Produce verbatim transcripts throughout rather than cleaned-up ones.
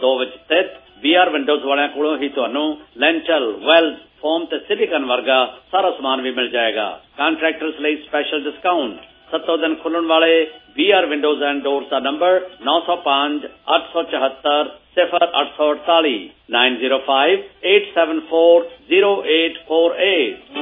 दो विच स्थित B R Windows वालियां कोलों ही तुहानूं लैंटल वेल्स फोम ते सिलिकन वर्गा सारा समान भी मिल जाएगा। कॉन्ट्रैक्टर्स लिए स्पेशल डिस्काउंट सत्तों दिन खुलण वाले B R windows and doors का नंबर नौ सौ पांच अठ सौ चौहत्तर सिफर अठ सौ अड़ताली nine zero five eight seven four zero eight four eight.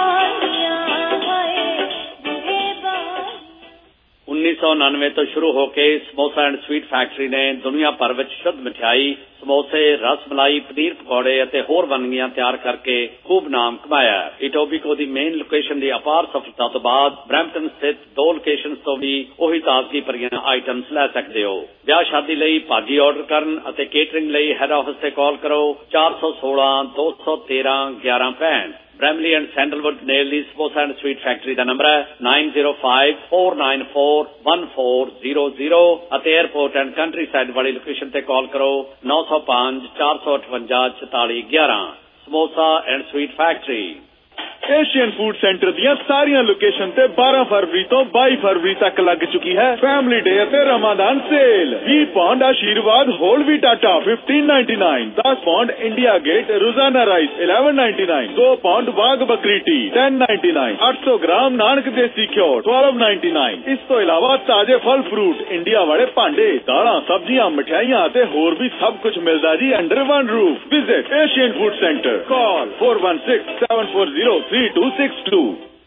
उन्नीस सौ उन्नानवे तो शुरू होके समोसा एंड स्वीट फैक्ट्री ने दुनिया भर में शुद्ध मिठाई समोसे रस मलाई पनीर पकौड़े और होर वनगियां तैयार करके खूब नाम कमाया। इटोबिको की मेन लोकेशन की अपार सफलता तो बाद ब्रैम्पटन स्थित दो लोकेशन तो भी उही ताजगी भरियां आइटम्स लै सकते हो। ब्याह शादी लई भाजी ऑर्डर करन अते केटरिंग लई हेड ऑफिस से कॉल करो चार सौ सोलह दो सौ तेरह ग्यारह पैंठ। Bramley and Sandalwood nearly samosa and sweet factory का नंबर है nine zero five four nine four one four zero zero अते एयरपोर्ट एंड कंट्री साइड वाली लोकेशन से कॉल करो नौ सौ पांच चार सौ अठवंजा चौताली ग्यारह। Samosa and sweet factory. Asian food centre दियां सारियां लोकेशन ते बारह फरवरी तो बाईस फरवरी तक लग चुकी है फैमिली डे ते रमादान सेल। बीस pound Aashirvaad whole wheat atta fifteen ninety nine, दस pound India Gate Rozana rice eleven ninety nine, दो pound Wagh Bakri tea ten ninety nine, आठ सौ ग्राम नानक देसी घ्यो ट्वेल्व नाइन्टी नाइन। इस तो इलावा ताजे फल फ्रूट इंडिया वाले भांडे दालां सब्जियां मिठाइयां ते होर भी सब कुछ मिलदा जी under one roof. Visit Asian food centre, call four one six seven four zero three two six two.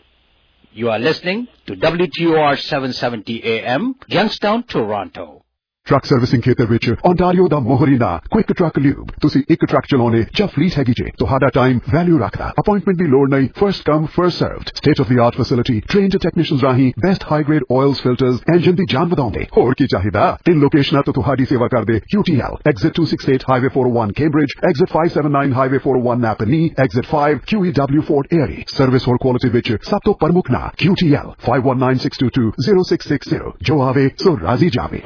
You are listening to W T O R seven seventy A M, Youngstown, Toronto. Truck servicing खेतर विच Ontario दा मोहरीना quick truck lube. तुसी एक truck चलाउने ਜਾਂ fleet ਹੈਗੀ ਜੇ ਤੁਹਾਡਾ ਟਾਈਮ ਵੈਲਿਊ ਰੱਖਦਾ। ਅਪਾਇੰਟਮੈਂਟ ਦੀ ਲੋੜ ਨਹੀਂ, first come first served. State of the art facility, trained technicians ਰਾਹੀਂ best high grade oils filters engine ਦੀ ਜਾਨ ਵਧਾਉਂਦੇ। ਹੋਰ ਕੀ ਚਾਹੀਦਾ? ਤਿੰਨ ਲੋਕੇਸ਼ਨਾਂ ਤੋਂ ਤੁਹਾਡੀ ਸੇਵਾ ਕਰਦੇ Q T L exit two sixty-eight highway four oh one Cambridge, exit five seventy-nine highway four oh one Napanee, exit five Q E W Fort Erie। Service ਹੋਰ ਕੁਆਲਿਟੀ ਵਿੱਚ ਸਭ ਤੋਂ ਪ੍ਰਮੁੱਖ ਨਾਂ Q T L five one nine six two two zero six six zero। ਜੋ ਆਵੇ ਸੋ ਰਾਜ਼ੀ ਜਾਵੇ।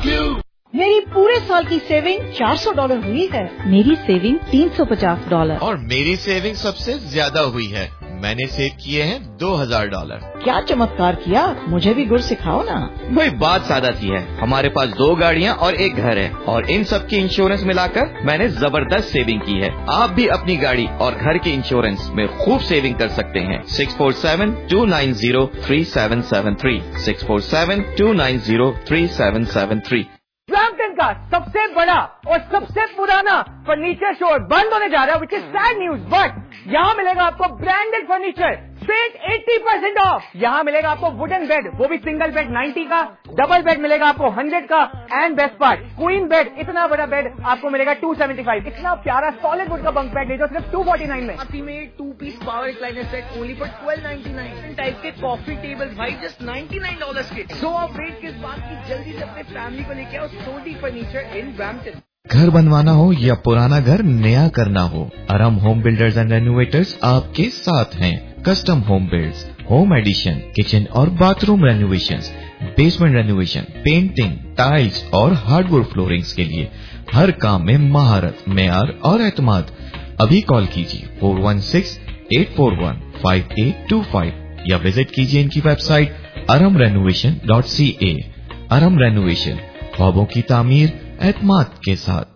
मेरी पूरे साल की सेविंग चार सौ डॉलर हुई है। मेरी सेविंग तीन सौ पचास डॉलर और मेरी सेविंग सबसे ज्यादा हुई है। मैंने सेव किए हैं दो हजार डॉलर। क्या चमत्कार किया, मुझे भी गुर सिखाओ ना। वही बात सादा सी है, हमारे पास दो गाड़ियाँ और एक घर है और इन सब की इंश्योरेंस मिलाकर मैंने जबरदस्त सेविंग की है। आप भी अपनी गाड़ी और घर के इंश्योरेंस में खूब सेविंग कर सकते हैं। Six four seven two nine zero three seven seven three six four seven two nine zero three seven seven three. Brampton का सबसे बड़ा और सबसे पुराना फर्नीचर स्टोर बंद होने जा रहा है, which is sad news, but यहाँ मिलेगा आपको ब्रांडेड फर्नीचर स्ट्रेट अस्सी परसेंट ऑफ। यहाँ मिलेगा आपको वुडन बेड, वो भी सिंगल बेड नब्बे का, डबल बेड मिलेगा आपको सौ का, and best part queen bed, इतना बड़ा बेड आपको मिलेगा दो सौ पचहत्तर। इतना प्यारा सॉलिड वुड का बंक बेड ले जाओ सिर्फ दो सौ उनचास में। Ultimate two piece power recliner set only for twelve ninety nine. Type के कॉफी टेबल भाई जस्ट निन्यानवे डॉलर्स के। सो आप वेट किस बात की, जल्दी से अपने फैमिली को लेके आओ सोडी फर्नीचर इन ब्रैम्पटन। घर बनवाना हो या पुराना घर नया करना हो, Aram home builders and renovators आपके साथ हैं। Custom home builds, home addition, kitchen और bathroom renovations, basement renovation, painting, tiles और हार्डवुड फ्लोरिंग्स के लिए हर काम में महारत, मेयार और एतमाद। अभी कॉल कीजिए four one six eight four one five eight two five या विजिट कीजिए इनकी website Aram renovation dot C A. Aram renovation, ख्वाबों की तामीर एतमाद के साथ।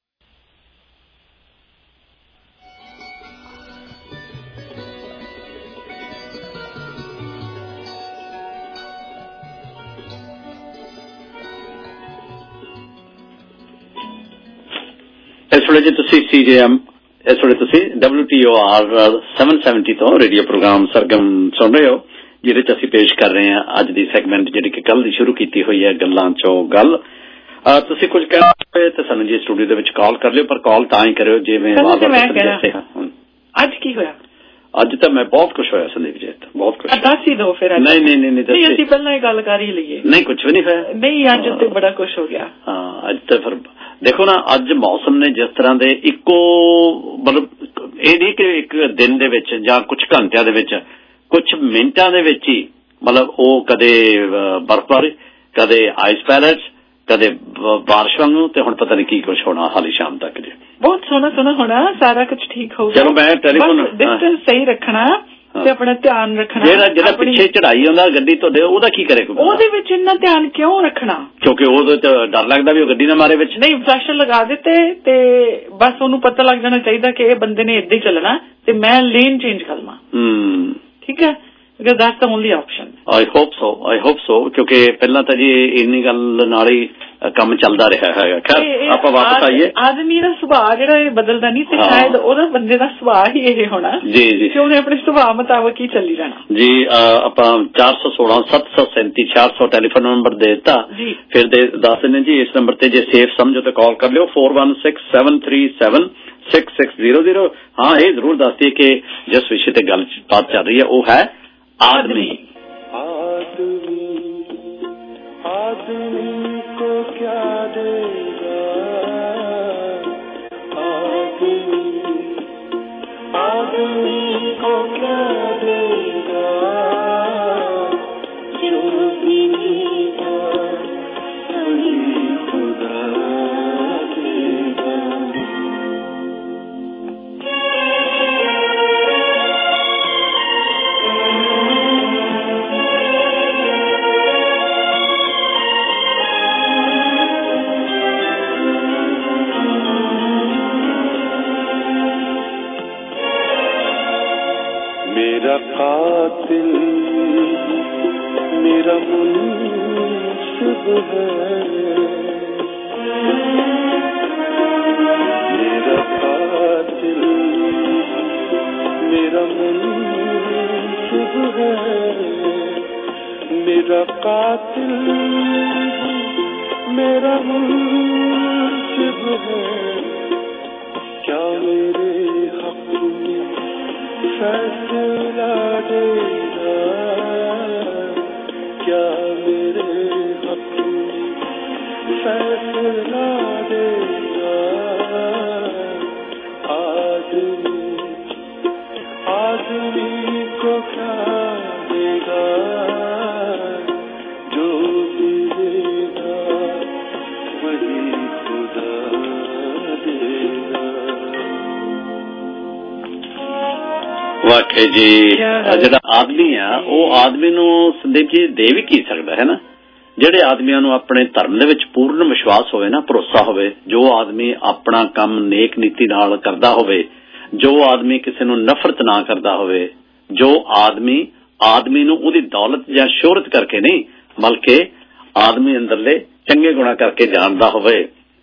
इस वे जी सी J M is way W T O R seven seventy तो रेडियो प्रोग्राम सरगम सुन रहे हो, जिहदे च असीं पेश कर रहे हैं अज दी सैगमेंट जिहड़ी कि कल दी शुरू की हुई है गल्लां चों गल। तुसीं कुछ कहना होवे ते सानूं जी स्टूडियो दे विच कॉल कर लियो, पर कॉल तां ही करियो जिवें अज की होया। अज तो मैं बहुत खुश होया संदीप जी, बहुत खुश। दस ही दो फिर। नहीं नहीं नहीं नहीं असीं पहलां ही गल कर ही लईए। नहीं कुछ भी नहीं होया। नहीं अज ते बड़ा खुश हो गया। हाँ अज तो फिर देखो ना, अज मौसम ने जिस तरह दे इक्को मतलब ये नहीं कि एक दिन दे विच जां कुछ घंटिਆਂ ਦੇ ਵਿੱਚ, कुछ मिनटां ਦੇ ਵਿੱਚ ही मतलब वो कदे बर्फबारी, कदे आइस पैलेट्स, कदे बारिश वांगू, ते हुण पता नहीं की कुछ होना हाली शाम तक जी। बहुत सोहना सोहना होना, सारा कुछ ठीक होगा। चलो मैं टेलीफोन डिस्टेंस सही रखना, ਤੇ ਆਪਣਾ ਧਿਆਨ ਰੱਖਣਾ। ਜਿਹੜਾ ਜਿਹੜਾ ਪਿੱਛੇ ਚੜਾਈ ਆਉਂਦਾ ਗੱਡੀ ਤੁਹਾਡੇ ਉਹਦਾ ਕੀ ਕਰੇ? ਉਹਦੇ ਵਿੱਚ ਇੰਨਾ ਧਿਆਨ ਕਿਉਂ ਰੱਖਣਾ? ਕਿਉਂਕਿ ਉਹਦੇ ਚ ਡਰ ਲੱਗਦਾ ਵੀ ਉਹ ਗੱਡੀ ਨਾ ਮਾਰੇ ਵਿੱਚ। ਨਹੀਂ, ਫਲੈਸ਼ਰ ਲਗਾ ਦਿੱਤੇ ਤੇ ਬਸ ਉਹਨੂੰ ਪਤਾ ਲੱਗ ਜਾਣਾ ਚਾਹੀਦਾ ਕਿ ਇਹ ਬੰਦੇ ਨੇ ਏਦਾਂ ਹੀ ਚੱਲਣਾ ਤੇ ਮੈਂ ਲੇਨ ਚੇਂਜ ਕਰ ਲਵਾਂ। ਠੀਕ ਹੈ, because that's the only option. I hope so, I hope so, ਕਿਉਂਕਿ ਪਹਿਲਾਂ ਤਾਂ ਜੀ ਇੰਨੀ ਗੱਲ ਨਾਲ ਹੀ ਕੰਮ ਚੱਲਦਾ ਰਿਹਾ ਹੈਗਾ। ਖੈਰ ਆਪਾਂ ਵਾਪਸ ਆਈਏ। ਆਦਮੀ ਦਾ ਸੁਭਾਅ ਜਿਹੜਾ ਇਹ ਬਦਲਦਾ ਨਹੀਂ ਤੇ ਸ਼ਾਇਦ ਉਹਦਾ ਬੰਦੇ ਦਾ ਸੁਭਾਅ ਹੀ ਇਹ ਹੋਣਾ ਜੀ ਜੀ ਕਿ ਉਹਨੇ ਆਪਣੇ ਸੁਭਾਅ ਮੁਤਾਬਕ ਹੀ ਚੱਲੀ ਜਾਣਾ ਜੀ। ਆਪਾਂ ਚਾਰ ਸੌ ਸੋਲਾਂ ਸੱਤ ਸੌ ਸੈਂਤੀ ਚਾਰ ਸੌ ਟੈਲੀਫੋਨ ਨੰਬਰ ਦੇ ਦਿੱਤਾ, ਫਿਰ ਦੇ ਦੱਸ ਦਿੰਦੇ ਜੀ ਇਸ ਨੰਬਰ ਤੇ ਜੇ ਸੇਫ ਸਮਝੋ ਤਾਂ ਕਾਲ ਕਰ ਲਿਓ four one six seven three seven six six zero zero। ਹਾਂ, ਇਹ ਜ਼ਰੂਰ ਦੱਸਦੀ ਕਿ ਜਿਸ ਵਿਸ਼ੇ ਤੇ ਗੱਲ ਬਾਤ ਚੱਲ ਰਹੀ ਹੈ ਉਹ ਹੈ आदमी। आदमी आदमी को क्या देगा? आदमी आदमी को क्या देगा? जो भी देगा वही खुदा देगा। मेरा कातिल मेरा मुनसिब है, मेरा कातिल मेरा मुनसिब है, मेरा कातिल मेरा मुनसिब है। क्या मेरे हक में फैसला देगा? क्या मेरे हक में फैसला देगा? आदमी आदमी को क्या देगा? जो भी देगा वही खुदा देगा। ਵਾਕਿਆ ਜੀ ਜਿਹੜਾ ਆਦਮੀ ਆ ਉਹ ਆਦਮੀ ਨੂੰ ਸੰਦੀਪ ਜੀ ਦੇ ਵੀ ਕੀ ਸਕਦਾ ਹੈ ਨਾ। ਜਿਹੜੇ ਆਦਮੀਆਂ ਨੂੰ ਆਪਣੇ ਧਰਮ ਦੇ ਵਿੱਚ ਪੂਰਨ ਵਿਸ਼ਵਾਸ ਹੋਵੇ ਨਾ, ਭਰੋਸਾ ਹੋਵੇ, ਜੋ ਆਦਮੀ ਆਪਣਾ ਕੰਮ ਨੇਕ ਨੀਤੀ ਨਾਲ ਕਰਦਾ ਹੋਵੇ, ਜੋ ਆਦਮੀ ਕਿਸੇ ਨੂੰ ਨਫ਼ਰਤ ਨਾ ਕਰਦਾ ਹੋਵੇ, ਜੋ ਆਦਮੀ ਆਦਮੀ ਨੂੰ ਉਹਦੀ ਦੌਲਤ ਜਾਂ ਸ਼ੋਹਰਤ ਕਰਕੇ ਨਹੀਂ ਬਲਕਿ ਆਦਮੀ ਅੰਦਰਲੇ ਚੰਗੇ ਗੁਣਾ ਕਰਕੇ ਜਾਣਦਾ ਹੋਵੇ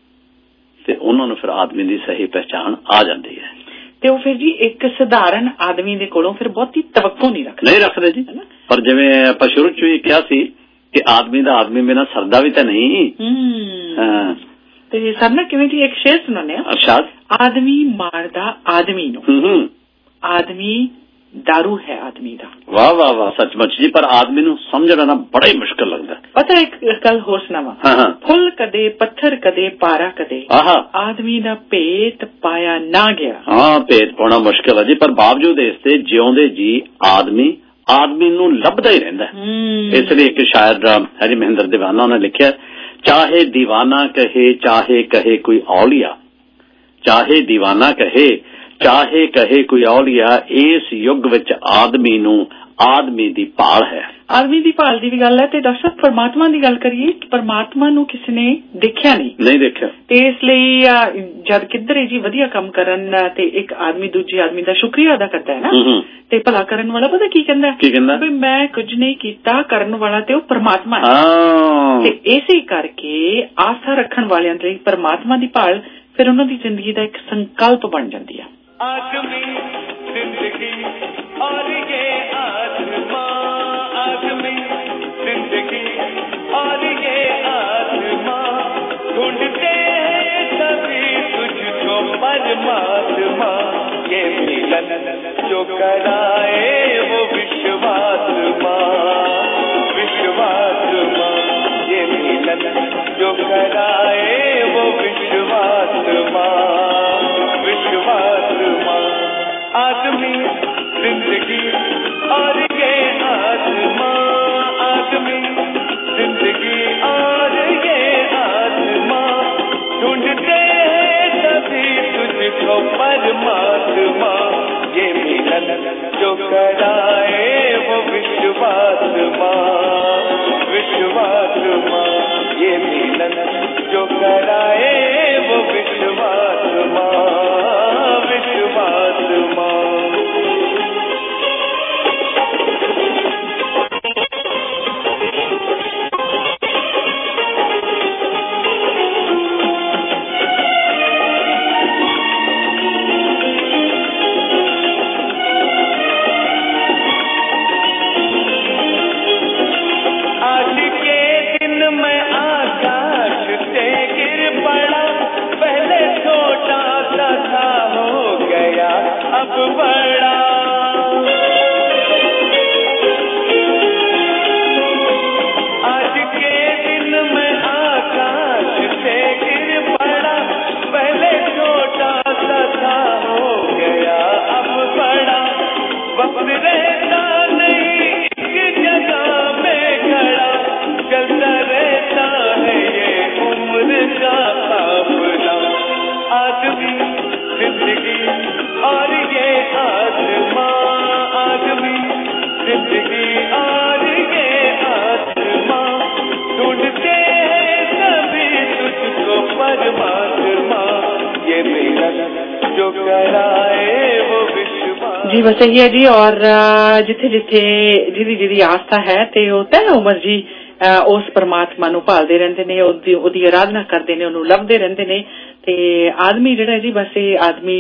ਤੇ ਉਹਨਾਂ ਨੂੰ ਫਿਰ ਆਦਮੀ ਦੀ ਸਹੀ ਪਹਿਚਾਣ ਆ ਜਾਂਦੀ ਹੈ। ਤੇ ਉਹ ਫਿਰ ਜੀ ਇੱਕ ਸਧਾਰਨ ਆਦਮੀ ਦੇ ਕੋਲੋਂ ਫਿਰ ਬਹੁਤੀ ਤਵੱਕੋ ਨਹੀਂ ਰੱਖਦੇ ਨਹੀਂ ਰੱਖਦੇ ਜੀ। ਪਰ ਜਿਵੇਂ ਆਪਾਂ ਸ਼ੁਰੂ ਚ ਵੀ ਕਿਹਾ ਸੀ ਕਿ ਆਦਮੀ ਦਾ ਆਦਮੀ ਬਿਨਾਂ ਸਰਦਾ ਵੀ ਤਾਂ ਨਹੀਂ। ਹਾਂ, ਤੇ ਸਰ ਨਾ ਕਿਵੇਂ ਜੀ ਇੱਕ ਸ਼ੇਰ ਸੁਣਾਉਂਦੇ ਆ। ਅਰਸ਼ਾਦ, ਆਦਮੀ ਮਾਰਦਾ ਆਦਮੀ ਨੂੰ, ਆਦਮੀ ਦਾਰੂ ਹੈ ਆਦਮੀ ਦਾ। ਵਾਹ ਵਾਹ ਵਾਹ, ਸੱਚਮੁੱਚ ਜੀ। ਪਰ ਆਦਮੀ ਨੂੰ ਸਮਝਣਾ ਨਾ ਬੜਾ ਹੀ ਮੁਸ਼ਕਿਲ ਲੱਗਦਾ। ਪਤਾ ਇੱਕ ਗੱਲ ਹੋਰ ਸੁਣਾਵਾਂ। ਫੁੱਲ ਕਦੇ ਪੱਥਰ ਕਦੇ ਪਾਰਾ ਕਦੇ, ਆਦਮੀ ਦਾ ਭੇਤ ਪਾਇਆ ਨਾ ਗਿਆ। ਹਾਂ, ਭੇਤ ਪਾਉਣਾ ਮੁਸ਼ਕਿਲ ਹੈ ਜੀ। ਪਰ ਬਾਵਜੂਦ ਇਸ ਤੇ ਜਿਉਂਦੇ ਜੀ ਆਦਮੀ ਆਦਮੀ ਨੂੰ ਲੱਭਦਾ ਹੀ ਰਹਿੰਦਾ। ਇਸ ਲਈ ਇੱਕ ਸ਼ਾਇਰ ਹਰੀ ਮਹਿੰਦਰ ਦੀਵਾਨਾ ਉਹਨੇ ਲਿਖਿਆ, ਚਾਹੇ ਦੀਵਾਨਾ ਕਹੇ ਚਾਹੇ ਕਹੇ ਕੋਈ ਔਲੀਆ, ਚਾਹੇ ਦੀਵਾਨਾ ਕਹੇ ਚਾਹੇ ਕਹੇ ਕੋਈ ਔਲੀਆ, ਇਸ ਯੁੱਗ ਵਿੱਚ ਆਦਮੀ ਨੂੰ ਆਦਮੀ ਦੀ ਭਾਲ ਹੈ। ਆਦਮੀ ਦੀ ਭਾਲ ਦੀ ਵੀ ਗੱਲ ਹੈ। ਤੇ ਡਾਕਟਰ ਸਾਹਿਬ ਪਰਮਾਤਮਾ ਦੀ ਗੱਲ ਕਰੀਏ, ਪਰਮਾਤਮਾ ਨੂੰ ਕਿਸੇ ਨੇ ਦੇਖਿਆ ਨਹੀਂ ਨਹੀਂ ਦੇਖਿਆ ਤੇ ਇਸ ਲਈ ਜਦ ਕਿੱਧਰੇ ਜੀ ਵਧੀਆ ਕੰਮ ਕਰਨ ਤੇ ਇੱਕ ਆਦਮੀ ਦੂਜੇ ਆਦਮੀ ਦਾ ਸ਼ੁਕਰੀਆ ਅਦਾ ਕਰਦਾ ਹੈ ਨਾ, ਤੇ ਭਲਾ ਕਰਨ ਵਾਲਾ ਪਤਾ ਕੀ ਕਹਿੰਦਾ ਕੀ ਕਹਿੰਦਾ ਵੀ ਮੈਂ ਕੁਝ ਨਹੀਂ ਕੀਤਾ, ਕਰਨ ਵਾਲਾ ਤੇ ਉਹ ਪਰਮਾਤਮਾ ਹੈ। ਤੇ ਇਸੇ ਕਰਕੇ ਆਸਾ ਰੱਖਣ ਵਾਲਿਆਂ ਲਈ ਪਰਮਾਤਮਾ ਦੀ ਭਾਲ ਫਿਰ ਉਹਨਾਂ ਦੀ ਜ਼ਿੰਦਗੀ ਦਾ ਇੱਕ ਸੰਕਲਪ ਬਣ ਜਾਂਦੀ ਹੈ। आदमी जिंदगी और ये आत्मा, आदमी जिंदगी और ये आत्मा, ढूंढते हैं सभी तुझको परमात्मा। ये मिलन जो कराए वो विश्वात्मा, विश्वात्मा। ये मिलन जो कराए वो विश्वात्मा, विश्वात्मा। आदमी जिंदगी और ये आत्मा, आदमी जिंदगी और ये आत्मा, ढूंढते हैं सभी तुझको परमात्मा। ये मिलन जो करा आदमी जिंदगी और ये आसमां, आदमी जिंदगी और ये आसमां, ढूंढते हैं सभी तुझको परमात्मा, ये मेरा जो कराए वो विश्वास। जी बस यही है जी। और जिथे जिथे जिहदी जिहदी आस्था है ते ਉਹ ਤੈ ਉਮਰ ਜੀ ਉਸ ਪਰਮਾਤਮਾ ਨੂੰ ਭਾਲਦੇ ਰਹਿੰਦੇ ਨੇ, ਉਹਦੀ ਉਹਦੀ ਆਰਾਧਨਾ ਕਰਦੇ ਨੇ, ਉਹਨੂੰ ਲੱਭਦੇ ਰਹਿੰਦੇ ਨੇ। ਤੇ ਆਦਮੀ ਜਿਹੜਾ ਜੀ ਬਸ ਇਹ ਆਦਮੀ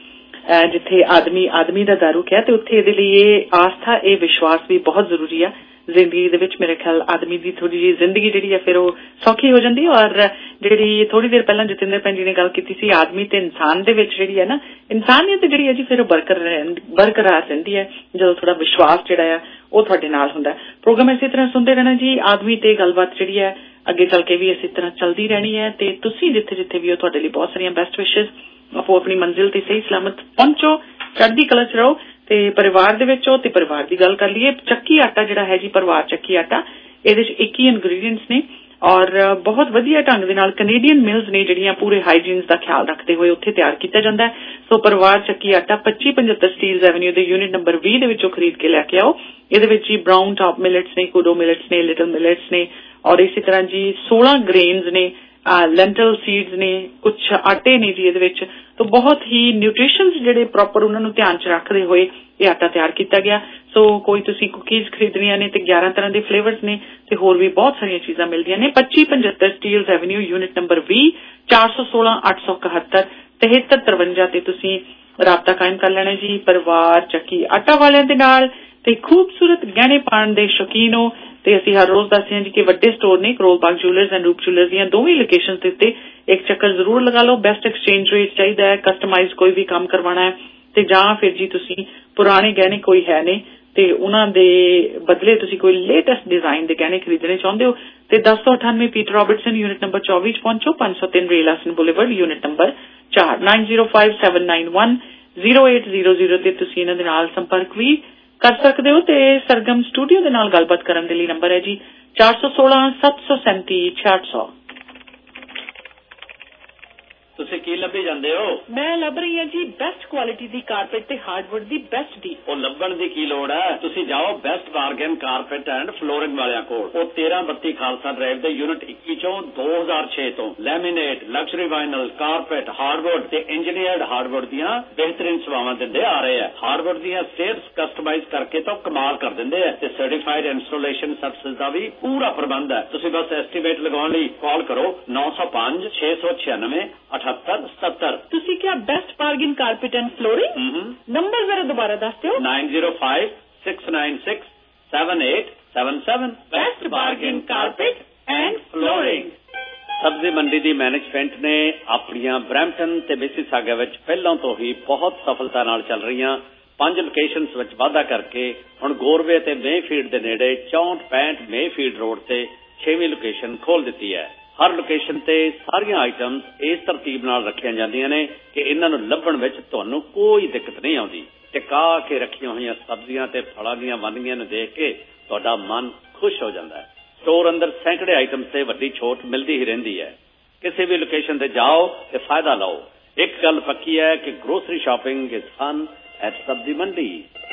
ਜਿੱਥੇ ਆਦਮੀ ਆਦਮੀ ਦਾ ਦਾਰੂ ਕਿਹਾ ਤੇ ਉੱਥੇ ਇਹਦੇ ਲਈ ਇਹ ਆਸਥਾ ਇਹ ਵਿਸ਼ਵਾਸ ਵੀ ਬਹੁਤ ਜ਼ਰੂਰੀ ਆ ਜ਼ਿੰਦਗੀ ਦੇ ਵਿੱਚ। ਮੇਰੇ ਖਿਆਲ ਆਦਮੀ ਦੀ ਥੋੜੀ ਜਿਹੀ ਜ਼ਿੰਦਗੀ ਜਿਹੜੀ ਹੈ ਫਿਰ ਉਹ ਸੌਖੀ ਹੋ ਜਾਂਦੀ। ਔਰ ਜਿਹੜੀ ਥੋੜੀ ਦੇਰ ਪਹਿਲਾਂ ਜਤਿੰਦਰ ਭੈਣ ਜੀ ਨੇ ਗੱਲ ਕੀਤੀ ਸੀ ਆਦਮੀ ਤੇ ਇਨਸਾਨ ਦੇ ਵਿੱਚ ਜਿਹੜੀ ਹੈ ਨਾ ਇਨਸਾਨੀਅਤ ਜਿਹੜੀ ਹੈ ਜੀ ਫਿਰ ਉਹ ਬਰਕਰਾਰ ਬਰਕਰਾਰ ਰਹਿੰਦੀ ਹੈ ਜਦੋਂ ਥੋੜਾ ਵਿਸ਼ਵਾਸ ਜਿਹੜਾ ਆ ਉਹ ਤੁਹਾਡੇ ਨਾਲ ਹੁੰਦਾ। ਪ੍ਰੋਗਰਾਮ ਇਸੇ ਤਰ੍ਹਾਂ ਸੁਣਦੇ ਰਹਿਣਾ ਜੀ। ਆਦਮੀ ਤੇ ਗੱਲਬਾਤ ਜਿਹੜੀ ਹੈ ਅੱਗੇ ਚੱਲ ਕੇ ਵੀ ਇਸੇ ਤਰ੍ਹਾਂ ਚੱਲਦੀ ਰਹਿਣੀ ਹੈ ਤੇ ਤੁਸੀਂ ਜਿੱਥੇ ਜਿੱਥੇ ਵੀ ਹੋ ਤੁਹਾਡੇ ਲਈ ਬਹੁਤ ਸਾਰੀਆਂ ਬੈਸਟ ਵਿਸ਼ੇਸ। ਆਪੋ ਆਪਣੀ ਮੰਜ਼ਿਲ ਤੇ ਸਹੀ ਸਲਾਮਤ ਪਹੁੰਚੋ, ਚੜ੍ਹਦੀ ਕਲਾ ਚ ਰਹੋ ਤੇ ਪਰਿਵਾਰ ਦੇ ਵਿੱਚ ਹੋ। ਤੇ ਪਰਿਵਾਰ ਦੀ ਗੱਲ ਕਰ ਲਈਏ, ਚੱਕੀ ਆਟਾ ਜਿਹੜਾ ਹੈ ਜੀ ਪਰਿਵਾਰ ਚੱਕੀ ਆਟਾ, ਇਹਦੇ ਚ ਇੱਕੀ ਇੰਗਰੀਡੀਐਂਟਸ ਨੇ ਔਰ ਬਹੁਤ ਵਧੀਆ ਢੰਗ ਦੇ ਨਾਲ ਕੈਨੇਡੀਅਨ ਮਿਲਸ ਨੇ ਜਿਹੜੀਆਂ ਪੂਰੇ ਹਾਈਜੀਨਸ ਦਾ ਖਿਆਲ ਰੱਖਦੇ ਹੋਏ ਉੱਥੇ ਤਿਆਰ ਕੀਤਾ ਜਾਂਦਾ ਹੈ। ਸੋ ਪਰਿਵਾਰ ਚੱਕੀ ਆਟਾ ਪੱਚੀ ਪਝੱਤਰ ਸਟੀਲਜ਼ ਐਵਨਿਊ ਦੇ ਯੂਨਿਟ ਨੰਬਰ ਵੀਹ ਦੇ ਵਿੱਚੋਂ ਖਰੀਦ ਕੇ ਲੈ ਕੇ ਆਓ। ਇਹਦੇ ਵਿੱਚ ਜੀ ਬਰਾਊਨ ਟਾਪ ਮਿਲਟਸ ਨੇ, ਕੋਡੋ ਮਿਲਟਸ ਨੇ, ਲਿਟਲ ਮਿਲਟਸ ਨੇ ਔਰ ਇਸੇ ਤਰ੍ਹਾਂ ਜੀ ਸੋਲਾਂ ਗ੍ਰੇਨਸ ਨੇ, ਲੈਂਟਲ ਸੀਡਸ ਨੇ, ਕੁਛ ਆਟੇ ਨੇ ਜੀ ਇਹਦੇ ਵਿੱਚ। तो बहुत ही न्यूट्रिशंस ਜਿਹੜੇ ਪ੍ਰੋਪਰ ਉਹਨਾਂ ਨੂੰ ਧਿਆਨ ਚ ਰੱਖਦੇ ਹੋਏ ਇਹ ਆਟਾ ਤਿਆਰ ਕੀਤਾ ਗਿਆ। ਸੋ ਕੋਈ ਤੁਸੀਂ ਕੁਕੀਜ਼ ਖਰੀਦਣੀਆਂ ਨੇ ਤੇ ਗਿਆਰਾਂ ਤਰ੍ਹਾਂ ਦੇ ਫਲੇਵਰਸ ਨੇ ਤੇ ਹੋਰ ਵੀ ਬਹੁਤ ਸਾਰੀਆਂ ਚੀਜ਼ਾਂ ਮਿਲਦੀਆਂ ਨੇ। ਪੱਚੀ ਪਝੱਤਰ ਸਟੀਲਸ ਐਵਨਿਊ ਯੂਨਿਟ ਨੰਬਰ ਵੀਹ, ਚਾਰ ਸੌ ਸੋਲਾਂ ਅੱਠ ਸੌ ਇਕਹੱਤਰ ਤਿਹੱਤਰ ਤਰਵੰਜਾ ਤੇ ਤੁਸੀਂ ਰਾਬਤਾ ਕਾਇਮ ਕਰ ਲੈਣਾ ਜੀ ਪਰਿਵਾਰ ਚੱਕੀ ਆਟਾ ਵਾਲਿਆਂ ਦੇ ਨਾਲ। ਤੇ ਖੂਬਸੂਰਤ ਗਹਿਣੇ ਪਾਉਣ ਦੇ ਸ਼ੌਕੀਨ ਹੋ ਤੇ ਅਸੀਂ ਹਰ ਰੋਜ਼ ਦੱਸਦੇ ਹਾਂ ਜੀ ਕਿ ਵੱਡੇ ਸਟੋਰ ਨੇ Karol Bagh jewellers and Roop jewellers ਦੀਆਂ ਦੋਵੇਂ ਲੋਕੇਸ਼ਨ ਦੇ ਉੱਤੇ ਇੱਕ ਚੱਕਰ ਜ਼ਰੂਰ ਲਗਾ ਲਓ। ਬੈਸਟ ਐਕਸਚੇਂਜ ਰੇਟ ਚਾਹੀਦਾ ਹੈ, ਕਸਟਮਾਈਜ਼ ਕੋਈ ਵੀ ਕੰਮ ਕਰਵਾਉਣਾ ਹੈ ਤੇ ਜਾਂ ਫਿਰ ਜੀ ਤੁਸੀਂ ਪੁਰਾਣੇ ਗਹਿਣੇ ਕੋਈ ਹੈ ਨੇ ਤੇ ਉਹਨਾਂ ਦੇ ਬਦਲੇ ਤੁਸੀਂ ਕੋਈ ਲੇਟੈਸਟ ਡਿਜ਼ਾਈਨ ਦੇ ਗਹਿਣੇ ਖਰੀਦਣੇ ਚਾਹੁੰਦੇ ਹੋ ਤੇ ਦਸ ਸੌ ਅਠਾਨਵੇਂ ਪੀਟਰ ਰੋਬਰਟਸਨ ਯੂਨਿਟ ਨੰਬਰ ਚੌਵੀ ਚ ਪਹੁੰਚੋ। ਪੰਜ ਸੌ ਤਿੰਨ ਰੇਲਾਸਨ ਬੁਲੇਵਰਡ ਯੂਨਿਟ ਨੰਬਰ ਚਾਰ nine zero five seven nine one zero eight zero zero ਤੇ ਤੁਸੀਂ ਇਹਨਾਂ ਦੇ ਨਾਲ ਸੰਪਰਕ ਵੀ ਕਰ ਸਕਦੇ ਹੋ। ਤੇ ਸਰਗਮ ਸਟੂਡੀਓ ਦੇ ਨਾਲ ਗੱਲਬਾਤ ਕਰਨ ਦੇ ਲਈ ਨੰਬਰ ਹੈ ਜੀ ਚਾਰ ਸੌ ਸੋਲਾਂ ਸੱਤ ਸੌ ਸੈਂਤੀ ਛਿਆਹਠ ਸੌ। ਤੁਸੀਂ ਕੀ ਲੱਭੀ ਜਾਂਦੇ ਹੋ? ਮੈਂ ਲੱਭ ਰਹੀ ਹਾਂ ਜੀ ਬੈਸਟ ਕੁਆਲਿਟੀ ਦੀ ਕਾਰਪੇਟ ਤੇ ਹਾਰਡਵੁੱਡ ਦੀ ਬੈਸਟ ਡੀ। ਉਹ ਲੱਭਣ ਦੀ ਕੀ ਲੋੜ ਹੈ, ਤੁਸੀਂ ਜਾਓ best bargain carpet and flooring ਵਾਲਿਆਂ ਕੋਲ। ਉਹ ਤੇਰਾਂ ਬੱਤੀ ਖਾਲਸਾ ਡਰਾਈਵ ਦੇ ਯੂਨਿਟ ਇੱਕੀ ਚੋਂ ਦੋ ਹਜ਼ਾਰ ਛੇ ਤੋਂ laminate, luxury vinyl, carpet, hardwood ਤੇ ਇੰਜੀਨੀਅਰਡ ਹਾਰਡਵੁੱਡ ਦੀਆਂ ਬਿਹਤਰੀਨ ਸੇਵਾਵਾਂ ਦਿੰਦੇ ਆ ਰਹੇ ਆ। ਹਾਰਡਵੁੱਡ ਦੀਆਂ ਸਟੇਅਰਸ ਕਸਟਮਾਈਜ਼ ਕਰਕੇ ਤਾਂ ਕਮਾਲ ਕਰ ਦਿੰਦੇ ਆ ਤੇ ਸਰਟੀਫਾਈਡ ਇੰਸਟਾਲੇਸ਼ਨ ਸਰਵਿਸ ਦਾ ਵੀ ਪੂਰਾ ਪ੍ਰਬੰਧ ਹੈ। ਤੁਸੀਂ ਬਸ ਐਸਟੀਮੇਟ ਲਗਾਉਣ ਲਈ ਕਾਲ ਕਰੋ ਨੌ ਸੌ ਪੰਜ ਛੇ ਸੌ ਛਿਆਨਵੇਂ ਅਠੱਤਰ ਸਤੱਤਰ। ਤੁਸੀਂ ਕਿਹਾ best bargain carpet and flooring number ਜ਼ਰਾ ਦੁਬਾਰਾ ਦੱਸ ਦਿਓ। Nine zero five six nine six seven eight seven seven. Best bargain carpet and flooring. Sabzi Mandi the management ਨੇ ਆਪਣੀਆਂ ਬਰੈਂਪਟਨ ਤੇ ਮਿਸੀਸਾਗਾ ਵਿੱਚ ਪਹਿਲਾਂ ਤੋਂ ਹੀ ਬਹੁਤ ਸਫਲਤਾ ਨਾਲ ਚੱਲ ਰਹੀਆਂ ਪੰਜ ਲੋਕੇਸ਼ਨਸ ਵਿੱਚ ਵਾਧਾ ਕਰਕੇ ਹੁਣ ਗੋਰਵੇ ਤੇ ਮੇਫੀਲਡ ਦੇ ਨੇੜੇ ਚੌਂਹਠ ਪੈਂਹਠ ਮੇਫੀਲਡ ਰੋਡ ਤੇ ਛੇਵੀਂ ਲੋਕੇਸ਼ਨ ਖੋਲ ਦਿੱਤੀ ਹੈ। ਹਰ ਲੋਕੇਸ਼ਨ ਤੇ ਸਾਰੀਆਂ ਆਈਟਮਸ ਇਸ ਤਰਤੀਬ ਨਾਲ ਰੱਖੀਆਂ ਜਾਂਦੀਆਂ ਨੇ ਕਿ ਇਹਨਾਂ ਨੂੰ ਲੱਭਣ ਵਿੱਚ ਤੁਹਾਨੂੰ ਕੋਈ ਦਿੱਕਤ ਨਹੀਂ ਆਉਂਦੀ। ਟਿਕਾ ਕੇ ਰੱਖੀਆਂ ਹੋਈਆਂ ਸਬਜ਼ੀਆਂ ਤੇ ਫਲਾਂ ਦੀਆਂ ਵੰਨਗੀਆਂ ਨੂੰ ਦੇਖ ਕੇ ਤੁਹਾਡਾ ਮਨ ਖੁਸ਼ ਹੋ ਜਾਂਦਾ ਹੈ। ਸਟੋਰ ਅੰਦਰ ਸੈਂਕੜੇ ਆਈਟਮਸ ਤੇ ਵੱਡੀ ਛੋਟ ਮਿਲਦੀ ਹੀ ਰਹਿੰਦੀ ਹੈ। ਕਿਸੇ ਵੀ ਲੋਕੇਸ਼ਨ ਤੇ ਜਾਓ ਤੇ ਫਾਇਦਾ ਲਓ। ਇੱਕ ਗੱਲ ਪੱਕੀ ਹੈ ਕਿ grocery shopping is fun at Sabzi Mandi.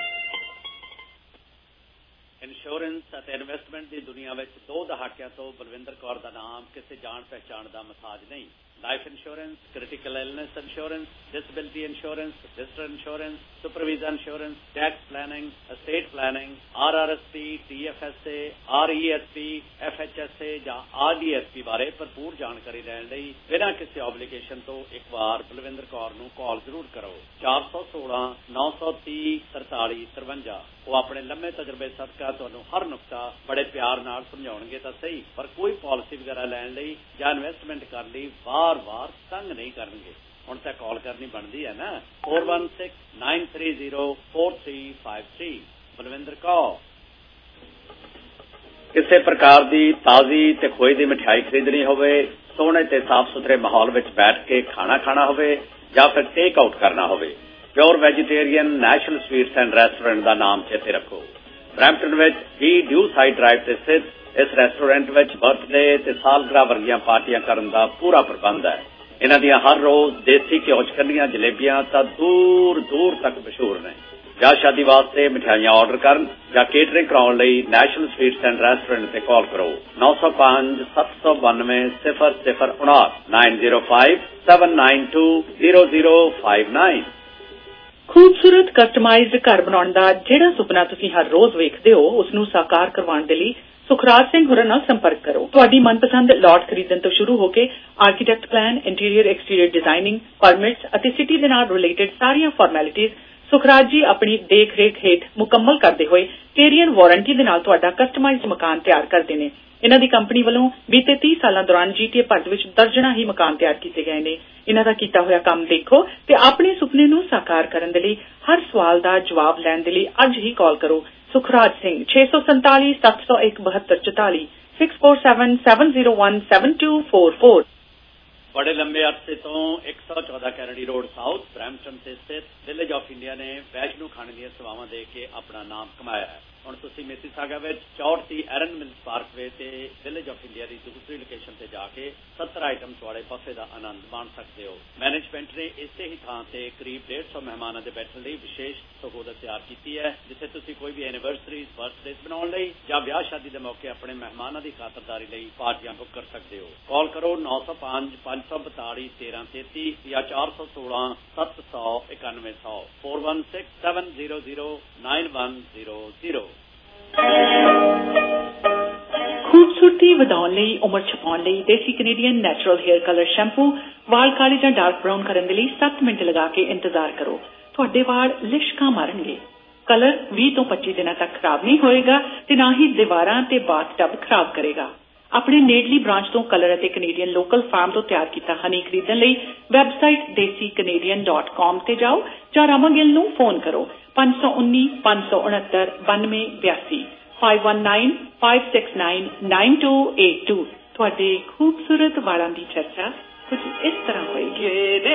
Insurance ਅਤੇ ਇਨਵੈਸਟਮੈਂਟ ਦੀ ਦੁਨੀਆ ਵਿੱਚ ਦੋ ਦਹਾਕਿਆਂ ਤੋਂ ਬਲਵਿੰਦਰ ਕੌਰ ਦਾ ਨਾਮ ਕਿਸੇ ਜਾਣ ਪਹਿਚਾਣ ਦਾ ਮਸਾਜ ਨਹੀਂ। Life insurance, critical illness insurance, disability insurance, visitor insurance, supervision insurance, tax planning, estate planning, R R S P, T F S A, R E S P, F H S A ਜਾਂ R D S P ਬਾਰੇ ਭਰਪੂਰ ਜਾਣਕਾਰੀ ਲੈਣ ਲਈ ਬਿਨਾਂ ਕਿਸੇ obligation ਤੋਂ ਇੱਕ ਵਾਰ ਬਲਵਿੰਦਰ ਕੌਰ ਨੂੰ ਕਾਲ ਜ਼ਰੂਰ ਕਰੋ। ਚਾਰ ਸੌ ਸੋਲਾਂ ਨੌ ਸੌ ਤੀਹ ਤਰਤਾਲੀ ਤਰਵੰਜਾ। ਉਹ ਆਪਣੇ ਲੰਮੇ ਤਜਰਬੇ ਸਦਕਾ ਤੁਹਾਨੂੰ ਹਰ ਨੁਕਤਾ ਬੜੇ ਪਿਆਰ ਨਾਲ ਸਮਝਾਉਣਗੇ ਤਾਂ ਸਹੀ, ਪਰ ਕੋਈ ਪਾਲਿਸੀ ਵਗੈਰਾ ਲੈਣ ਲਈ ਜਾਂ ਇਨਵੈਸਟਮੈਂਟ ਕਰਨ ਲਈ ਵਾਰ-ਵਾਰ ਤੰਗ ਨਹੀਂ ਕਰਨਗੇ। ਹੁਣ ਤਾਂ ਕਾਲ ਕਰਨੀ ਬਣਦੀ ਹੈ ਨਾ। Four one six nine three zero four three five three. Balwinder Kaur. ਕਿਸੇ ਪ੍ਰਕਾਰ ਦੀ ਤਾਜ਼ੀ ਤੇ ਖੋਏ ਦੀ ਮਿਠਾਈ ਖਰੀਦਣੀ ਹੋਵੇ, ਸੋਹਣੇ ਤੇ ਸਾਫ਼ ਸੁਥਰੇ ਮਾਹੌਲ ਵਿੱਚ ਬੈਠ ਕੇ ਖਾਣਾ ਖਾਣਾ ਹੋਵੇ ਜਾਂ ਫਿਰ ਟੇਕ ਆਊਟ ਕਰਨਾ ਹੋਵੇ, pure vegetarian national sweets and restaurant ਦਾ ਨਾਮ ਚੇਤੇ ਰੱਖੋ। ਬਰੈਂਪਟਨ ਵਿੱਚ ਵੀ ਡਿਊ ਸਾਈਡ ਡਰਾਈਵ ਤੇ ਸਥਿਤ ਇਸ ਰੈਸਟੋਰੈਂਟ ਵਿੱਚ ਬਰਥਡੇ ਤੇ ਸਾਲਗਿਰਾ ਵਰਗੀਆਂ ਪਾਰਟੀਆਂ ਕਰਨ ਦਾ ਪੂਰਾ ਪ੍ਰਬੰਧ ਹੈ। ਇਹਨਾਂ ਦੀਆਂ ਹਰ ਰੋਜ਼ ਦੇਸੀ ਘਿਓ ਚ ਕੱਢੀਆਂ ਜਲੇਬੀਆਂ ਤਾਂ ਦੂਰ ਦੂਰ ਤੱਕ ਮਸ਼ਹੂਰ ਨੇ। ਵਿਆਹ ਸ਼ਾਦੀ ਵਾਸਤੇ ਮਠਿਆਈਆਂ ਆਰਡਰ ਕਰਨ ਜਾਂ ਕੇਟਰਿੰਗ ਕਰਾਉਣ ਲਈ ਨੈਸ਼ਨਲ ਸਵੀਟਸ ਐਂਡ ਰੈਸਟੋਰੈਂਟ ਤੇ ਕਾਲ ਕਰੋ ਨੌ ਸੌ ਪੰਜ ਸੱਤ ਸੌ ਬਾਨਵੇਂ ਸਿਫਰ ਸਿਫਰ ਉਨਾਹਠ nine zero five seven nine two zero zero five nine. ਖੂਬਸੂਰਤ ਕਸਟਮਾਈਜ਼ਡ ਘਰ ਬਣਾਉਣ ਦਾ ਜਿਹੜਾ ਸੁਪਨਾ ਤੁਸੀਂ ਹਰ ਰੋਜ਼ ਵੇਖਦੇ ਹੋ ਉਸ ਨੂੰ ਸਾਕਾਰ ਕਰਵਾਉਣ ਦੇ ਲਈ ਸੁਖਰਾਜ ਸਿੰਘ ਹੋਰਾਂ ਨਾਲ ਸੰਪਰਕ ਕਰੋ। ਤੁਹਾਡੀ ਮਨਪਸੰਦ ਲਾਟ ਖਰੀਦਣ ਤੋਂ ਸ਼ੁਰੂ ਹੋ ਕੇ architect plan, interior exterior designing, permits ਅਤੇ ਸਿਟੀ ਦੇ ਨਾਲ ਰਿਲੇਟਡ ਸਾਰੀਆਂ ਫਾਰਮੈਲਿਟੀਜ਼ ਸੁਖਰਾਜ ਜੀ ਆਪਣੀ ਦੇਖ ਰੇਖ ਹੇਠ ਮੁਕੰਮਲ ਕਰਦੇ ਹੋਏ ਟੇਰੀਅਨ ਵਾਰੰਟੀ ਦੇ ਨਾਲ ਤੁਹਾਡਾ ਕਸਟਮਾਈਜ਼ਡ ਮਕਾਨ ਤਿਆਰ ਕਰਦੇ ਨੇ। ਇਹਨਾਂ ਦੀ ਕੰਪਨੀ ਵੱਲੋਂ ਬੀਤੇ ਤੀਹ ਸਾਲਾਂ ਦੌਰਾਨ ਜੀਟੀਏ ਭਾਰਤ ਵਿੱਚ ਦਰਜਨਾਂ ਹੀ ਮਕਾਨ ਤਿਆਰ ਕੀਤੇ ਗਏ ਨੇ। ਇਹਨਾਂ ਦਾ ਕੀਤਾ ਹੋਇਆ ਕੰਮ ਦੇਖੋ ਤੇ ਆਪਣੇ ਸੁਪਨੇ ਨੂੰ ਸਾਕਾਰ ਕਰਨ ਦੇ ਲਈ ਹਰ ਸਵਾਲ ਦਾ ਜਵਾਬ ਲੈਣ ਦੇ ਲਈ ਅੱਜ ਹੀ ਕਾਲ ਕਰੋ ਸੁਖਰਾਜ ਸਿੰਘ ਛੇ ਸੌ ਸੰਤਾਲੀ ਸੱਤ ਸੌ ਇੱਕ ਬਹੱਤਰ ਚੁਤਾਲੀ six four seven seven zero one seven two four four. ਬੜੇ ਲੰਬੇ ਅਰਸੇ ਤੋਂ ਇੱਕ ਸੌ ਚੌਦਾਂ ਕੈਨੇਡੀ ਰੋਡ ਸਾਊਥ ਬਰੈਂਪਟਨ ਤੇ ਸਥਿਤ ਵਿਲੇਜ ਆਫ ਇੰਡੀਆ ਨੇ ਵੈਸ਼ਨੂ ਖਾਣੇ ਦੀਆਂ ਸੇਵਾਵਾਂ ਦੇ ਕੇ ਆਪਣਾ ਨਾਮ ਕਮਾਇਆ ਹੈ। ਹੁਣ ਤੁਸੀਂ ਮਿਸੀਸਾਗਾ ਵਿੱਚ ਚੌਂਤੀ ਐਰਨ ਮਿਲਸ ਪਾਰਕਵੇ ਤੇ ਵਿਲੇਜ ਆਫ ਇੰਡੀਆ ਦੀ ਦੂਸਰੀ ਲੋਕੇਸ਼ਨ ਤੇ ਜਾ ਕੇ ਸੱਤਰ ਆਈਟਮਸ ਵਾਲੇ ਬਫੇ ਦਾ ਆਨੰਦ ਮਾਣ ਸਕਦੇ ਹੋ। ਮੈਨੇਜਮੈਂਟ ਨੇ ਇਸੇ ਹੀ ਥਾਂ ਤੇ ਕਰੀਬ ਡੇਢ ਸੌ ਮਹਿਮਾਨਾਂ ਦੇ ਬੈਠਣ ਲਈ ਵਿਸ਼ੇਸ਼ ਸਹੂਲਤ ਤਿਆਰ ਕੀਤੀ ਹੈ, ਜਿੱਥੇ ਤੁਸੀਂ ਕੋਈ ਵੀ ਐਨੀਵਰਸਰੀ ਬਰਥਡੇ ਬਣਾਉਣ ਲਈ ਜਾਂ ਵਿਆਹ ਸ਼ਾਦੀ ਦੇ ਮੌਕੇ ਆਪਣੇ ਮਹਿਮਾਨਾਂ ਦੀ ਖਾਤਰਦਾਰੀ ਲਈ ਪਾਰਟੀਆਂ ਬੁੱਕ ਕਰ ਸਕਦੇ ਹੋ। ਕਾਲ ਕਰੋ ਨੌ ਸੌ ਪੰਜ ਪੰਜ ਸੌ ਬਤਾਲੀ ਤੇਰਾਂ ਤੇਤੀ ਜਾਂ ਚਾਰ ਸੌ ਸੋਲਾਂ ਸੱਤ ਸੌ ਇਕਾਨਵੇਂ ਸੌ four one six seven zero zero nine one zero zero. ਖੂਬਸੂਰਤੀ ਵਧਾਉਣ ਲਈ, ਉਮਰ ਛਪਾਉਣ ਲਈ desi Canadian natural hair colour shampoo ਵਾਲ ਕਾਲੇ ਜਾਂ ਡਾਰਕ ਬਰਾਊਨ ਕਰਨ ਦੇ ਲਈ ਸੱਤ ਮਿੰਟ ਲਗਾ ਕੇ ਇੰਤਜ਼ਾਰ ਕਰੋ। ਤੁਹਾਡੇ ਵਾਲ ਲਿਸ਼ਕਾਂ ਮਾਰਨਗੇ। ਕਲਰ ਵੀਹ ਤੋਂ ਪੱਚੀ ਦਿਨਾਂ ਤੱਕ ਖਰਾਬ ਨਹੀਂ ਹੋਏਗਾ ਤੇ ਨਾ ਹੀ ਦੀਵਾਰਾਂ ਤੇ ਬਾਥਟਬ ਖਰਾਬ ਕਰੇਗਾ। ਆਪਣੇ ਨੇੜਲੀ ਬ੍ਰਾਂਚ ਤੋਂ ਕਲਰ ਅਤੇ ਕੈਨੇਡੀਅਨ ਲੋਕਲ ਫਾਰਮ ਤੋਂ ਤਿਆਰ ਕੀਤਾ ਹਨੀ ਖਰੀਦਣ ਲਈ ਵੈਬਸਾਈਟ ਦੇਸੀ ਕੈਨੇਡੀਅਨ ਡਾਟ ਕਾਮ ਤੇ ਜਾਓ ਜਾਂ ਰਾਮਾ ਗਿੱਲ ਨੂੰ ਫੋਨ ਕਰੋ ਪੰਜ ਸੌ ਉੱਨੀ ਪੰਜ ਸੌ ਉਨੱਤਰ ਬਾਨਵੇਂ ਬਿਆਸੀ five one nine five six nine nine two eight two. ਤੁਹਾਡੇ ਖੂਬਸੂਰਤ ਵਾਲਾਂ ਦੀ ਚਰਚਾ ਕੁਝ ਇਸ ਤਰ੍ਹਾਂ ਹੋਏਗੀ।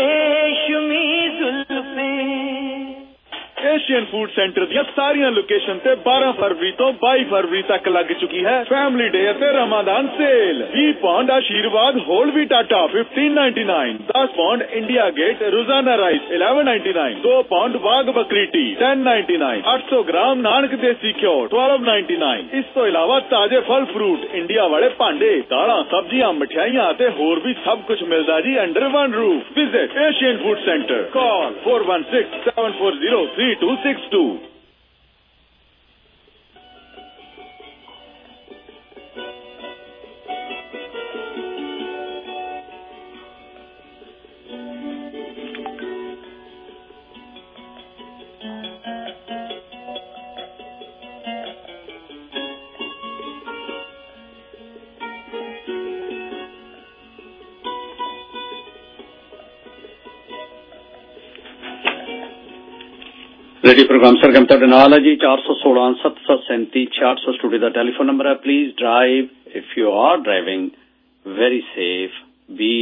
ਏਸ਼ੀਅਨ ਫੂਡ ਸੈਂਟਰ ਦੀਆਂ ਸਾਰੀਆਂ ਲੋਕੇਸ਼ਨ ਤੇ ਬਾਰਾਂ ਫਰਵਰੀ ਤੋਂ ਬਾਈ ਫਰਵਰੀ ਤੱਕ ਲੱਗ ਚੁੱਕੀ ਹੈ ਫੈਮਿਲੀ ਡੇ ਅਤੇ ਰਮਾਦਾਨ ਸੇਲ। ਵੀਹ pound Aashirvaad whole wheat atta fifteen ninety nine, ਦਸ pound India Gate Rozana rice eleven ninety nine, ਦੋ pound Bagh Bakri tea ten ninety nine, ਅੱਠ ਸੌ ਗ੍ਰਾਮ ਨਾਨਕ ਦੇਸੀ ਘਿਓ ਟਵੈਲਵ ਨਾਈਨਟੀ ਨਾਈਨ। ਇਸ ਤੋਂ ਇਲਾਵਾ ਤਾਜ਼ੇ ਫਲ ਫਰੂਟ, ਇੰਡੀਆ ਵਾਲੇ ਭਾਂਡੇ, ਦਾਲਾਂ, ਸਬਜ਼ੀਆਂ, ਮਠਿਆਈਆਂ ਅਤੇ ਹੋਰ ਵੀ ਸਭ ਕੁਝ ਮਿਲਦਾ ਜੀ under one roof. Visit Asian food centre, call four one six seven four zero three two six two। Radio program Sargam ਤੁਹਾਡੇ ਨਾਲ ਹੈ ਜੀ। ਚਾਰ ਸੌ ਸੋਲਾਂ ਸੱਤ ਸੌ ਸੈਂਤੀ ਛਿਆਹਠ ਸੌ ਸਟੂਡੀਓ ਦਾ ਟੈਲੀਫੋਨ ਨੰਬਰ ਹੈ। Please drive if you are driving very safe, be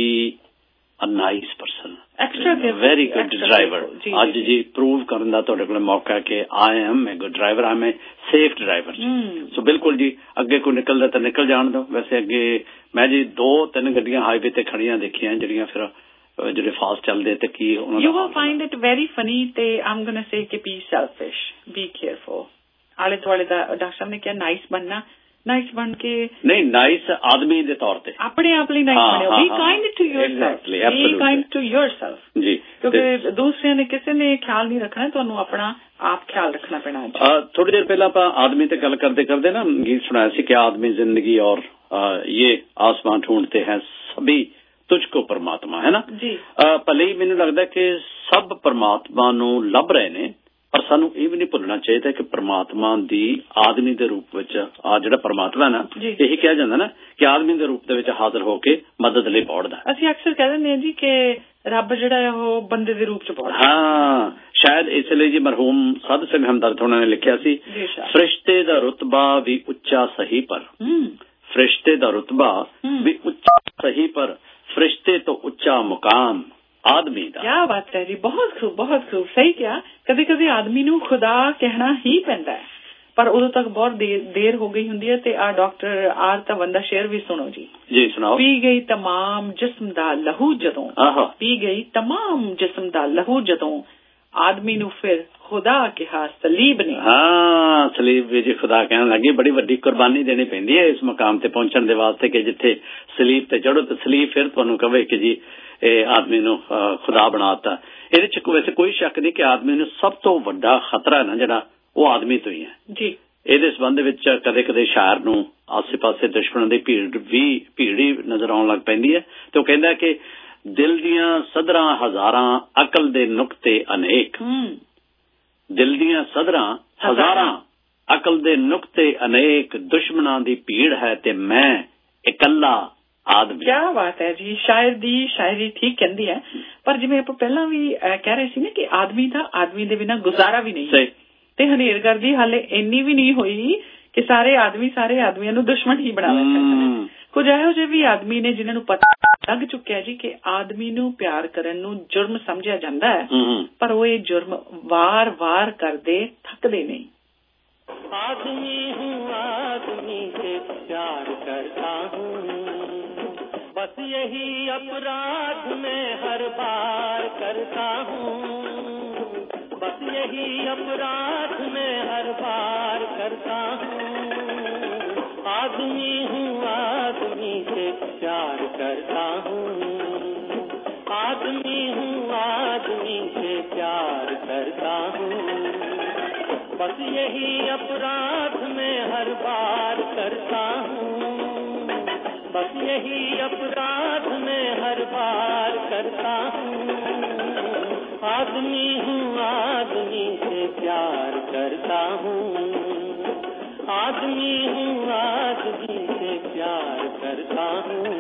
a nice person, extra very good driver. ਅੱਜ ਜੀ ਪ੍ਰੂਵ ਕਰਨ ਦਾ ਤੁਹਾਡੇ ਕੋਲ ਮੌਕਾ ਕਿ I am a good driver, I am a safe driver. So ਬਿਲਕੁਲ ਜੀ, ਅੱਗੇ ਕੋਈ ਨਿਕਲਦਾ ਤਾਂ ਨਿਕਲ ਜਾਣ ਦਿਓ। ਵੈਸੇ ਅੱਗੇ ਮੈਂ ਜੀ ਦੋ ਤਿੰਨ ਗੱਡੀਆਂ ਹਾਈਵੇ ਤੇ ਖੜੀਆਂ ਦੇਖੀਆਂ ਜਿਹੜੀਆਂ ਫਿਰ ਜਿਹੜੇ ਫਾਸਟ ਚੱਲਦੇ ਤੇ ਕੀ ਉਹਨਾਂ you will find it very funny ਤੇ ਆਮ ਗੋਨਾ ਸੇ ਕਿ ਬੀ ਸੈਲਫਿਸ਼, ਬੀ ਕੇਅਰਫੁਲ। ਆਲੇ ਦੁਆਲੇ ਦਾ ਡਾਕਟਰ ਸਾਹਿਬ ਨੇ ਕਿਹਾ ਨਾਈਸ ਬਣਨਾ, ਨਾਈਸ ਬਣ ਕੇ ਨਹੀਂ, ਨਾਈਸ ਆਦਮੀ ਦੇ ਤੌਰ ਤੇ ਆਪਣੇ ਆਪ ਲਈ ਨਾਈਸ ਬਣਿਓ। Be kind to yourself, be kind to yourself ਜੀ, ਕਿਉਂਕਿ ਦੂਸਰਿਆਂ ਨੇ ਕਿਸੇ ਨੇ ਖਿਆਲ ਨਹੀਂ ਰੱਖਣਾ, ਤੁਹਾਨੂੰ ਆਪਣਾ ਆਪ ਖਿਆਲ ਰੱਖਣਾ ਪੈਣਾ। ਥੋੜੀ ਦੇਰ ਪਹਿਲਾਂ ਆਪਾਂ ਆਦਮੀ ਤੇ ਗੱਲ ਕਰਦੇ ਕਰਦੇ ਨਾ ਗੀਤ ਸੁਣਾਇਆ ਸੀ ਕਿ ਆਦਮੀ ਜ਼ਿੰਦਗੀ ਔਰ ਇਹ ਆਸਮਾਨ ਢੂੰढते हैं सभी तुझको परमात्मा, है ना जी। भले ही मैनू लगता कि सब परमात्मा नू लभ रहे ने, पर सानू ये भी नहीं भुलना चाहिए कि परमात्मा दी आदमी दे रूप विच आ जिहड़ा परमात्मा ना, यही कहा जाता ना कि आदमी दे रूप दे विच हाजिर होके मदद लई पहुंचदा। असीं अक्सर कह दिंदे जी कि रब जिहड़ा है वो बंदे दे रूप च पहुंचदा। हाँ, शायद इसलिए जी मरहूम साधु सिंह हमदर्द होना ने लिखिया सी, फरिश्ते दा रुतबा भी उच्चा सही पर, फरिश्ते दा रुतबा भी उच्चा सही पर, फरिश्ते तो उच्चा मुकाम आदमी दा। क्या बात है जी, बहुत खूब बहुत खूब, सही क्या। कभी कभी आदमी नू खुदा कहना ही पैंदा है, ਪਰ ਉਦੋਂ ਤੱਕ ਬਹੁਤ ਦੇਰ ਹੋ ਗਈ ਹੁੰਦੀ ਹੈ। ਤੇ ਆ ਡਾਕਟਰ ਆਰ ਧਵਨ ਦਾ ਸ਼ੇਰ ਵੀ ਸੁਣੋ ਜੀ। ਜੀ ਸੁਣਾਓ। ਪੀ ਗਈ ਤਮਾਮ ਜਿਸਮ ਦਾ ਲਹੂ ਜਦੋਂ, ਪੀ ਗਈ ਤਮਾਮ ਜਿਸਮ ਦਾ ਲਹੂ ਜਦੋਂ, ਆਦਮੀ ਨੂੰ ਫਿਰ ਖੁਦਾ ਕਿਹਾ ਸਲੀਬ ਨੇ। ਹਾਂ, ਸਲੀਬ ਵੀ ਜੀ ਖੁਦਾ ਕਹਿਣ ਲੱਗੇ। ਬੜੀ ਵੱਡੀ ਕੁਰਬਾਨੀ ਦੇਣੀ ਪੈਂਦੀ ਹੈ ਇਸ ਮੁਕਾਮ ਤੇ ਪਹੁੰਚਣ ਦੇ ਵਾਸਤੇ ਕਿ ਜਿੱਥੇ ਸਲੀਬ ਤੇ ਚੜੋ ਤੇ ਸਲੀਬ ਫਿਰ ਤੁਹਾਨੂੰ ਕਵੇ ਕਿ ਜੀ ਇਹ ਆਦਮੀ ਨੂੰ ਖੁਦਾ ਬਣਾਤਾ। ਇਹਦੇ ਚ ਵੈਸੇ ਕੋਈ ਸ਼ੱਕ ਨਹੀਂ ਕਿ ਆਦਮੀ ਨੂੰ ਸਭ ਤੋਂ ਵੱਡਾ ਖਤਰਾ ਨਾ ਜਿਹੜਾ ਉਹ ਆਦਮੀ ਤੋਂ ਹੀ ਹੈ ਜੀ। ਇਹਦੇ ਸੰਬੰਧ ਵਿੱਚ ਕਦੇ ਕਦੇ ਸ਼ਾਇਰ ਨੂੰ ਆਸੇ ਪਾਸੇ ਦੁਸ਼ਮਣਾਂ ਦੀ ਭੀੜ ਵੀ ਭੀੜ ਹੀ ਨਜ਼ਰ ਆਉਣ ਲੱਗ ਪੈਂਦੀ ਹੈ ਤੇ ਉਹ ਕਹਿੰਦਾ ਕਿ ਦਿਲ ਦੀਆਂ ਸਦਰਾਂ ਹਜ਼ਾਰਾਂ, ਅਕਲ ਦੇ ਨੁਕਤੇ ਅਨੇਕ। ਦਿਲ ਦੀਆਂ ਸਦਰਾਂ ਹਜ਼ਾਰਾਂ, ਅਕਲ ਦੇ ਨੁਕਤੇ ਅਨੇਕ, ਦੁਸ਼ਮਣਾਂ ਦੀ ਭੀੜ ਹੈ ਤੇ ਮੈਂ ਇਕੱਲਾ ਆਦਮੀ। ਕਿਆ ਬਾਤ ਹੈ ਜੀ। ਸ਼ਾਇਰ ਦੀ ਸ਼ਾਇਰੀ ਠੀਕ ਕਹਿੰਦੀ ਹੈ, ਪਰ ਜਿਵੇਂ ਆਪਾਂ ਪਹਿਲਾਂ ਵੀ ਕਹਿ ਰਹੇ ਸੀ ਨਾ ਕਿ ਆਦਮੀ ਦਾ ਆਦਮੀ ਦੇ ਬਿਨਾਂ ਗੁਜ਼ਾਰਾ ਵੀ ਨਹੀਂ, ਤੇ ਹਨੇਰਗਰਦੀ ਹਾਲੇ ਇੰਨੀ ਵੀ ਨਹੀਂ ਹੋਈ ਕਿ ਸਾਰੇ ਆਦਮੀ ਸਾਰੇ ਆਦਮੀਆਂ ਨੂੰ ਦੁਸ਼ਮਣ ਹੀ ਬਣਾ ਲੈਂਦੇ। ਕੁਝ ਇਹੋ ਜਿਹੇ ਵੀ ਆਦਮੀ ਨੇ ਜਿਨ੍ਹਾਂ ਨੂੰ ਪਤਾ ਲੱਗ ਚੁੱਕਿਆ ਜੀ ਕਿ ਆਦਮੀ ਨੂੰ ਪਿਆਰ ਕਰਨ ਨੂੰ ਜੁਰਮ ਸਮਝਿਆ ਜਾਂਦਾ ਹੈ, ਪਰ ਉਹ ਇਹ ਜੁਰਮ ਵਾਰ-ਵਾਰ ਕਰਦੇ ਥੱਕਦੇ ਨਹੀਂ। आदमी हूँ आदमी से प्यार करता हूँ, बस यही अपराध मैं हर बार करता हूँ, बस यही अपराध मैं हर बार करता हूँ। आदमी हूँ आदमी से प्यार करता हूँ, आदमी हूँ आदमी से प्यार करता हूँ, बस यही अपराध मैं हर बार करता हूँ, बस यही अपराध मैं हर बार करता हूँ। आदमी हूँ आदमी से प्यार करता हूँ, आदमी हूँ आदमी से प्यार करता हूँ।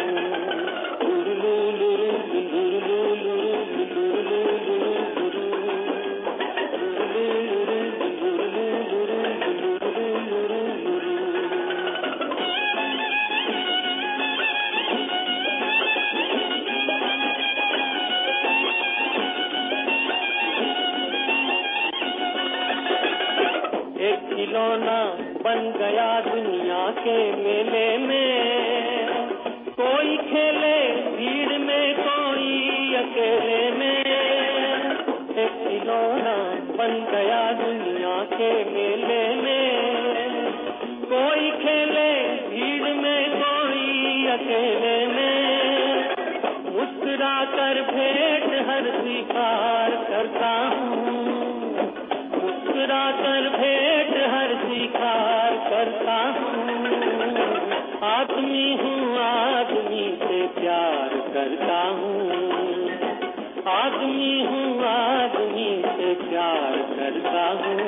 एक खिलौना बन गया दुनिया के मेले में, कोई खेले भीड़ में कोई अकेले में। एक खिलौना बन गया दुनिया के मेले में, कोई खेले भीड़ में कोई अकेले में। मुस्कुरा कर भेंट हर स्वीकार करता हूँ, मुस्कुरा कर भेंट हर स्वीकार करता हूँ। आदमी हूँ आदमी से प्यार करता हूँ, आदमी हूँ आदमी से प्यार करता हूँ।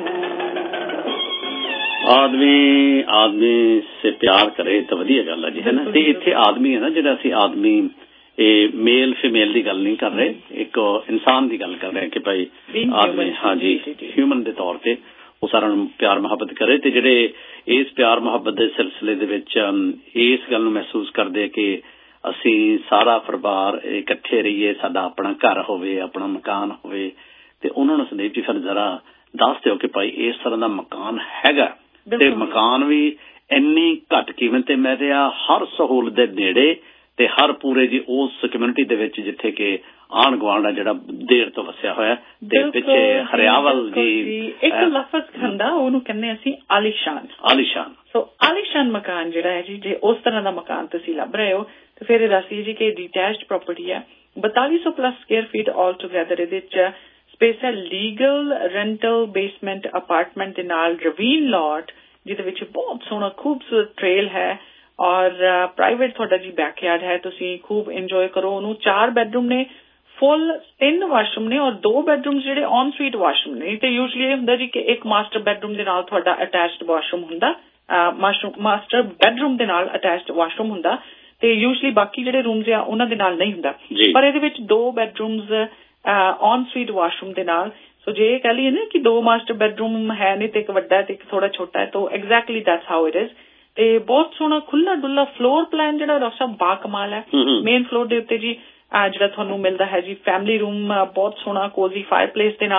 आदमी आदमी से प्यार करे तो वधिया गल है जी, है ना। ते इत्थे आदमी है ना जिहड़ा असीं आदमी ਇਹ ਮੇਲ ਫੀਮੇਲ ਦੀ ਗੱਲ ਨਹੀਂ ਕਰ ਰਹੇ, ਇੱਕ ਇਨਸਾਨ ਦੀ ਗੱਲ ਕਰ ਰਹੇ ਕਿ ਭਾਈ ਆਦਮੀ ਹਾਂਜੀ ਹਿਊਮਨ ਦੇ ਤੌਰ ਤੇ ਉਹ ਸਾਰਿਆਂ ਨੂੰ ਪਿਆਰ ਮੁਹੱਬਤ ਕਰੇ ਤੇ ਜਿਹੜੇ ਇਸ ਪਿਆਰ ਮੁਹੱਬਤ ਦੇ ਸਿਲਸਿਲੇ ਦੇ ਵਿੱਚ ਇਸ ਗੱਲ ਨੂੰ ਮਹਿਸੂਸ ਕਰਦੇ ਕਿ ਅਸੀਂ ਸਾਰਾ ਪਰਿਵਾਰ ਇਕੱਠੇ ਰਹੀਏ, ਸਾਡਾ ਆਪਣਾ ਘਰ ਹੋਵੇ, ਆਪਣਾ ਮਕਾਨ ਹੋਵੇ, ਤੇ ਉਹਨਾਂ ਨੂੰ ਸੰਦੀਪ ਜੀ ਫਿਰ ਜ਼ਰਾ ਦੱਸ ਦਿਓ ਕਿ ਭਾਈ ਇਸ ਤਰ੍ਹਾਂ ਦਾ ਮਕਾਨ ਹੈਗਾ ਤੇ ਮਕਾਨ ਵੀ ਇੰਨੀ ਘੱਟ ਕੀਮਤ ਤੇ ਮੈਂ ਤੇ ਆ ਹਰ ਸਹੂਲਤ ਦੇ ਨੇੜੇ ਤੇ ਹਰ ਪੂਰੇ ਜੀ ਉਸ ਕਮਿਊਨਿਟੀ ਦੇ ਵਿੱਚ ਜਿੱਥੇ ਕਿ ਆਂਢ ਗੁਆਂਢ ਜਿਹੜਾ ਦੇਰ ਤੋਂ ਵਸਿਆ ਹੋਇਆ ਤੇ ਪਿੱਛੇ ਹਰਿਆਵਲ ਜੀ ਇੱਕ ਲਫ਼ਜ਼ ਖੰਦਾ ਉਹਨੂੰ ਕਹਿੰਦੇ ਅਸੀਂ ਆਲੀਸ਼ਾਨ। ਆਲੀਸ਼ਾਨ ਸੋ ਆਲੀਸ਼ਾਨ ਮਕਾਨ ਜਿਹੜਾ ਹੈ ਜੀ, ਜੇ ਉਸ ਤਰ੍ਹਾਂ ਦਾ ਮਕਾਨ ਤੁਸੀਂ ਲੱਭ ਰਹੇ ਹੋ ਤੇ ਫਿਰ ਇਹ ਦੱਸੀਏ ਜੀ ਕਿ ਡਿਟੈਚਡ ਪ੍ਰਾਪਰਟੀ ਹੈ, ਬਤਾਲੀ ਸੌ plus square feet all together. ਇਹਦੇ ਚ ਸਪੇਸ ਹੈ ਲੀਗਲ ਰੈਂਟਲ ਬੇਸਮੈਂਟ ਅਪਾਰਟਮੈਂਟ ਦੇ ਨਾਲ ਰਵੀਨ ਲਾਟ ਜਿਹਦੇ ਵਿੱਚ ਬਹੁਤ ਸੋਹਣਾ ਖੂਬਸੂਰਤ ਟ੍ਰੇਲ ਹੈ ਔਰ ਪ੍ਰਾਈਵੇਟ ਤੁਹਾਡਾ ਜੀ ਬੈਕਯਾਰਡ ਹੈ, ਤੁਸੀਂ ਖੂਬ ਇੰਜੋਏ ਕਰੋ ਉਹਨੂੰ। ਚਾਰ ਬੈਡਰੂਮ ਨੇ, ਫੁੱਲ ਤਿੰਨ ਵਾਸ਼ਰੂਮ ਨੇ ਔਰ ਦੋ ਬੈਡਰੂਮ ਜਿਹੜੇ ਔਨ ਸਵੀਟ ਵਾਸ਼ਰੂਮ ਨੇ। ਤੇ ਯੂਜਲੀ ਇਹ ਹੁੰਦਾ ਜੀ ਕਿ ਇੱਕ ਮਾਸਟਰ ਬੈਡਰੂਮ ਦੇ ਨਾਲ ਤੁਹਾਡਾ ਅਟੈਚਡ ਵਾਸ਼ਰੂਮ ਹੁੰਦਾ, ਮਾਸਟਰ ਬੈਡਰੂਮ ਦੇ ਨਾਲ ਅਟੈਚਡ ਵਾਸ਼ਰੂਮ ਹੁੰਦਾ ਤੇ ਯੂਜਲੀ ਬਾਕੀ ਜਿਹੜੇ ਰੂਮਸ ਆ ਉਹਨਾਂ ਦੇ ਨਾਲ ਨਹੀਂ ਹੁੰਦਾ, ਪਰ ਇਹਦੇ ਵਿੱਚ ਦੋ ਬੈਡਰੂਮਸ ਔਨ ਸਵੀਟ ਵਾਸ਼ਰੂਮ ਦੇ ਨਾਲ। ਸੋ ਜੇ ਕਹਿ ਲਈਏ ਨਾ ਕਿ ਦੋ ਮਾਸਟਰ ਬੈਡਰੂਮ ਹੈ ਨਹੀਂ ਤੇ ਇੱਕ ਵੱਡਾ ਤੇ ਇੱਕ ਥੋੜਾ ਛੋਟਾ ਹੈ, ਤਾਂ exactly that's how it is. ਤੇ ਬਹੁਤ ਸੋਹਣਾ ਖੁੱਲਾ ਡੁੱਲਾ ਫਲੋਰ ਪਲਾਨ ਜਿਹੜਾ ਡਾਕਟਰ ਸਾਹਿਬ ਬਾ ਕਮਾਲ ਹੈ। ਮੇਨ ਫਲੋਰ ਦੇ ਉੱਤੇ ਜੀ ਜਿਹੜਾ ਤੁਹਾਨੂੰ ਮਿਲਦਾ ਹੈ ਜੀ ਫੈਮਿਲੀ ਰੂਮ, ਬਹੁਤ ਸੋਹਣਾ ਕੋਜ਼ੀ ਫਾਇਰ ਪਲੇਸ ਦੇ ਨਾਲ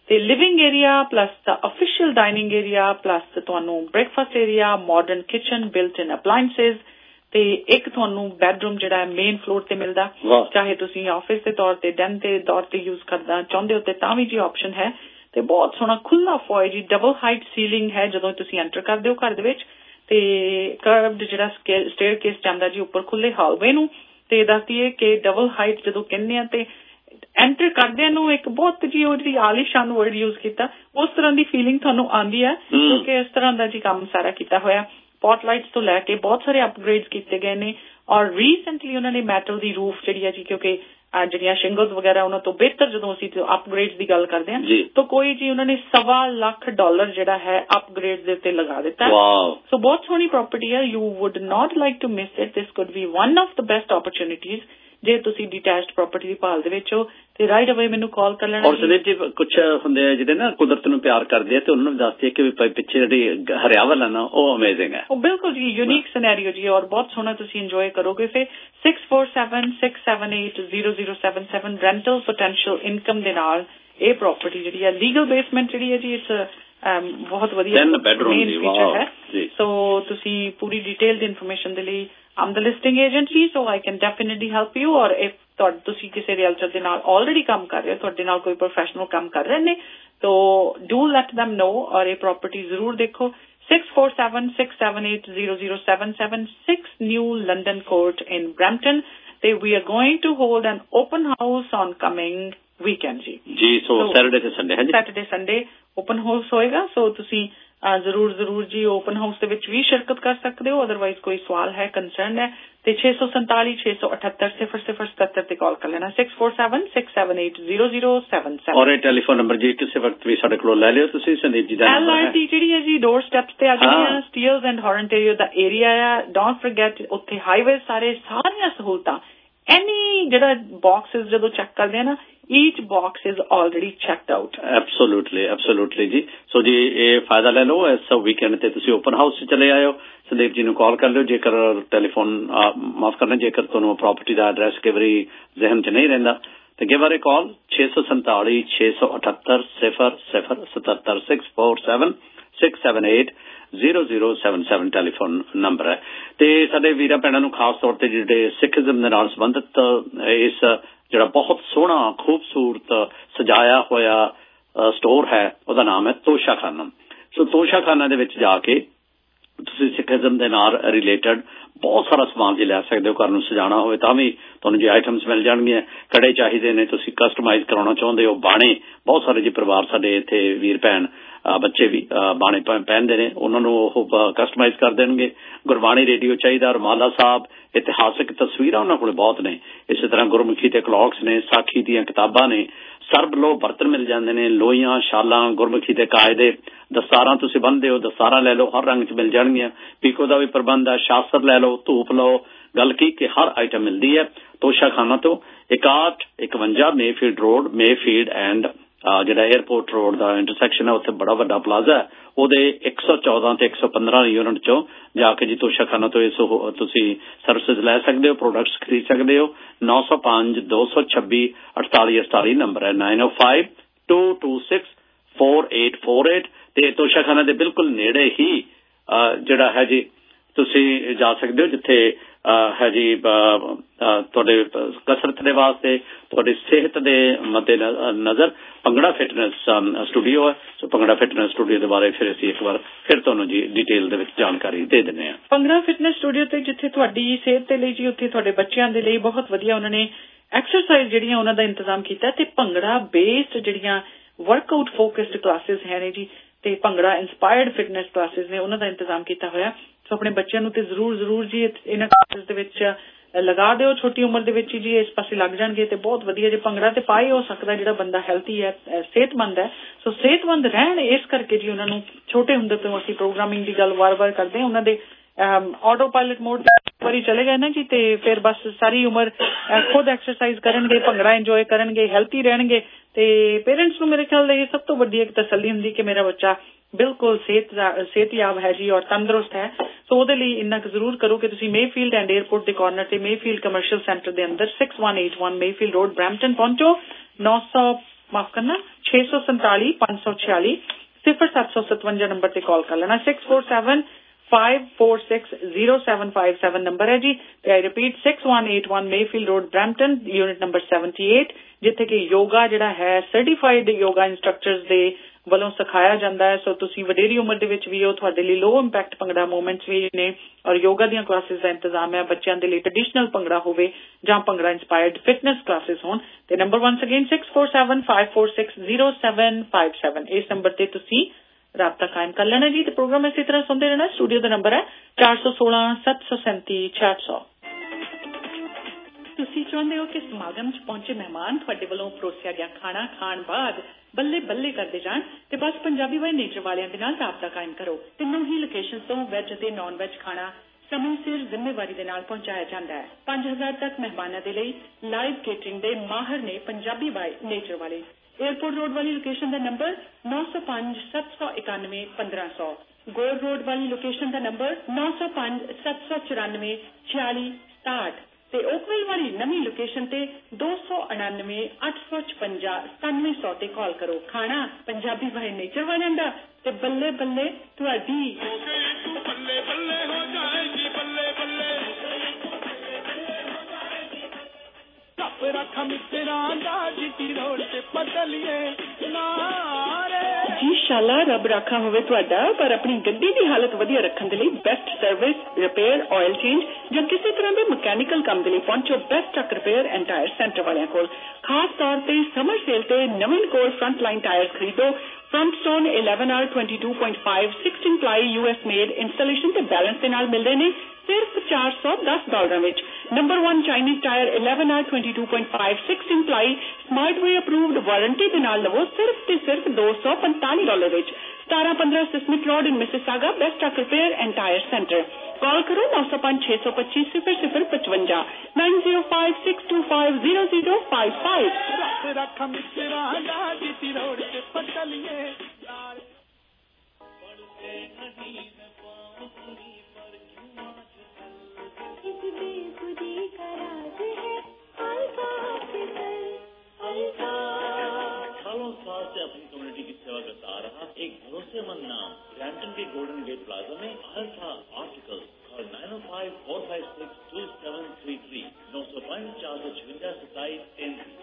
ਤੇ ਲਿਵਿੰਗ ਏਰੀਆ ਪਲੱਸ ਦਾ ਅਫੀਸ਼ੀਅਲ ਡਾਈਨਿੰਗ ਏਰੀਆ ਪਲੱਸ ਤੁਹਾਨੂੰ breakfast area, modern kitchen, built in appliances ਤੇ ਇੱਕ ਤੁਹਾਨੂੰ ਬੈਡਰੂਮ ਜਿਹੜਾ ਹੈ ਮੇਨ ਫਲੋਰ ਤੇ ਮਿਲਦਾ। ਚਾਹੇ ਤੁਸੀਂ ਆਫਿਸ ਦੇ ਤੌਰ ਤੇ, ਡੈਨ ਦੇ ਤੌਰ ਤੇ ਯੂਜ਼ ਕਰਨਾ ਚਾਹੁੰਦੇ ਹੋ ਤੇ ਤਾਂ ਵੀ ਜੀ ਆਪਸ਼ਨ ਹੈ। ਤੇ ਬਹੁਤ ਸੋਹਣਾ ਖੁੱਲਾ ਫੋਏ ਜੀ, ਡਬਲ ਹਾਈਟ ਸੀਲਿੰਗ ਹੈ ਜਦੋਂ ਤੁਸੀਂ ਐਂਟਰ ਕਰਦੇ ਹੋ ਘਰ ਦੇ ਵਿੱਚ ਤੇ ਕਰਵਡ ਜਿਹੜਾ ਸਟੇਅਰ ਕੇਸ ਜਾਂਦਾ ਜੀ ਉੱਪਰ ਖੁੱਲੇ ਹਾਲਵੇ ਨੂੰ। ਤੇ ਦੱਸਦੀਏ ਕਿ ਡਬਲ ਹਾਈਟ ਜਦੋਂ ਕਹਿੰਦੇ ਆ ਤੇ ਐਂਟਰ ਕਰਦਿਆਂ ਨੂੰ ਇੱਕ ਬਹੁਤ ਜੀ ਉਹ ਜਿਹੜੀ ਆਲੀਸ਼ਾਨ ਵਰਡ ਯੂਜ਼ ਕੀਤਾ, ਉਸ ਤਰ੍ਹਾਂ ਦੀ ਫੀਲਿੰਗ ਤੁਹਾਨੂੰ ਆਉਂਦੀ ਹੈ ਕਿਉਂਕਿ ਇਸ ਤਰ੍ਹਾਂ ਦਾ ਜੀ ਕੰਮ ਸਾਰਾ ਕੀਤਾ ਹੋਇਆ। ਸਪੌਟ ਲਾਈਟਸ ਤੋਂ ਲੈ ਕੇ ਬਹੁਤ ਸਾਰੇ ਅਪਗ੍ਰੇਡਸ ਕੀਤੇ ਗਏ ਨੇ ਔਰ ਰੀਸੈਂਟਲੀ ਉਹਨਾਂ ਨੇ ਮੈਟਲ ਦੀ ਰੂਫ ਜਿਹੜੀ ਹੈ ਜੀ, ਕਿਉਂਕਿ ਜਿਹੜੀਆਂ ਸ਼ਿੰਗਲਸ ਵਗੈਰਾ ਉਹਨਾਂ ਤੋਂ ਬਿਹਤਰ ਜਦੋਂ ਅਸੀਂ ਅਪਗ੍ਰੇਡਸ ਦੀ ਗੱਲ ਕਰਦੇ ਹਾਂ ਤਾਂ ਕੋਈ ਜੀ ਉਹਨਾਂ ਨੇ ਸਵਾ ਲੱਖ ਡਾਲਰ ਜਿਹੜਾ ਹੈ ਅਪਗ੍ਰੇਡ ਦੇ ਉੱਤੇ ਲਗਾ ਦਿੱਤਾ। ਸੋ ਬਹੁਤ ਸੋਹਣੀ ਪ੍ਰਾਪਰਟੀ ਹੈ। You would not like to miss it. This could be one of the best opportunities ਜੇ ਤੁਸੀਂ ਡਿਟੈਚਡ ਪ੍ਰਾਪਰਟੀ ਦੀ ਭਾਲ ਦੇ ਵਿੱਚ ਹੋ ਤੇ ਰਾਈਟ ਅਵੇ ਮੈਨੂੰ ਕਾਲ ਕਰ ਲੈਣਾ। ਔਰ ਸੰਦੀਪ ਜੀ ਕੁਝ ਹੁੰਦੇ ਆ ਜਿਹੜੇ ਨਾ ਕੁਦਰਤ ਨੂੰ ਪਿਆਰ ਕਰਦੇ ਆ ਤੇ ਉਹਨਾਂ ਨੂੰ ਦੱਸਦੇ ਕਿ ਪਿੱਛੇ ਜਿਹੜੀ ਹਰਿਆਵਲ ਹੈ ਨਾ ਉਹ ਅਮੇਜ਼ਿੰਗ ਹੈ। ਉਹ ਬਿਲਕੁਲ ਜੀ ਯੂਨੀਕ ਸਿਨੈਰੀਓ ਜੀ ਔਰ ਬਹੁਤ ਸੋਹਣਾ ਤੁਸੀਂ ਇੰਜੋਏ ਕਰੋਗੇ। ਫਿਰ six four seven six seven eight zero zero seven seven rental potential income ਦੇ ਨਾਲ ਇਹ ਪ੍ਰਾਪਰਟੀ ਜਿਹੜੀ ਹੈ ਲੀਗਲ ਬੇਸਮੈਂਟ ਜਿਹੜੀ ਹੈ ਜੀ ਇਟਸ ਬਹੁਤ ਵਧੀਆ ਮੇਨ ਫੀਚਰ ਹੈ। ਸੋ ਤੁਸੀਂ ਪੂਰੀ ਡਿਟੇਲਡ ਇਨਫੋਰਮੇਸ਼ਨ ਦੇ ਲਈ I'm the listing agent ਜੀ, so I can definitely help you। ਔਰ if ਤੁਸੀਂ ਕਿਸੇ ਰੀਅਲਟਰ ਦੇ ਨਾਲ ਆਲਰੇਡੀ ਕੰਮ ਕਰ ਰਹੇ ਹੋ, ਤੁਹਾਡੇ ਨਾਲ ਕੋਈ ਪ੍ਰੋਫੈਸ਼ਨਲ ਕੰਮ ਕਰ ਰਹੇ ਨੇ ਤੋ ਡੂ ਲੈਟ them know ਔਰ ਇਹ ਪ੍ਰਾਪਰਟੀ ਜ਼ਰੂਰ ਦੇਖੋ। Six four seven six seven eight zero zero seven seven six new London court in Brampton ਤੇ we are going to hold an open house on coming weekend ਜੀ। ਜੀ ਸੋ Saturday ਤੇ Sunday ਹੈ ਜੀ, ਸੈਟਰਡੇ ਸੰਡੇ ਓਪਨ ਹਾਊਸ ਹੋਏਗਾ। ਸੋ ਤੁਸੀਂ ਜ਼ਰੂਰ ਜ਼ਰੂਰ ਜੀ ਓਪਨ ਹਾਊਸ ਦੇ ਵਿੱਚ ਵੀ ਸ਼ਿਰਕਤ ਕਰ ਸਕਦੇ ਹੋ। ਅਦਰਵਾਈਜ਼ ਕੋਈ ਸਵਾਲ ਹੈ, ਕੰਸਰਨ ਹੈ ਤੇ ਛੇ ਸੌ ਸੰਤਾਲੀ ਛੇ ਸੌ ਅਠੱਤਰ ਸਿਫਰ ਸਿਫਰ ਸਤੱਤਰ ਤੇ ਕਾਲ ਕਰ ਲੈਣਾ। Six four seven six seven eight zero zero seven seven ਔਰ ਇਹ ਟੈਲੀਫੋਨ ਨੰਬਰ ਜੀ ਕਿਸੇ ਵਕਤ ਵੀ ਸਾਡੇ ਕੋਲੋਂ ਲੈ ਲਿਓ ਤੁਸੀਂ। ਸੰਦੀਪ ਜੀ ਦਾ ਐਲ ਆਰ ਟੀ ਜਿਹੜੀ ਹੈ ਜੀ ਡੋਰ ਸਟੈਪਸ ਤੇ ਆ ਜਾਂਦੀ ਹੈ। ਸਟੀਲਸ ਐਂਡ ਹੋਰਨਟੇਰੀਓ ਦਾ ਏਰੀਆ ਆ। ਡੋਂਟ ਫੋਰਗੇਟ ਉੱਥੇ ਹਾਈਵੇ ਸਾਰੇ ਸਾਰੀਆਂ ਸਹੂਲਤਾਂ ਐਨੀ ਜਿਹੜਾ ਬਾਕਸਿਸ ਜਦੋਂ ਚੈੱਕ ਕਰਦੇ ਆ ਨਾ each box is already checked out। Absolutely, absolutely ਜੀ। ਸੋ ਜੀ ਇਹ ਫਾਇਦਾ ਲੈ ਲਓ। ਇਸ ਵੀਕਐਂਡ ਤੇ ਤੁਸੀਂ ਓਪਨ ਹਾਊਸ 'ਚ ਚਲੇ ਆਇਓ। ਸੰਦੀਪ ਜੀ ਨੂੰ ਕਾਲ ਕਰ ਲਿਓ ਜੇਕਰ ਟੈਲੀਫੋਨ ਮਾਫ ਕਰਨਾ ਜੇਕਰ ਤੁਹਾਨੂੰ ਪ੍ਰਾਪਰਟੀ ਦਾ ਐਡਰੈਸ ਕਈ ਵਾਰੀ ਜ਼ਿਹਨ 'ਚ ਨਹੀਂ ਰਹਿੰਦਾ ਤੇ give her a call ਛੇ ਸੌ ਸੰਤਾਲੀ ਛੇ ਸੌ ਅਠੱਤਰ ਸਿਫਰ ਸਿਫਰ ਸਤੱਤਰ six four seven six seven eight zero zero seven seven telephone number ਹੈ। ਤੇ ਸਾਡੇ ਵੀਰਾਂ ਭੈਣਾਂ ਨੂੰ ਖਾਸ ਤੌਰ ਤੇ ਜਿਹੜੇ ਸਿੱਖੀਜ਼ਮ ਦੇ ਨਾਲ ਸੰਬੰਧਿਤ ਇਸ ਜਿਹੜਾ ਬਹੁਤ ਸੋਹਣਾ ਖੂਬਸੂਰਤ ਸਜਾਇਆ ਹੋਇਆ ਸਟੋਰ ਹੈ ਉਹਦਾ ਨਾਮ ਹੈ ਤੋਸ਼ਾ ਖਾਨਾ। ਸੋ ਤੋਸ਼ਾ ਖਾਨਾ ਦੇ ਵਿੱਚ ਜਾ ਕੇ ਤੁਸੀਂ ਸਿੱਖੀਜ਼ਮ ਦੇ ਨਾਲ ਰਿਲੇਟਡ ਬਹੁਤ ਸਾਰਾ ਸਮਾਨ ਜੀ ਲੈ ਸਕਦੇ ਹੋ। ਘਰ ਨੂੰ ਸਜਾਉਣਾ ਹੋਵੇ ਤਾਂ ਵੀ ਤੁਹਾਨੂੰ ਜੀ ਆਈਟਮਸ ਮਿਲ ਜਾਣਗੀਆਂ। ਕੜੇ ਚਾਹੀਦੇ ਨੇ, ਤੁਸੀਂ ਕਸਟਮਾਈਜ਼ ਕਰਾਉਣਾ ਚਾਹੁੰਦੇ ਹੋ, ਬਾਣੇ ਬਹੁਤ ਸਾਰੇ ਜੀ ਪਰਿਵਾਰ ਸਾਡੇ ਇੱਥੇ ਵੀਰ ਭੈਣ ਬੱਚੇ ਵੀ ਬਾਣੇ ਪਹਿਨਦੇ ਨੇ, ਉਹਨਾਂ ਨੂੰ ਉਹ ਕਸਟਮਾਈਜ਼ ਕਰ ਦੇਣਗੇ। ਗੁਰਬਾਣੀ ਰੇਡੀਓ ਚਾਹੀਦਾ, ਰਮਾਲਾ ਸਾਹਿਬ, ਇਤਿਹਾਸਿਕ ਤਸਵੀਰਾਂ ਉਹਨਾਂ ਕੋਲ ਬਹੁਤ ਨੇ। ਇਸੇ ਤਰ੍ਹਾਂ ਗੁਰਮੁਖੀ ਤੇ ਕਲੌਕਸ ਨੇ, ਸਾਖੀ ਦੀਆਂ ਕਿਤਾਬਾਂ ਨੇ, ਸਰਬ ਲੋ ਬਰਤਨ ਮਿਲ ਜਾਂਦੇ ਨੇ, ਲੋਈਆਂ, ਸ਼ਾਲਾਂ, ਗੁਰਮੁਖੀ ਦੇ ਕਾਇਦੇ, ਦਸਤਾਰਾਂ ਤੁਸੀਂ ਬੰਨਦੇ ਹੋ, ਦਸਤਾਰਾਂ ਲੈ ਲਓ, ਹਰ ਰੰਗ 'ਚ ਮਿਲ ਜਾਣਗੀਆਂ। ਪੀਕੋ ਦਾ ਵੀ ਪ੍ਰਬੰਧ ਹੈ, ਸ਼ਾਸਤਰ ਲੈ ਲਓ, ਧੂਪ ਲਓ। ਗੱਲ ਕੀ ਕਿ ਹਰ ਆਈਟਮ ਮਿਲਦੀ ਹੈ ਤੋਸ਼ਾ ਖਾਨਾ ਤੋਂ। ਇਕਾਹਠ ਇਕਵੰਜਾ ਮੇਫੀਲਡ ਰੋਡ, ਮੇਫੀਲਡ ਐਂਡ ਜਿਹੜਾ ਏਅਰਪੋਰਟ ਰੋਡ ਦਾ ਇੰਟਰਸੈਕਸ਼ਨ ਹੈ ਉੱਥੇ ਬੜਾ ਵੱਡਾ ਪਲਾਜ਼ਾ ਹੈ। ਉਹਦੇ ਇੱਕ ਸੌ ਚੌਦਾਂ ਤੇ ਇੱਕ ਸੌ ਪੰਦਰਾਂ ਯੂਨਿਟ 'ਚੋਂ ਜਾ ਕੇ ਜੀ ਤੋਸ਼ਾ ਖਾਨਾ ਤੋਂ ਇਸ ਤੁਸੀਂ ਸਰਵਿਸਿਜ਼ ਲੈ ਸਕਦੇ ਹੋ, ਪ੍ਰੋਡਕਟਸ ਖਰੀਦ ਸਕਦੇ ਹੋ। ਨੌ ਸੌ ਪੰਜ ਦੋ ਸੌ ਛੱਬੀ ਅਠਤਾਲੀ ਅਠਤਾਲੀ ਨੰਬਰ ਹੈ nine oh five two two six four eight four eight ਤੇ ਤੋਸ਼ਾ ਖਾਨਾ ਦੇ ਬਿਲਕੁਲ ਨੇੜੇ ਹੀ ਜਿਹੜਾ ਹੈ ਜੀ ਤੁਸੀਂ ਜਾ ਸਕਦੇ ਹੋ ਜਿੱਥੇ ਹੈ ਜੀ ਤੁਹਾਡੇ ਕਸਰਤ ਦੇ ਵਾਸਤੇ, ਤੁਹਾਡੀ ਸਿਹਤ ਦੇ ਮੱਦੇ ਨਜ਼ਰ ਭੰਗੜਾ ਫਿਟਨੈਸ ਸਟੂਡੀਓ ਹੈ। ਸੋ ਭੰਗੜਾ ਫਿਟਨੈਸ ਸਟੂਡੀਓ ਦੇ ਬਾਰੇ ਫਿਰ ਅਸੀਂ ਇੱਕ ਵਾਰ ਫਿਰ ਤੁਹਾਨੂੰ ਜੀ ਡਿਟੇਲ ਦੇ ਵਿੱਚ ਜਾਣਕਾਰੀ ਦੇ ਦਿੰਦੇ ਹਾਂ। ਭੰਗੜਾ ਫਿਟਨੈਸ ਸਟੂਡੀਓ ਤੇ ਜਿੱਥੇ ਤੁਹਾਡੀ ਸਿਹਤ ਦੇ ਲਈ ਜੀ ਉੱਥੇ ਤੁਹਾਡੇ ਬੱਚਿਆਂ ਦੇ ਲਈ ਬਹੁਤ ਵਧੀਆ ਉਹਨਾਂ ਨੇ ਐਕਸਰਸਾਈਜ਼ ਜਿਹੜੀਆਂ ਉਹਨਾਂ ਦਾ ਇੰਤਜ਼ਾਮ ਕੀਤਾ ਤੇ ਭੰਗੜਾ ਬੇਸਡ ਜਿਹੜੀਆਂ ਵਰਕਆਊਟ ਫੋਕਸਡ ਕਲਾਸਿਸ ਹੈ ਨੇ ਜੀ ਤੇ ਭੰਗੜਾ ਇੰਸਪਾਇਰਡ ਫਿਟਨੈਸ ਕਲਾਸਿਸ ਨੇ ਉਹਨਾਂ ਦਾ ਇੰਤਜ਼ਾਮ ਕੀਤਾ ਹੋਇਆ। ਸੋ ਆਪਣੇ ਬੱਚਿਆਂ ਨੂੰ ਤੇ ਜ਼ਰੂਰ ਜ਼ਰੂਰ ਜੀ ਇਹਨਾਂ ਕਲਾਸਿਸ ਦੇ ਵਿੱਚ ਲਗਾ ਦਿਓ। ਛੋਟੀ ਉਮਰ ਦੇ ਵਿੱਚ ਹੀ ਜੀ ਇਸ ਪਾਸੇ ਲੱਗ ਜਾਣਗੇ ਤੇ ਬਹੁਤ ਵਧੀਆ ਜੇ ਭੰਗੜਾ ਤੇ ਪਾ ਹੀ ਹੋ ਸਕਦਾ ਜਿਹੜਾ ਬੰਦਾ ਹੈਲਥੀ ਹੈ, ਸਿਹਤਮੰਦ ਹੈ। ਸੋ ਸਿਹਤਮੰਦ ਰਹਿਣ ਇਸ ਕਰਕੇ ਜੀ ਉਹਨਾਂ ਨੂੰ ਛੋਟੇ ਹੁੰਦੇ ਤੋਂ ਅਸੀਂ ਪ੍ਰੋਗਰਾਮਿੰਗ ਦੀ ਗੱਲ ਵਾਰ-ਵਾਰ ਕਰਦੇ ਹਾਂ। ਉਹਨਾਂ ਦੇ ਆਟੋ ਪਾਇਲਟ ਮੋਡ ਵਾਰੀ ਚਲੇ ਗਏ ਨਾ ਜੀ ਤੇ ਫਿਰ ਬਸ ਸਾਰੀ ਉਮਰ ਖੁਦ ਐਕਸਰਸਾਈਜ਼ ਕਰਨਗੇ, ਭੰਗੜਾ ਇੰਜੋਏ ਕਰਨਗੇ, ਹੈਲਥੀ ਰਹਿਣਗੇ ਤੇ ਪੇਰੈਂਟਸ ਨੂੰ ਮੇਰੇ ਖਿਆਲ ਇਹ ਸਭ ਤੋਂ ਵੱਡੀ ਇੱਕ ਤਸੱਲੀ ਹੁੰਦੀ ਕਿ ਮੇਰਾ ਬੱਚਾ ਬਿਲਕੁਲ ਸਿਹਤ ਸਿਹਤਯਾਬ ਹੈ ਜੀ ਔਰ ਤੰਦਰੁਸਤ ਹੈ। ਸੋ ਉਹਦੇ ਲਈ ਇੰਨਾ ਕੁ ਜ਼ਰੂਰ ਕਰੋ ਕਿ ਤੁਸੀਂ ਮੇਫੀਲਡ ਐਂਡ ਏਅਰਪੋਰਟ ਦੇ ਕਾਰਨਰ ਤੇ ਮੇਫੀਲਡ ਕਮਰਸ਼ੀਅਲ ਸੈਂਟਰ ਦੇ ਅੰਦਰ six one eight one Mayfield road Brampton ਪਹੁੰਚੋ। ਨੌ ਸੌ ਮਾਫ ਕਰਨਾ छे सौ संताली पांच सौ छियाली सिफर सत्त सौ सतवंजा नंबर से कॉल कर लेना। Six four seven five four six zero seven five seven number है जी। I repeat six one eight one Mayfield road Brampton unit number seventy eight जिथे कि योगा जिहड़ा है सर्टिफाइड योगा इंस्ट्रक्टर्स दे ਵੱਲੋਂ ਸਿਖਾਇਆ ਜਾਂਦਾ ਹੈ। ਸੋ ਤੁਸੀਂ ਵਡੇਰੀ ਉਮਰ ਦੇ ਵਿੱਚ ਵੀ ਹੋ, ਤੁਹਾਡੇ ਲਈ ਲੋ ਇੰਪੈਕਟ ਭੰਗੜਾ ਮੂਵਮੈਂਟਸ ਵੀ ਨੇ ਔਰ ਯੋਗਾ ਦੀਆਂ ਕਲਾਸਿਸ ਦਾ ਇੰਤਜ਼ਾਮ ਹੈ। ਬੱਚਿਆਂ ਦੇ ਲਈ ਟ੍ਰੈਡੀਸ਼ਨਲ ਭੰਗੜਾ ਹੋਵੇ ਜਾਂ ਭੰਗੜਾ ਇੰਸਪਾਇਰਡ ਫਿਟਨੈਸ ਕਲਾਸਿਸ ਹੋਣ ਤੇ number once again six four seven five four six zero seven five seven ਇਸ ਨੰਬਰ ਤੇ ਤੁਸੀਂ ਰਾਬਤਾ ਕਾਇਮ ਕਰ ਲੈਣਾ ਜੀ। ਤੇ ਪ੍ਰੋਗਰਾਮ ਇਸੇ ਤਰ੍ਹਾਂ ਸੁਣਦੇ ਰਹਿਣਾ। ਸਟੂਡੀਓ ਦਾ ਨੰਬਰ ਹੈ ਚਾਰ ਸੌ ਸੋਲਾਂ ਸੱਤ ਸੌ ਸੈਂਤੀ ਛਿਆਹਠ ਸੌ। ਤੁਸੀਂ ਚਾਹੁੰਦੇ ਹੋ ਕਿ ਸਮਾਗਮ 'ਚ ਪਹੁੰਚੇ ਮਹਿਮਾਨ ਤੁਹਾਡੇ ਵੱਲੋਂ ਪਰੋਸਿਆ ਗਿਆ ਖਾਣਾ ਖਾਣ ਬਾਅਦ ਬੱਲੇ ਬੱਲੇ ਕਰਦੇ ਜਾਣ ਤੇ ਬਸ ਪੰਜਾਬੀ ਵਾਲੇ ਨੇਚਰ ਵਾਲਿਆਂ ਦੇ ਨਾਲ ਰਾਬਤਾ ਕਾਇਮ ਕਰੋ। ਤਿੰਨੋਂ ਹੀ ਲੋਕੇਸ਼ਨ ਤੋਂ ਵੈਜ ਅਤੇ ਨਾਨ ਵੈਜ ਖਾਣਾ ਸਮੇਂ ਸਿਰ ਜ਼ਿੰਮੇਵਾਰੀ ਦੇ ਨਾਲ ਪਹੁੰਚਾਇਆ ਜਾਂਦਾ ਹੈ। ਪੰਜ ਹਜ਼ਾਰ ਤੱਕ ਮਹਿਮਾਨਾਂ ਦੇ ਲਈ ਲਾਈਵ ਕੇਟਰਿੰਗ ਦੇ ਮਾਹਰ ਨੇ ਪੰਜਾਬੀ ਵਾਲੇ ਨੇਚਰ ਵਾਲੇ। ਏਅਰਪੋਰਟ ਰੋਡ ਵਾਲੀ ਲੋਕੇਸ਼ਨ ਦਾ ਨੰਬਰ ਨੌ ਸੌ ਪੰਜ ਸੱਤ ਸੌ ਇਕਾਨਵੇਂ ਪੰਦਰਾਂ ਸੌ। ਗੋਲ ਰੋਡ ਵਾਲੀ ਲੋਕੇਸ਼ਨ ਦਾ ਨੰਬਰ ਨੌ ਸੌ ਪੰਜ ਸੱਤ ਸੌ ਚੁਰਾਨਵੇਂ ਛਿਆਲੀ ਸਤਾਹਠ ਤੇ ਓਕਵਿਲ ਵਾਲੀ ਨਵੀਂ ਲੋਕੇਸ਼ਨ ਤੇ ਦੋ ਸੌ ਉਣਾਨਵੇਂ ਅੱਠ ਸੌ ਛਪੰਜਾ ਸਤਾਨਵੇਂ ਸੌ ਤੇ ਕਾਲ ਕਰੋ। ਖਾਣਾ ਪੰਜਾਬੀ ਵਾਲੇ ਨੇਚਰ ਵਾਲਿਆਂ ਦਾ ਤੇ ਬੱਲੇ ਬੱਲੇ ਤੁਹਾਡੀ। ਬੱਲੇ ਬੱਲੇ ਹੋ ਜਾਏਗੀ ਬੱਲੇ ਬੱਲੇ ਕੱਪ ਰੱਖਾਂ ਮਿੱਤਰਾਂ ਦਾ ਜੀਟੀ ਰੋਡ ਤੇ ਬਦਲੀਏ ਨਾਰੇ ਜੀ ਸ਼ਾਲਾ ਰੱਬ ਰਾਖਾ ਹੋਵੇ ਤੁਹਾਡਾ। ਪਰ ਆਪਣੀ ਗੱਡੀ ਦੀ ਹਾਲਤ ਵਧੀਆ ਰੱਖਣ ਦੇ ਲਈ best service repair oil change ਜਾਂ ਕਿਸੇ ਤਰ੍ਹਾਂ ਦੇ ਮਕੈਨੀਕਲ ਕੰਮ ਦੇ ਲਈ ਪਹੁੰਚੋ best truck repair and tyre centre ਵਾਲਿਆਂ ਕੋਲ। ਖਾਸ ਤੌਰ ਤੇ ਸਮਰ ਸੇਲ ਤੇ ਨਵੀਨ ਕੋਲ ਫਰੰਟ ਲਾਈਨ ਟਾਇਰ ਖਰੀਦੋ। Firestone eleven R twenty two point five sixteen ply US made installation ਤੇ ਬੈਲੈਂਸ ਦੇ ਨਾਲ ਮਿਲਦੇ ਨੇ ਸਿਰਫ ਚਾਰ ਸੌ ਦਸ ਡਾਲਰਾਂ ਵਿੱਚ। Number one Chinese tyre eleven R twenty two point five sixteen ply smart way approved warranty ਦੇ ਨਾਲ ਲਵੋ ਸਿਰਫ ਤੇ ਸਿਰਫ ਦੋ ਸੌ ਪੰਤਾਲੀ ਡਾਲਰ ਵਿੱਚ। ਸਤਾਰਾਂ ਪੰਦਰਾਂ Sismet road in Mississauga best truck repair and tyre centre. Call ਕਰੋ ਨੌ ਸੌ ਪੰਜ ਛੇ ਸੌ ਪੱਚੀ ਸਿਫਰ ਸਿਫਰ ਪਚਵੰਜਾ nine zero five six two five zero zero five five. सालों साल से अपनी कम्युनिटी की सेवा करता आ रहा एक भरोसेमंद नाम ब्रैम्पटन के गोल्डन गेट प्लाजा में अल्फा ऑप्टिकल्स और nine o five four five six two seven three three नौ सौ पांच चार सौ छवंजा सताईस तैंतीस।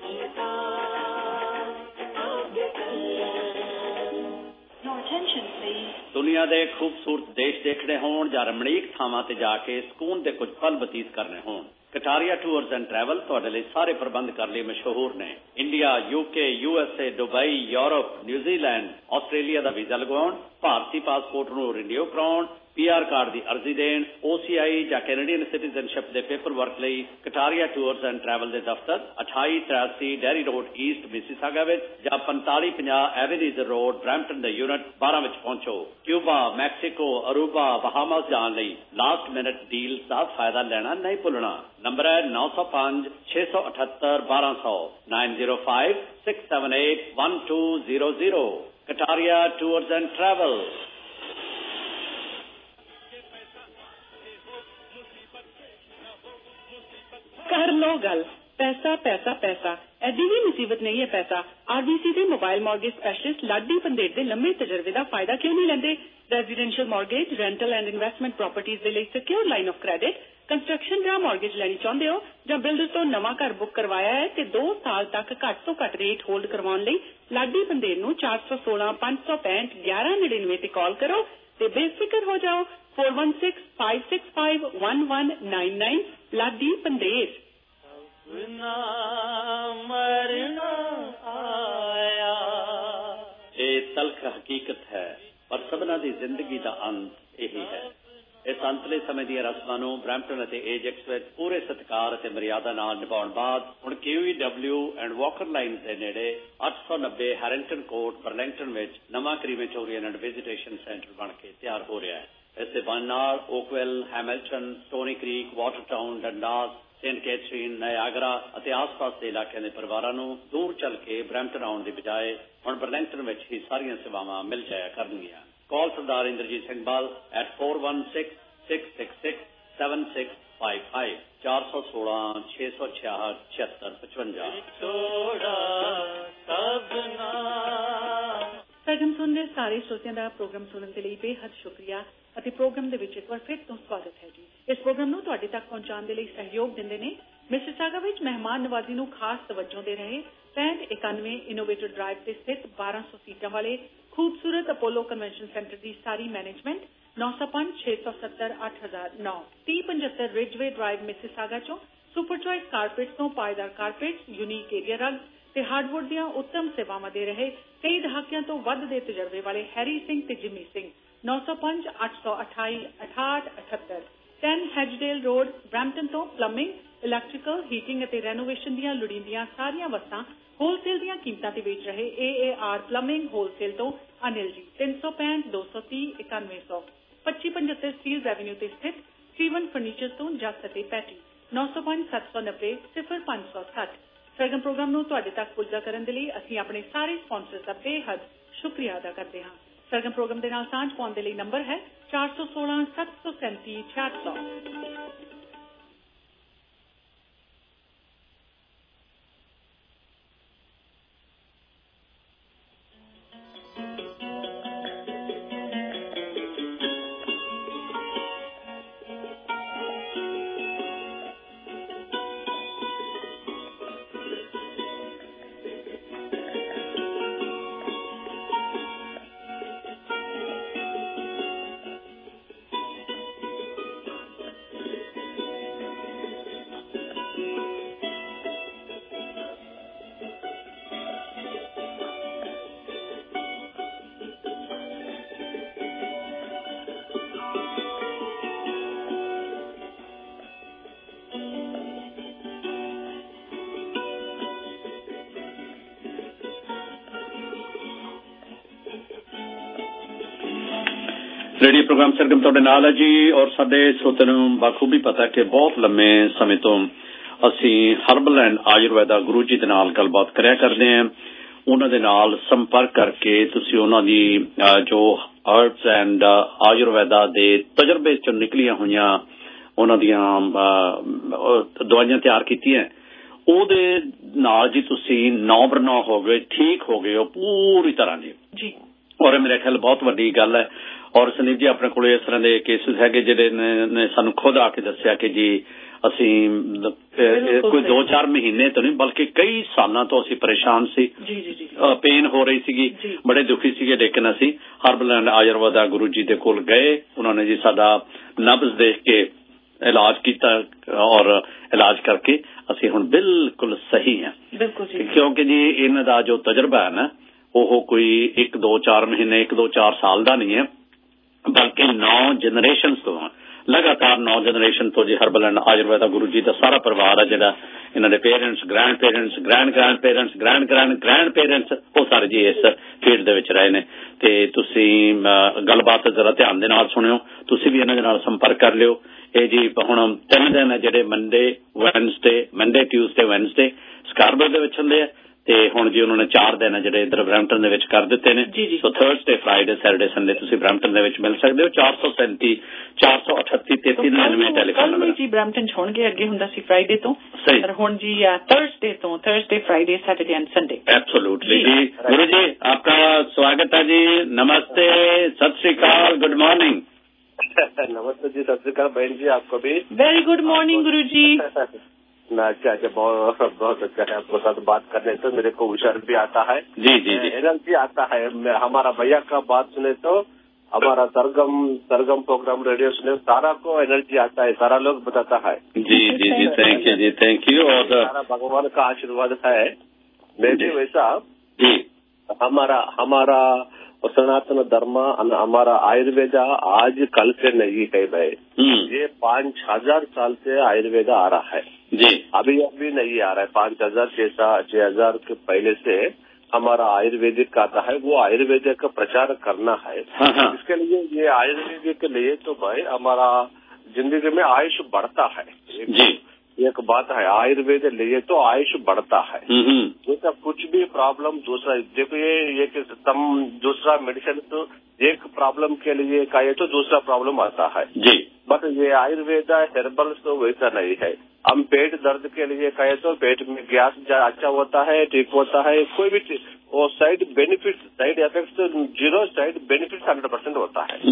दुनिया के खूबसूरत देश देखने होण जां रमणीक थावां ते जाके ਸਕੂਨ ਦੇ ਕੁਝ ਪਲ ਬਤੀਤ ਕਰਨੇ ਹੋਣ ਕਟਾਰੀਆ ਟੂਰਸ ਐਂਡ ਟਰੈਵਲ ਤੁਹਾਡੇ ਲਈ ਸਾਰੇ ਪ੍ਰਬੰਧ ਕਰਨ ਲਈ ਮਸ਼ਹੂਰ ਨੇ। India, UK, USA, Dubai, Europe, New Zealand, Australia ਦਾ ਵੀਜ਼ਾ ਲਗਵਾਉਣ, ਭਾਰਤੀ ਪਾਸਪੋਰਟ ਨੂੰ ਰਿਨਿਊ ਕਰਾਉਣ, ਪੀਆਰ ਕਾਰਡ ਦੀ ਅਰਜ਼ੀ ਦੇਣ, ਓਸੀਆਈ ਜਾਂ ਕੈਨੇਡੀਅਨ ਸਿਟੀਜ਼ਨਸ਼ਿਪ ਦੇ ਪੇਪਰ ਵਰਕ ਲਈ ਕਟਾਰੀਆ ਟੂਰਸ ਐਂਡ ਟਰੈਵਲ ਦੇ ਦਫ਼ਤਰ ਅਠਾਈ ਤਰਾਸੀ ਡੈਰੀ ਰੋਡ ਈਸਟ ਮਿਸੀਸਾਗਾ ਵਿੱਚ ਜਾਂ ਪੰਤਾਲੀ ਪੰਜਾਹ ਐਵਨਿਊ ਰੋਡ ਬਰੈਂਪਟਨ ਦੇ ਯੂਨਿਟ ਬਾਰਾਂ ਵਿੱਚ ਪਹੁੰਚੋ। ਕਿਊਬਾ, ਮੈਕਸੀਕੋ, ਅਰੂਬਾ, ਬਹਾਮਾਸ ਜਾਣ ਲਈ ਲਾਸਟ ਮਿਨਟ ਡੀਲ ਦਾ ਫਾਇਦਾ ਲੈਣਾ ਨਹੀਂ ਭੁੱਲਣਾ। ਨੰਬਰ ਹੈ ਨੌ ਸੌ ਪੰਜ ਛੇ ਸੌ ਅਠੱਤਰ ਬਾਰਾਂ ਸੌ nine zero five six seven eight one two zero zero. Kataria tours and travel. कर लो गल पैसा पैसा पैसा ਐਡੀ ਵੀ ਮੁਸੀਬਤ ਨਹੀਂ ਹੈ ਪੈਸਾ। ਆਰਬੀਸੀ ਦੇ mobile mortgage specialist Laddi Pander ਦੇ ਲੰਮੇ ਤਜਰਬੇ ਦਾ ਫਾਇਦਾ ਕਿਉਂ ਨਹੀਂ ਲੈਂਦੇ। Residential mortgage, rental and investment properties ਦੇ ਲਈ secure line of credit, construction ਜਾਂ ਮਾਰਗੇਜ ਲੈਣੀ ਚਾਹੁੰਦੇ ਹੋ ਜਾਂ ਬਿਲਡਰ ਤੋਂ ਨਵਾਂ ਘਰ ਬੁੱਕ ਕਰਵਾਇਆ ਹੈ ਤੇ ਦੋ ਸਾਲ ਤੱਕ ਘੱਟ ਤੋਂ ਘੱਟ ਰੇਟ ਹੋਲਡ ਕਰਵਾਉਣ ਲਈ ਲਾਡੀ ਪੰਦੇਰ ਨੂੰ ਚਾਰ ਸੌ ਸੋਲਾਂ ਪੰਜ ਸੌ ਪੈਂਹਠ ਗਿਆਰਾਂ ਨੜਿਨਵੇਂ ਤੇ ਕਾਲ ਕਰੋ ਤੇ ਬੇਫਿਕਰ ਹੋ ਜਾਓ। Four one six five six five one one nine nine Laddi Pander. मरना आया ये तलख हकीकत है पर सबना दी जिंदगी का अंत यही है। इस अंतले समय दी रस्मां नूं ब्रैम्पटन अते एजेक्स विच पूरे सत्कार अते मर्यादा नाल निभाउण बाद हुण क्यूईडब्ल्यू एंड वॉकर लाइन्स दे नेड़े अठ सौ नब्बे हैरिंगटन कोर्ट बरलिंगटन विच नवां क्रीमेटोरियम एंड विजिटेशन सेंटर बन के तैयार हो रहा है। इस दे बननाल Oakville, Hamilton, Stoney Creek, Watertown, Dundas, Saint Catherine, Niagara ਅਤੇ ਆਸ-ਪਾਸ ਦੇ ਇਲਾਕਿਆਂ ਦੇ ਪਰਿਵਾਰਾਂ ਨੂੰ ਦੂਰ ਚੱਲ ਕੇ ਬਰੈਂਪਟਨ ਆਉਣ ਦੀ ਬਜਾਏ ਹੁਣ ਬਰਲਿੰਗਟਨ ਵਿੱਚ ਹੀ ਸਾਰੀਆਂ ਸੇਵਾਵਾਂ ਮਿਲ ਜਾਇਆ ਕਰਨਗੀਆਂ। ਕਾਲ ਸਰਦਾਰ ਇੰਦਰਜੀਤ ਸਿੰਘ ਬਾਲ at four one six six six six seven six five five ਚਾਰ ਸੌ ਸੋਲਾਂ ਛੇ ਸੌ ਛਿਆਹਠ ਛਿਹੱਤਰ ਪਚਵੰਜਾ। ਸਰਗਮ ਸੁਣ ਰਹੇ ਸਾਰੇ ਸਰੋਤਿਆਂ ਦਾ ਪ੍ਰੋਗਰਾਮ ਸੁਣਨ ਦੇ ਲਈ ਬੇਹੱਦ ਸ਼ੁਕਰੀਆ ਅਤੇ ਪ੍ਰੋਗਰਾਮ ਦੇ ਵਿੱਚ ਇੱਕ ਵਾਰ ਫਿਰ ਤੋਂ ਸਵਾਗਤ ਹੈ ਜੀ। ਇਸ ਪ੍ਰੋਗਰਾਮ ਨੂੰ ਤੁਹਾਡੇ ਤੱਕ ਪਹੁੰਚਾਉਣ ਦੇ ਲਈ ਸਹਿਯੋਗ ਦਿੰਦੇ ਨੇ ਮਿਸਿਸਾਗਾ ਵਿੱਚ ਮਹਿਮਾਨ ਨਵਾਜ਼ੀ ਨੂੰ ਖਾਸ ਤਵੱਜੋ ਦੇ ਰਹੇ ਪੈਂਹਠ ਇਕਾਨਵੇਂ ਇਨੋਵੇਟਰ ਡਰਾਈਵ ਤੇ ਸਥਿਤ ਬਾਰਾਂ ਸੌ ਸੀਟਾਂ ਵਾਲੇ ਖੂਬਸੂਰਤ ਅਪੋਲੋ ਕਨਵੈਨਸ਼ਨ ਸੈਂਟਰ ਦੀ ਸਾਰੀ ਮੈਨੇਜਮੈਂਟ ਨੌ ਸੌ ਪੰਜ ਛੇ ਸੌ ਸੱਤਰ ਅੱਠ ਹਜ਼ਾਰ ਨੌ ਤੀਹ ਪਚੱਤਰ ਰਿਜਵੇ ਡਰਾਈਵ ਮਿਸਿਸਾਗਾ ਚੋਂ ਸੁਪਰ ਚੋਇਸ ਕਾਰਪੇਟਸ ਤੋਂ ਪਾਏਦਾਰ ਕਾਰਪੇਟਸ ਯੂਨੀਕ ਏਰੀਆ ਰਗ ਤੇ ਹਾਰਡਵੁੱਡ ਦੀਆਂ ਉੱਤਮ ਸੇਵਾਵਾਂ ਦੇ ਰਹੇ ਕਈ ਦਹਾਕਿਆਂ ਤੋਂ ਵੱਧ ਦੇ ਤਜਰਬੇ ਵਾਲੇ ਹੈਰੀ ਸਿੰਘ ਤੇ ਜਿਮੀ ਸਿੰਘ ਨੌ ਸੌ ਪੰਜ ਅੱਠ ਸੌ ਅਠਾਈ ਅਠਾਹਠ ਅਠੱਤਰ ਦਸ ਹੈਜਡੇਲ ਰੋਡ ਬ੍ਰੈਂਪਟਨ ਤੋਂ ਪਲੰਬਿੰਗ ਇਲੈਕਟ੍ਰੀਕਲ ਹੀਟਿੰਗ ਅਤੇ ਰੈਨੋਵੇਸ਼ਨ ਦੀਆਂ ਲੋੜੀਂਦੀਆਂ ਸਾਰੀਆਂ ਵਸਤਾਂ ਹੋਲਸੇਲ ਦੀਆਂ ਕੀਮਤਾਂ ਤੇ ਵੇਚ ਰਹੇ A A R plumbing wholesale ਤੋਂ ਅਨਿਲ ਜੀ ਤਿੰਨ ਸੌ ਪੈਂਹਠ ਦੋ ਸੌ ਤੀਹ ਇਕਾਨਵੇਂ ਸੌ ਪੱਚੀ ਪਚੱਤਰ ਸਟੀਲਜ਼ ਐਵਨਿਊ ਤੇ ਸਥਿਤ ਸਟੀਵਨ ਫਰਨੀਚਰ ਤੋਂ ਜਸ ਅਤੇ ਪੈਟੀ ਨੌ ਸੌ ਪੰਜ ਸੱਤ ਸੌ ਨੱਬੇ ਸਿਫਰ ਪੰਜ ਸੌ ਸੱਠ ਸਰਗਮ ਪ੍ਰੋਗਰਾਮ ਨੂੰ ਤੁਹਾਡੇ ਤੱਕ ਪੁੱਜਾ ਕਰਨ ਦੇ ਲਈ ਅਸੀਂ ਆਪਣੇ ਸਾਰੇ ਸਪਾਂਸਰਸ ਦਾ ਬੇਹੱਦ ਸ਼ੁਕਰੀਆ ਅਦਾ ਕਰਦੇ ਹਾਂ। ਸਰਗਮ ਪ੍ਰੋਗਰਾਮ ਦੇ ਨਾਲ ਸਾਂਝ ਪਾਉਣ ਦੇ ਲਈ ਨੰਬਰ ਹੈ ਚਾਰ ਸੌ ਸੋਲਾਂ ਸੱਤ ਸੌ ਸੈਂਤੀ ਛਿਆਹਠ ਸੌ। ਰੇਡੀਓ ਪ੍ਰੋਗਰਾਮ ਸਰਗਮ ਤੁਹਾਡੇ ਨਾਲ ਹੈ ਜੀ ਔਰ ਸਾਡੇ ਸਰੋਤਿਆਂ ਨੂੰ ਬਾਖੂਬੀ ਪਤਾ ਕਿ ਬਹੁਤ ਲੰਮੇ ਸਮੇਂ ਤੋਂ ਅਸੀਂ ਹਰਬਲ ਐਂਡ ਆਯੁਰਵੈਦਾ ਗੁਰੂ ਜੀ ਦੇ ਨਾਲ ਗੱਲਬਾਤ ਕਰਿਆ ਕਰਦੇ ਹਾਂ। ਉਹਨਾਂ ਦੇ ਨਾਲ ਸੰਪਰਕ ਕਰਕੇ ਤੁਸੀਂ ਉਹਨਾਂ ਦੀ ਜੋ ਹਰਬਸ ਐਂਡ ਆਯੁਰਵੈਦਾ ਦੇ ਤਜਰਬੇ ਚੋਂ ਨਿਕਲੀਆਂ ਹੋਈਆਂ ਉਹਨਾਂ ਦੀਆਂ ਦਵਾਈਆਂ ਤਿਆਰ ਕੀਤੀਆਂ ਉਹਦੇ ਨਾਲ ਜੀ ਤੁਸੀਂ ਨੌ ਬਰਨੌ ਹੋ ਗਏ, ਠੀਕ ਹੋ ਗਏ ਹੋ ਪੂਰੀ ਤਰ੍ਹਾਂ ਜੀ ਜੀ ਔਰ ਮੇਰੇ ਖਿਆਲ ਬਹੁਤ ਵੱਡੀ ਗੱਲ ਹੈ। ਔਰ ਸੰਦੀਪ ਜੀ ਆਪਣੇ ਕੋਲ ਇਸ ਤਰ੍ਹਾਂ ਦੇ ਕੇਸਿਸ ਹੈਗੇ ਜਿਹੜੇ ਨੇ ਸਾਨੂੰ ਖੁਦ ਆ ਕੇ ਦੱਸਿਆ ਕਿ ਜੀ ਅਸੀਂ ਕੋਈ ਦੋ ਚਾਰ ਮਹੀਨੇ ਤੋਂ ਨਹੀਂ ਬਲਕਿ ਕਈ ਸਾਲਾਂ ਤੋਂ ਅਸੀਂ ਪਰੇਸ਼ਾਨ ਸੀ, ਪੇਨ ਹੋ ਰਹੀ ਸੀਗੀ, ਬੜੇ ਦੁਖੀ ਸੀਗੇ, ਲੇਕਿਨ ਅਸੀਂ ਹਰਬਲ ਐਂਡ ਆਯੁਰਵੈਦਾ ਗੁਰੂ ਜੀ ਦੇ ਕੋਲ ਗਏ। ਉਹਨਾਂ ਨੇ ਜੀ ਸਾਡਾ ਨਬਜ਼ ਦੇਖ ਕੇ ਇਲਾਜ ਕੀਤਾ ਔਰ ਇਲਾਜ ਕਰਕੇ ਅਸੀਂ ਹੁਣ ਬਿਲਕੁਲ ਸਹੀ ਹਾਂ। ਕਿਉਂਕਿ ਜੀ ਇਹਨਾਂ ਦਾ ਜੋ ਤਜਰਬਾ ਹੈ ਨਾ ਉਹ ਕੋਈ ਇੱਕ ਦੋ ਚਾਰ ਮਹੀਨੇ ਇੱਕ ਦੋ ਚਾਰ ਸਾਲ ਦਾ ਨਹੀਂ ਹੈ ਬਲਕਿ ਨੌ ਜਨਰੇਸ਼ਨ ਤੋਂ ਲਗਾਤਾਰ ਨੌ ਜਨਰੇਸ਼ਨ ਤੋਂ ਜੀ ਹਰਬਲ ਐਂਡ ਆਯੁਰਵੈਦਾ ਗੁਰੂ ਜੀ ਦਾ ਸਾਰਾ ਪਰਿਵਾਰ ਹੈ ਜਿਹੜਾ ਇਹਨਾਂ ਦੇ parents grand parents grand grand parents grand grand grand parents ਉਹ ਸਾਰੇ ਜੀ ਇਸ ਫੀਲਡ ਦੇ ਵਿੱਚ ਰਹੇ ਨੇ। ਤੇ ਤੁਸੀਂ ਗੱਲਬਾਤ ਜ਼ਰਾ ਧਿਆਨ ਦੇ ਨਾਲ ਸੁਣਿਓ, ਤੁਸੀਂ ਵੀ ਇਹਨਾਂ ਦੇ ਨਾਲ ਸੰਪਰਕ ਕਰ ਲਿਓ। ਇਹ ਜੀ ਹੁਣ ਤਿੰਨ ਦਿਨ ਹੈ ਜਿਹੜੇ Monday Wednesday Monday Tuesday Wednesday Scarborough ਦੇ ਵਿੱਚ ਹੁੰਦੇ ਆ ਤੇ ਹੁਣ ਜੀ ਉਹਨਾਂ ਨੇ ਚਾਰ ਦਿਨ ਜਿਹੜੇ ਇੱਧਰ ਬਰੈਂਪਟਨ ਦੇ ਵਿੱਚ ਕਰ ਦਿੱਤੇ ਨੇ। So Thursday Friday Saturday Sunday ਤੁਸੀਂ ਬਰੈਂਪਟਨ ਦੇ ਵਿੱਚ ਮਿਲ ਸਕਦੇ ਹੋ। ਚਾਰ ਸੌ ਸੈਂਤੀ ਚਾਰ ਸੌ ਅਠੱਤੀ ਤੇਤੀ ਨੜਿਨਵੇਂ ਟੈਲੀਫੋਨ ਨੰਬਰ ਜੀ। ਬਰੈਂਪਟਨ ਛੋੜ ਕੇ ਅੱਗੇ ਹੁੰਦਾ ਸੀ ਫਰਾਈਡੇ ਤੋਂ, ਪਰ ਹੁਣ ਜੀ ਥਰਸਡੇ ਤੋਂ Thursday Friday Saturday and Sunday. Absolutely जी। गुरु जी आपका स्वागत है जी। नमस्ते, सत श्री अकाल, गुड मॉर्निंग। नमस्ते जी, सत श्री अकाल बहन जी, आपको भी वेरी गुड मॉर्निंग गुरु जी। ना अच्छा अच्छा बहुत बहुत अच्छा है आपके साथ बात करने से मेरे को हुशर भी आता है जी जी जी एनर्जी आता है। हमारा भैया का बात सुने तो हमारा सरगम सरगम प्रोग्राम रेडियो सुने सारा को एनर्जी आता है, सारा लोग बताता है जी जी जी थैंक यू जी थैंक यू। और सारा भगवान का आशीर्वाद है। मैं भी वैसा जी हमारा हमारा सनातन धर्म हमारा आयुर्वेदा आज कल से नहीं है भाई, ये पाँच हजार साल से आयुर्वेदा आ रहा है जी, अभी अभी नहीं आ रहा है। पाँच हजार छह छह हजार के पहले से हमारा आयुर्वेदिक आता है, वो आयुर्वेदिक का प्रचार करना है। इसके लिए ये आयुर्वेदिक के लिए तो भाई हमारा जिंदगी में आयुष बढ़ता है जी। एक बात है आयुर्वेद लिए तो आयुष बढ़ता है। जैसा कुछ भी प्रॉब्लम दूसरा देखो ये एक दूसरा मेडिसिन तो एक प्रॉब्लम के लिए कहे तो दूसरा प्रॉब्लम आता है जी, बट ये आयुर्वेद हेर्बल तो वैसा नहीं है। हम पेट दर्द के लिए कहे तो पेट में गैस अच्छा होता है, ठीक होता है, कोई भी वो side benefit side effects zero, side benefit hundred percent होता है।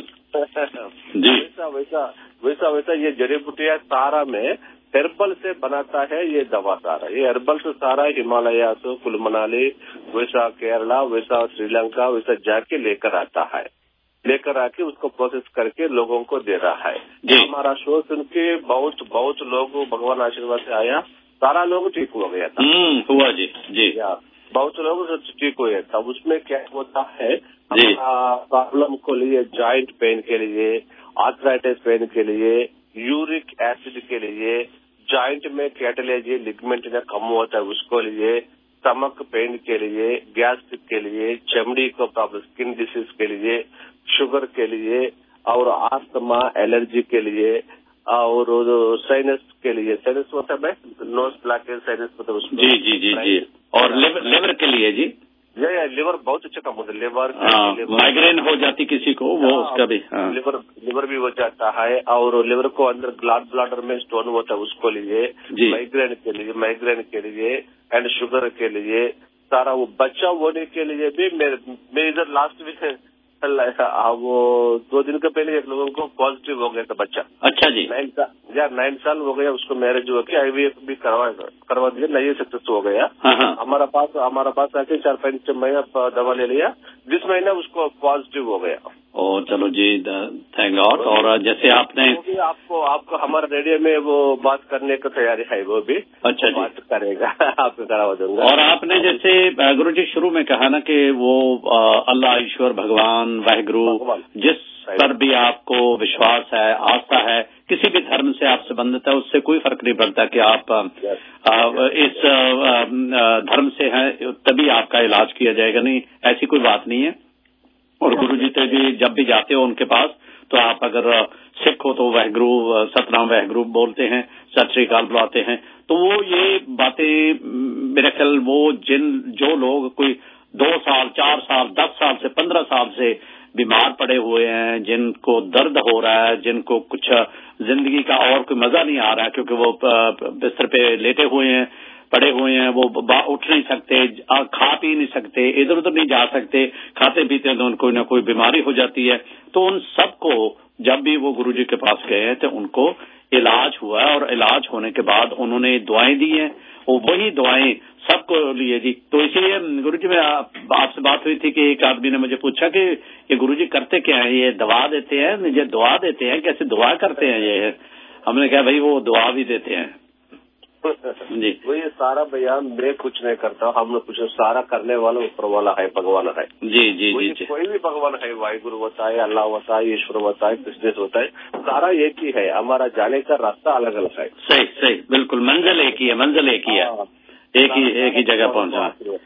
वैसा वैसा वैसा वैसा ये जड़ी बूटियां सारा में हर्बल से बनाता है ये दवा सारा। ये हर्बल से सारा हिमालय से कुल मनाली, वैसा केरला, वैसा श्रीलंका, वैसा जाके लेकर आता है, लेकर आके उसको प्रोसेस करके लोगों को दे रहा है। हमारा शो सुन के बहुत बहुत लोग भगवान आशीर्वाद से आया, सारा लोग ठीक हो गया था। हुआ जी जी बहुत लोग ठीक हुए। तब उसमें क्या होता है, प्रॉब्लम को लिए, जॉइंट पेन के लिए, आर्थराइटिस पेन के लिए, यूरिक एसिड के लिए, जॉइंट में कैटलेज लिगमेंट में कम होता है उसको लिए, स्टमक पेन के लिए, गैस्ट्रिक के लिए, चमड़ी को प्रॉब्लम, स्किन डिसीज के लिए, शुगर के लिए, और आस्थमा एलर्जी के लिए, और साइनस के लिए। साइनस होता है नोज ब्लॉकेज, साइनस होता है उसको। जी जी जी जी और लिवर लिवर के लिए जी, ये लिवर बहुत अच्छा काम होता है। लिवर माइग्रेन हो जाती किसी को, वो उसका भी लिवर लिवर भी हो जाता है। और लिवर को अंदर ब्लड ब्लडर में स्टोन होता है उसको लिए, माइग्रेन के लिए, माइग्रेन के लिए एंड शुगर के लिए सारा। वो बच्चा होने के लिए भी मैं इधर लास्ट वीक वो दो दिन के पहले एक लोगों को पॉजिटिव हो गया था बच्चा। अच्छा जी। नाइन साल या नाइन साल हो गया उसको, मैरिज हो गया, आईवीएफ भी करवा करवा दिया, नहीं सक्सेस हो गया। हमारा पास हमारा पास आके चार पाँच महीना दवा ले लिया, जिस महीना उसको पॉजिटिव हो गया। ओ चलो जी, थैंक गॉड। और जैसे आपने आपको आपको हमारे रेडियो में वो बात करने की तैयारी है, वो भी अच्छा जी बात करेगा, आपको करवा दूंगा। और आपने जैसे गुरु जी शुरू में कहा ना कि वो अल्लाह, ईश्वर, भगवान, वाहिगुरु, जिस पर भी आपको विश्वास है, आस्था है, किसी भी धर्म से आप संबंधित है, उससे कोई फर्क नहीं पड़ता कि आप इस धर्म से हैं तभी आपका इलाज किया जाएगा, नहीं, ऐसी कोई बात नहीं है। और गुरु जी तो भी जब भी जाते हो उनके पास, तो आप अगर सिख हो तो वाहिगुरु, सतनाम वाहिगुरु बोलते हैं, सत श्री अकाल बुलाते हैं। तो वो ये बातें मेरे ख्याल वो जिन जो लोग कोई दो साल, चार साल, दस साल से, पंद्रह साल से बीमार पड़े हुए हैं, जिनको दर्द हो रहा है, जिनको कुछ जिंदगी का और कोई मजा नहीं आ रहा है क्योंकि वो बिस्तर पे लेटे हुए हैं, पड़े हुए हैं, वो उठ नहीं सकते, खा पी नहीं सकते, इधर उधर नहीं जा सकते, खाते पीते हैं तो उनको ना कोई बीमारी हो जाती है। तो उन सबको जब भी वो गुरुजी के पास गए हैं तो उनको इलाज हुआ है, और इलाज होने के बाद उन्होंने दुआएं दी हैं, और वही दुआएं सबको लिए जी। तो इसीलिए गुरुजी में आपसे बात हुई थी कि एक आदमी ने मुझे पूछा कि ये गुरुजी करते क्या है, ये दवा देते हैं, ये दुआ देते हैं, कैसे दुआ करते हैं ये? हमने कहा भाई वो दुआ भी देते हैं जी। वो ये सारा बयान मैं कुछ नहीं करता, हम लोग कुछ सारा करने वाला ऊपर वाला है, भगवान है जी जी जी, जी। कोई भी भगवान है, वाहिगुरु होता है, अल्लाह होता है, ईश्वर होता है, कृष्ण होता है, सारा एक ही है। हमारा जाने का रास्ता अलग अलग है। सही सही, बिल्कुल, मंजिल एक ही है, मंजिल एक ही है, एक ही एक ही जगह पहुंचना।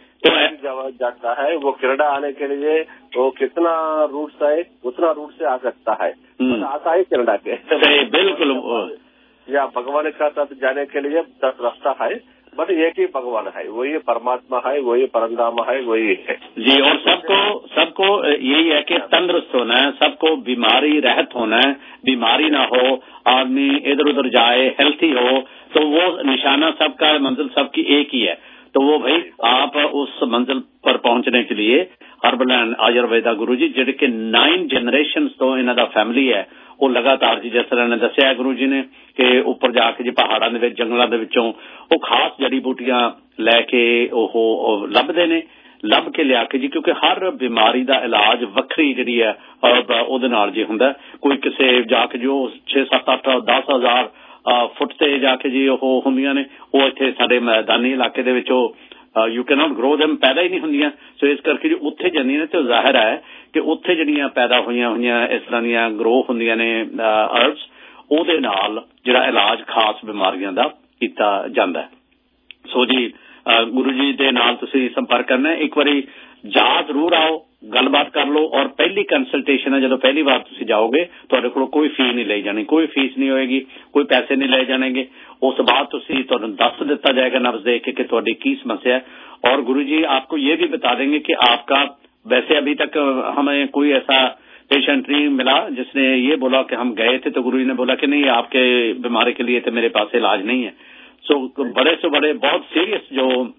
तो जाता है वो कनाडा आने के लिए वो कितना रूट है, उतना रूट से आ सकता है, आता है कनाडा के। सही, बिल्कुल। या भगवान के साथ जाने के लिए दस रास्ता है, बट एक ही भगवान है, वही परमात्मा है, वही परमधाम है, वही है जी। और सबको सबको यही है कि तंदुरुस्त होना है, सबको बीमारी रहित होना है, बीमारी ना हो, आदमी इधर उधर जाए, हेल्थी हो, तो वो निशाना सबका, मंजिल सबकी एक ही है। तो वो भाई आप उस मंजिल पर पहुंचने के लिए हर्बल एंड आयुर्वेदा गुरु जी जिहड़े कि नाइन जनरेशन तो इन्हां दा फैमिली है, वो लगातार जी जिस तरह ने दस्सिया गुरु जी ने कि ऊपर जाके जी पहाड़ां दे विच, जंगलां दे विचों वो खास जड़ी बूटियां लैके ओह लभदे ने, लभ के लिया के जी, क्योंकि हर बीमारी दा इलाज वक्री जिहड़ी है ओहदे नाल जी हुंदा। कोई किसे जाके जो छे सत्त अठ दस हजार फुट ते जाके जी ਉਹ ਹੁੰਦੀਆਂ ਨੇ, ਉਹ ਇੱਥੇ ਸਾਡੇ ਮੈਦਾਨੀ ਇਲਾਕੇ ਦੇ ਵਿੱਚ ਉਹ you can not grow them, ਪੈਦਾ ਹੀ ਨਹੀਂ ਹੁੰਦੀਆਂ। ਸੋ ਇਸ ਕਰਕੇ ਜੀ ਉੱਥੇ ਜਾਂਦੀਆਂ ਨੇ ਤੇ ਜ਼ਾਹਿਰ ਹੈ ਕਿ ਉੱਥੇ ਜਿਹੜੀਆਂ ਪੈਦਾ ਹੋਈਆਂ ਹੋਈਆਂ ਇਸ ਤਰ੍ਹਾਂ ਦੀਆਂ ਗਰੋ ਹੁੰਦੀਆਂ ਨੇ ਅਰਬਸ, ਉਹਦੇ ਨਾਲ ਜਿਹੜਾ ਇਲਾਜ ਖਾਸ ਬਿਮਾਰੀਆਂ ਦਾ ਕੀਤਾ ਜਾਂਦਾ ਹੈ। ਸੋ ਜੀ ਗੁਰੂ ਜੀ ਦੇ ਨਾਲ ਤੁਸੀਂ ਸੰਪਰਕ ਕਰਨਾ, ਇੱਕ ਵਾਰੀ ਜਾ ਜ਼ਰੂਰ ਆਓ, ਗੱਲਬਾਤ ਕਰ ਲਓ, ਔਰ ਪਹਿਲੀ ਕੰਸਲਟੇਸ਼ਨ ਹੈ ਜਦੋਂ ਪਹਿਲੀ ਵਾਰ ਤੁਸੀਂ ਜਾਓਗੇ ਤੁਹਾਡੇ ਕੋਲ ਕੋਈ ਫੀ ਨਹੀਂ ਲਈ ਜਾਣੀ, ਕੋਈ ਫੀਸ ਨਹੀਂ ਹੋਏਗੀ, ਕੋਈ ਪੈਸੇ नहीं ले जानेंगे। उस बाद तुसी तुहानू दस दिता जाएगा नब्ज देख के कि तुहाडी की समस्या है, और गुरुजी आपको ये भी बता देंगे कि आपका, वैसे अभी तक हमें कोई ऐसा पेशेंट नहीं मिला जिसने ये बोला कि हम गए थे तो गुरुजी ने बोला कि नहीं आपके बीमारी के लिए तो मेरे पास इलाज नहीं है। सो बड़े से बड़े बहुत सीरियस जो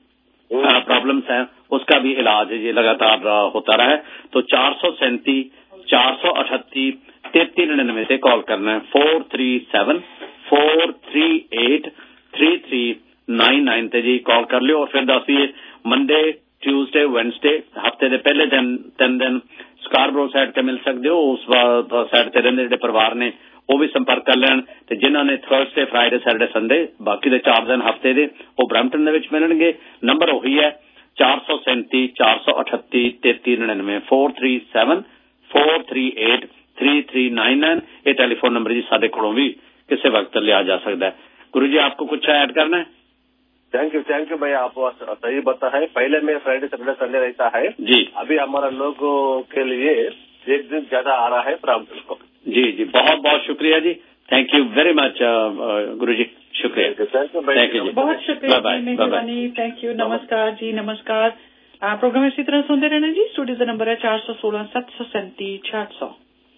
प्रॉब्लम्स हैं, उसका भी इलाज ये लगातार होता रहा है। तो चार सौ सैंती चार सौ अठत्ती तैतीस निन्यानवे से कॉल करना है, four three seven four three eight three three nine nine ते जी कॉल कर लियो। और फिर दसिए मंडे ट्यूसडे वेडनसडे हफ्ते के पहले दिन तीन दिन स्कारबरो साइड ते मिल सकते हो, उस साइड ते रहिंदे जिहड़े परिवार ने वो भी संपर्क कर लैन। ते जिन्हां ने थर्सडे फ्राइडे सैटरडे संडे बाकी दे चार दिन हफ्ते दे वो ब्रैम्पटन दे विच मिलणगे। नंबर वही है चार सौ सैंती चार सौ अठत्ती तैतीस निन्यानवे four three seven four three eight three three nine nine. ये टेलीफोन नंबर जी साडे कोलों भी किसी वक्त लिया जा सकता है। गुरु जी आपको कुछ ऐड करना है? थैंक यू थैंक यू भैया, आप सही बता है। पहले में फ्राइडे सैटरडे संडे रहता है जी, अभी हमारा लोगों के लिए एक दिन ज्यादा आ रहा है ब्रैम्पटन को। जी जी बहुत बहुत शुक्रिया जी, thank you very much Guru ji, शुक्रिया। थैंक यू, बहुत शुक्रिया जी, मेहरबानी, थैंक यू, नमस्कार जी, नमस्कार। प्रोग्राम इसी तरह सुनते रहना जी। स्टूडियो का नंबर है चार सौ सोलह सात सौ सैंतीस छियाठ सौ।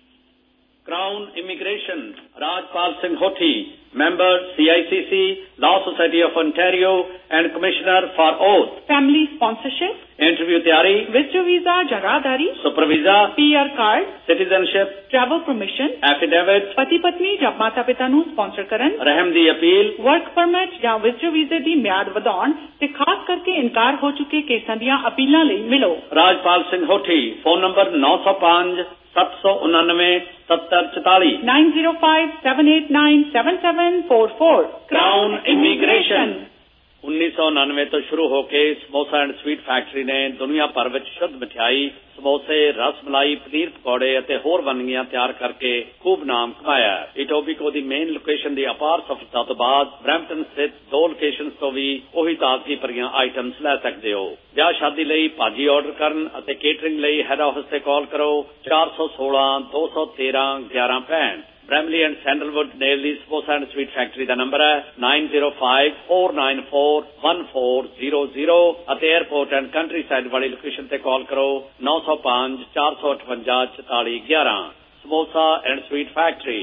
Crown Immigration, Rajpal Singh Hoti, member C I C C, Law Society of Ontario and Commissioner for Oath. Family sponsorship, Interview तैयारी, Visitor visa, जगादारी, Super visa, P R card, Citizenship, Travel permission, Affidavit, ਪਤੀ ਪਤਨੀ ਜਾਂ ਮਾਤਾ ਪਿਤਾ ਨੂੰ sponsor ਕਰਨ, रहम दी अपील, ਵਰਕ ਪਰਮਿਟ ਜਾਂ ਵਿਜ਼ਟਰ ਵੀਜ਼ੇ ਦੀ ਮਿਆਦ ਵਧਾਉਣ ਤੇ ਖਾਸ ਕਰਕੇ ਇਨਕਾਰ ਹੋ ਚੁੱਕੇ ਕੇਸਾਂ ਦੀਆਂ ਅਪੀਲਾਂ ਲਈ ਮਿਲੋ। राजपाल सिंह होठी, फोन नंबर नौ सौ पांच सत्त सौ उन्नानवे सत्तर चौताली nine zero five seven eight nine seven seven four four. Crown immigration. उन्नीस सौ उन्नानवे तो शुरू होके समोसा एंड स्वीट फैक्ट्री ने दुनिया भर में शुद्ध मिठाई, समोसे, रस मलाई, पनीर पकौड़े ਅਤੇ ਹੋਰ ਵੰਨਗੀਆਂ ਤਿਆਰ ਕਰਕੇ ਖੂਬ ਨਾਮ ਕਮਾਇਆ। ਇਟੋਬੀਕੋ ਦੀ ਮੇਨ ਲੋਕੇਸ਼ਨ ਦੀ ਅਪਾਰ ਸਫਲਤਾ ਤੋਂ ਬਾਅਦ ਬ੍ਰੈਂਪਟਨ ਸਥਿਤ ਦੋ ਲੋਕੇਸ਼ਨਸ ਤੋਂ ਵੀ ਉਹੀ ਤਾਜ਼ਗੀ ਭਰੀਆਂ ਆਈਟਮਸ ਲੈ ਸਕਦੇ ਹੋ। ਵਿਆਹ ਸ਼ਾਦੀ ਲਈ ਭਾਜੀ ਆਰਡਰ ਕਰਨ ਅਤੇ ਕੇਟਰਿੰਗ ਲਈ ਹੈਡ ਆਫਿਸ ਤੇ ਕਾਲ ਕਰੋ ਚਾਰ ਸੌ ਸੋਲਾਂ ਦੋ ਸੌ ਤੇਰਾਂ ਗਿਆਰਾਂ ਪੈਂਹਠ। Bramley and Sandalwood Nail ਦੀ ਸਮੋਸਾ ਐਂਡ ਸਵੀਟ ਫੈਕਟਰੀ ਦਾ ਨੰਬਰ ਹੈ nine zero five four nine four one four zero zero ਅਤੇ 에어ਪੋਰਟ ਐਂਡ ਕੰਟਰੀ ਸਾਈਡ ਵਾਲੀ ਲੋਕੇਸ਼ਨ ਤੇ ਕਾਲ ਕਰੋ नौ सौ पाँच चार सौ अठवंजा चौताली ग्यारह। ਸਮੋਸਾ ਐਂਡ ਸਵੀਟ ਫੈਕਟਰੀ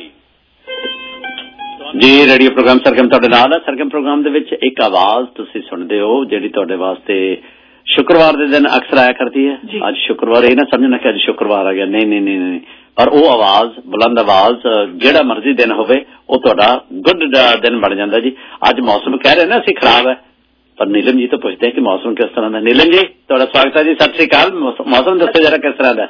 ਜੀ। ਰੇਡੀਓ ਪ੍ਰੋਗਰਾਮ ਸਰਗਮ ਤੁਹਾਡੇ ਨਾਲ ਹੈ। ਸਰਗਮ ਪ੍ਰੋਗਰਾਮ ਦੇ ਵਿੱਚ ਇੱਕ ਆਵਾਜ਼ ਤੁਸੀਂ ਸੁਣਦੇ ਹੋ ਜਿਹੜੀ ਤੁਹਾਡੇ ਵਾਸਤੇ शुक्रवार के दिन अक्सर आया करती है। आज शुक्रवार ये ना समझना कि आज शुक्रवार आ गया, नहीं नहीं नहीं नहीं। और वो आवाज बुलंद आवाज जेड़ा मर्जी दिन होवे वो थोड़ा गुड दिन बन जाता जी। आज मौसम कह रहे ना असी खराब है, पर नीलम जी तो पूछते हैं कि मौसम किस तरह का। नीलम जी थोड़ा स्वागत है जी, सत श्री अकाल। मौसम दसो जरा किस तरह का?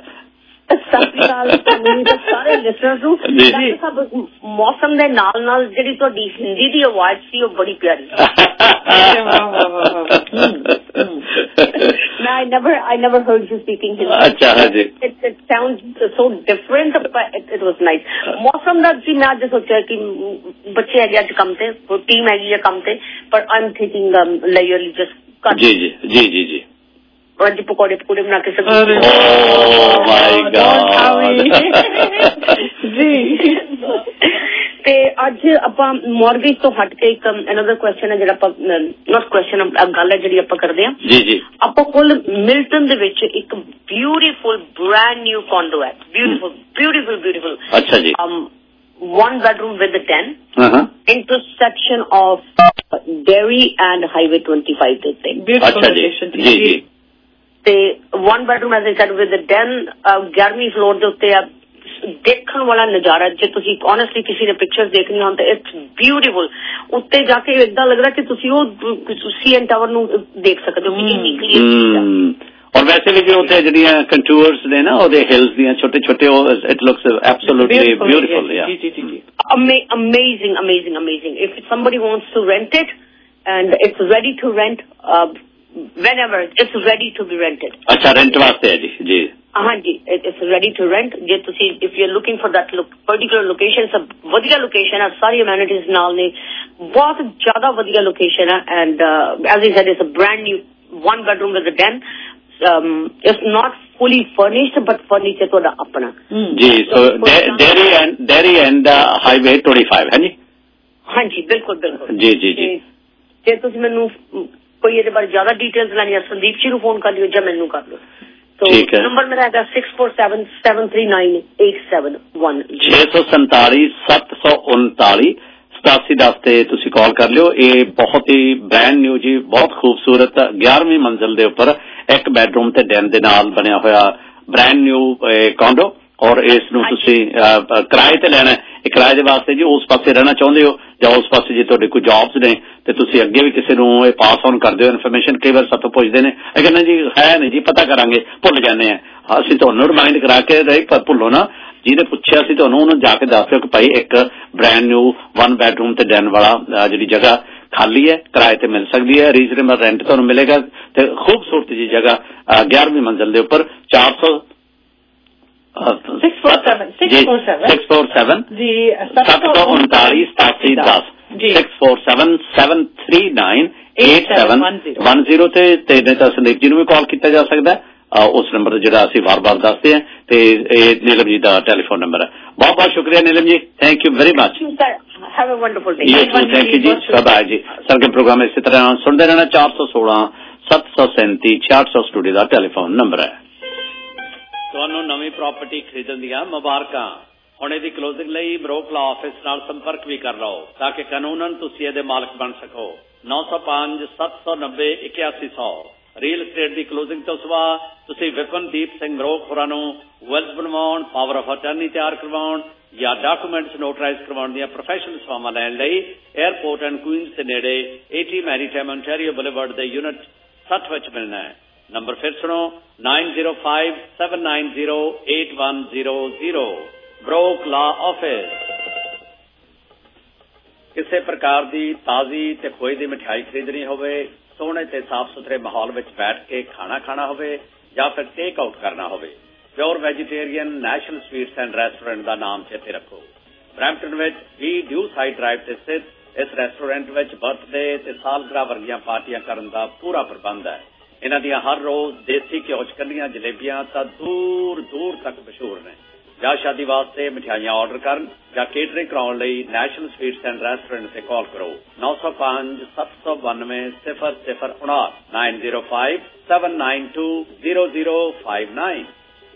ਸਾਰੇ ਲਿਸਨਰਸ ਨੂੰ ਡਾਕਟਰ ਸਾਹਿਬ ਮੌਸਮ ਦੇ ਨਾਲ ਨਾਲ ਜਿਹੜੀ ਤੁਹਾਡੀ ਹਿੰਦੀ ਦੀ ਆਵਾਜ਼ ਸੀ ਉਹ ਬੜੀ ਪਿਆਰੀ ਸੀ। I never I never heard you speaking Hindi. अच्छा है जी। It it sounds so different, but it, it was nice. मौसम ਦਾ ਜੀ ਮੈਂ ਅੱਜ ਸੋਚਿਆ ਕਿ ਬੱਚੇ ਹੈਗੇ ਅੱਜ ਕੰਮ ਤੇ, ਟੀਮ ਹੈਗੀ ਹੈ ਕੰਮ ਤੇ, ਪਰ I'm thinking um, laterally just जी जी जी जी जी ਅੱਜ ਪਕੌੜੇ ਪਕੌੜੇ ਬਣਾ ਕੇ ਸਭ ਜੀ। ਤੇ ਅੱਜ ਆਪਾਂ ਮੌਰਗੇਜ ਤੋਂ ਹਟ ਕੇ ਇੱਕ ਅਨਦਰ ਕੁਐਸਚਨ ਹੈ ਜਿਹੜਾ ਆਪਾਂ ਨੋਟ ਕੁਐਸਚਨ ਗੱਲ ਹੈ ਜਿਹੜੀ ਆਪਾਂ ਕਰਦੇ ਹਾਂ ਜੀ ਜੀ। ਆਪਾਂ ਕੋਲ ਮਿਲਟਨ ਦੇ ਵਿੱਚ ਇੱਕ ਬਿਊਟੀਫੁਲ ਬ੍ਰੈਂਡ ਨਿਊ ਕੋਂਡੋ ਹੈ, ਬਿਊਟੀਫੁਲ ਬਿਊਟੀਫੁਲ ਬਿਊਟੀਫੁਲ। ਅੱਛਾ ਜੀ। one bedroom with a den, uh-huh. intersection of Derry and Highway twenty-five ਦੇ ਉੱਤੇ। beautiful location ਜੀ ਜੀ। ਤੇ one bedroom as I said with a den, ਗਿਆਰਵੀਂ ਫਲੋਰ ਦੇ ਉੱਤੇ ਆ। ਦੇਖਣ ਵਾਲਾ ਨਜ਼ਾਰਾ ਜੇ ਤੁਸੀਂ ਓਨੈਸਟਲੀ ਕਿਸੇ ਦੇ ਪਿਕਚਰਸ ਦੇਖਣੀ ਹੋਣ ਤਾਂ ਇਟਸ ਬਿਊਟੀਫੁਲ। ਉੱਤੇ ਜਾ ਕੇ ਏਦਾਂ ਲੱਗਦਾ ਕਿ ਤੁਸੀਂ ਉਹ ਸੀ ਐਨ ਟਾਵਰ ਨੂੰ ਦੇਖ ਸਕਦੇ ਹੋ ਕਿ ਇੰਨੀ ਕਲੀਅਰ ਚੀਜ਼ ਆ। और वैसे भी जो होते हैं ਜਿਹੜੀਆਂ कंटूर्स ने ना ਉਹਦੇ हिल्स ਦੀਆਂ ਛੋਟੇ ਛੋਟੇ it looks absolutely beautiful। yeah जी जी जी amazing amazing amazing if somebody wants to rent it and it's ready to rent uh, whenever it's ready to be rented। अच्छा रेंट वास्ते है जी जी हाँ जी it's ready to rent। ਜੇ ਤੁਸੀਂ if you're looking for that look particular location ਸਭ ਵਧੀਆ location ਹੈ, ਸਾਰੀ amenities ਨਾਲ ਨੇ, ਬਹੁਤ ਜ਼ਿਆਦਾ ਵਧੀਆ ਲੋਕੇਸ਼ਨ ਹੈ। and uh, as I said it's a brand new one bedroom with a den। Um, it's not fully furnished, but furnished है थोड़ा अपना जी। so Derry and Derry and Highway twenty-five है जी। हाँ जी बिल्कुल बिल्कुल जी जी जी। ਜੇ ਤੁਸੀਂ ਮੈਨੂੰ ਕੋਈ ਇਹਦੇ ਬਾਰੇ ਜ਼ਿਆਦਾ ਡਿਟੇਲਸ ਲੈਣੀ ਹੈ ਸੰਦੀਪ ਜੀ ਨੂੰ ਫੋਨ ਕਰ ਲਿਓ ਜਾਂ ਮੈਨੂੰ ਕਰ ਲਿਓ। तो नंबर मेरा है six four seven seven three nine eight seven one छह सौ संताली सत्त सौ उनताली सतासी दस ते तुसी कॉल कर लियो। ये बहुत ही ब्रैंड न्यू जी, बहुत खूबसूरत ग्यारहवीं मंजिल दे उपर एक बैडरूम ते डैन दे नाल बनया होया ब्रैंड न्यू कॉन्डो और इस नूं तुसी किराए ते लेना है। किराए दे वास्ते जी उस पासे रहना चाहुंदे हो जां उस पासे जे तुहाडे कोई जॉब्स ने ते तुसी अगे भी किसी नूं पास ऑन कर दिओ इन्फॉर्मेशन। कई बार सातों पुछदे ने कहना जी है नहीं जी पता करांगे भुल जाने आ। असीं तुहानूं रिमाइंड करा के रहे पर भुल्लो ना। ਜਿਹਨੇ ਪੁੱਛਿਆ ਸੀ ਤੁਹਾਨੂੰ ਉਹਨੂੰ ਜਾ ਕੇ ਦੱਸ ਦਿਓ ਕਿ ਭਾਈ ਇੱਕ ਬ੍ਰੈਂਡ ਨਿਊ ਵਨ ਬੈਡਰੂਮ ਤੇ ਡੈਨ ਵਾਲਾ ਜਿਹੜੀ ਜਗ੍ਹਾ ਖਾਲੀ ਹੈ, ਕਿਰਾਏ ਤੇ ਮਿਲ ਸਕਦੀ ਹੈ, ਰੀਜ਼ਨੇਬਲ ਰੈਂਟ ਤੁਹਾਨੂੰ ਮਿਲੇਗਾ ਤੇ ਖੂਬਸੂਰਤ ਜੀ ਜਗ੍ਹਾ ਗਿਆਰਵੀਂ ਮੰਜ਼ਿਲ ਦੇ ਉੱਪਰ ਚਾਰ ਸੌ सिक्स फोर सेवन जी सत्त सौ उनताली सतासी दस six four seven seven three nine eight seven one zero ते नहीं तो संदीप जी नूं भी कॉल किया जा सकता है उस नंबर जो असी बार बार दसते हैं ते नीलम जी का टेलीफोन नंबर है। बहुत बहुत शुक्रिया Neelam ji, thank you very much. Thank you जी, बाय जी। सरगम प्रोग्राम इसी तरह सुनते रहना। चार सौ सोलह सत्त सौ सैंती छियाठ सौ स्टूडियो का टेलीफोन नंबर है। ਤੁਹਾਨੂੰ ਨਵੀਂ ਪ੍ਰਾਪਰਟੀ ਖਰੀਦਣ ਦੀਆਂ ਮੁਬਾਰਕਾਂ। ਹੁਣ ਇਹਦੀ ਕਲੋਜ਼ਿੰਗ ਲਈ ਬਰੋਕ ਲਾ ਆਫਿਸ ਨਾਲ ਸੰਪਰਕ ਵੀ ਕਰ ਲਓ ਤਾਂ ਕਿ ਕਾਨੂੰਨਨ ਤੁਸੀਂ ਇਹਦੇ ਮਾਲਕ ਬਣ ਸਕੋ। ਨੌ ਸੌ ਪੰਜ ਸੱਤ ਸੌ ਨੱਬੇ ਇਕਿਆਸੀ ਸੌ ਰੀਅਲ ਸਟੇਟ ਦੀ ਕਲੋਜ਼ਿੰਗ ਤੋਂ ਸਿਵਾ ਤੁਸੀਂ ਵਿਪਨਦੀਪ ਸਿੰਘ ਬਰੋਕ ਹੋਰਾਂ ਨੂੰ ਵੈਲਥ ਬਣਵਾਉਣ, ਪਾਵਰ ਆਫ ਅਟਰਨੀ ਤਿਆਰ ਕਰਵਾਉਣ ਜਾਂ ਡਾਕੂਮੈਂਟਸ ਨੋਟਰਾਈਜ਼ ਕਰਵਾਉਣ ਦੀਆਂ ਪ੍ਰੋਫੈਸ਼ਨਲ ਸੇਵਾਵਾਂ ਲੈਣ ਲਈ 에ਅਰਪੋਰਟ ਐਂਡ ਕੁਈਨਸ ਦੇ ਨੇੜੇ ਏਟੀ ਮੈਰੀਟਾਈਮ ontario ਬੁਲੇਵਾਰਡ ਦੇ ਯੂਨਿਟ ਸੱਠ ਵਿੱਚ ਮਿਲਣਾ ਹੈ। नंबर फिर सुनो nine zero five seven nine zero eight one zero zero ब्रोक ला ऑफिस। किसी प्रकार की ताजी ते खोए की मिठाई खरीदनी होवे, सोहने ते साफ सुथरे माहौल में बैठ के खाना खाना होवे या फिर टेक आउट करना होवे, pure vegetarian national sweets and restaurant का नाम चेते रखो। ब्रैम्पटन में भी ड्यू साइड ड्राइव से स्थित इस रेस्टोरेंट में बर्थडे ते सालगिरह वर्गियां पार्टियां करने का पूरा प्रबंध है। इन्हां दियां हर रोज देसी घ्यो च कल्लियां जलेबियां तां दूर दूर तक मशहूर ने। या शादी वास्ते मिठाइयां ऑर्डर करन या केटरिंग कराउण लई नैशनल स्वीट्स एंड रेस्टोरेंट से कॉल करो नौ सौ पांच सत्त सौ बानवे सिफर सिफर उनाहठ nine zero five seven nine two zero zero five nine.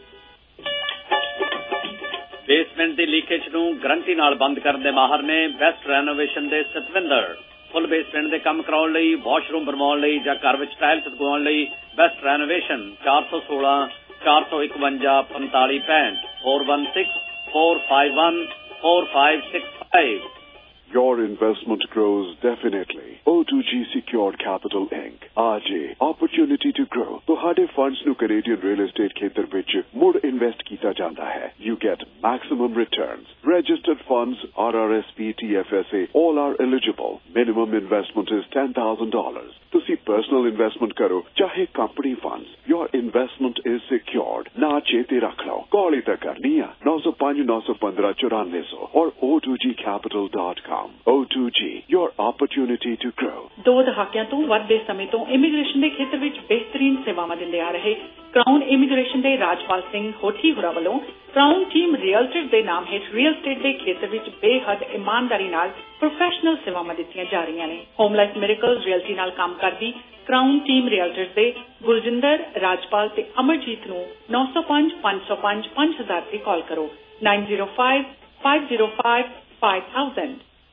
Basement की लीकेज नूं गारंटी नाल बंद करन दे माहर ने बेस्ट रेनोवेशन दे सतविंदर। फुल बेसमेंट के काम कराने लई, वॉशरूम बनवाउण लई जां घर विच टाइल्स लगवाउण लई बेस्ट रेनोवेशन चार सौ सोलह चार सौ इकवंजा पंताली पैंठ four one six four five one four five six five. Your investment grows definitely. O two G Secured Capital Incorporated आज opportunity to grow ਤੁਹਾਡੇ funds ਨੂੰ Canadian real estate ਖੇਤਰ ਵਿੱਚ ਮੁੜ ਇਨਵੈਸਟ ਕੀਤਾ ਜਾਂਦਾ ਹੈ। You get maximum returns. Registered funds R R S P T F S A all are eligible. Minimum investment is ten thousand dollars. ਤੁਸੀਂ personal investment ਕਰੋ ਚਾਹੇ company funds, your investment is secured। ਨਾ ਚੇਤੇ ਰੱਖ ਲਓ ਕਾਲ ਹੀ ਤਾਂ ਕਰਨੀ ਆ ਨੌ ਸੌ ਪੰਜ ਨੌ ਸੌ ਪੰਦਰਾਂ ਚੁਰਾਨਵੇਂ ਸੌ और O two G capital dot com। O two G, your opportunity to grow। ਦੋ ਦਹਾਕਿਆਂ ਤੋਂ ਵੱਧ ਦੇ ਸਮੇਂ ਤੋਂ ਇਮੀਗ੍ਰੇਸ਼ਨ ਦੇ ਖੇਤਰ ਵਿੱਚ ਬਿਹਤਰੀਨ ਸੇਵਾਵਾਂ ਦਿੰਦੇ ਆ ਰਹੇ ਕਰਾਊਨ ਇਮੀਗ੍ਰੇਸ਼ਨ ਦੇ ਰਾਜਪਾਲ ਸਿੰਘ ਹੋਠੀ ਹੋਰਾਂ ਵੱਲੋਂ ਕਰਾਊਨ ਟੀਮ ਰੀਅਲਟਰ ਦੇ ਨਾਮ ਹੇਠ ਰੀਅਲ ਸਟੇਟ ਦੇ ਖੇਤਰ ਵਿੱਚ ਬੇਹੱਦ ਇਮਾਨਦਾਰੀ ਨਾਲ ਪ੍ਰੋਫੈਸ਼ਨਲ ਸੇਵਾਵਾਂ ਦਿੱਤੀਆਂ ਜਾ ਰਹੀਆਂ ਨੇ। ਹੋਮ ਲਾਈਫ ਮਿਰੇਕਲ ਰੀਅਲਟੀ ਨਾਲ ਕੰਮ ਕਰਦੀ ਕਰਾਊਨ ਟੀਮ ਰੀਅਲਟਰਸ ਦੇ ਗੁਰਜਿੰਦਰ, ਰਾਜਪਾਲ ਤੇ ਅਮਰਜੀਤ ਨੂੰ ਨੌ ਸੌ ਪੰਜ ਪੰਜ ਸੌ ਪੰਜ ਪੰਜ ਹਜ਼ਾਰ ਤੇ ਕਾਲ ਕਰੋ nine zero five five zero five five thousand.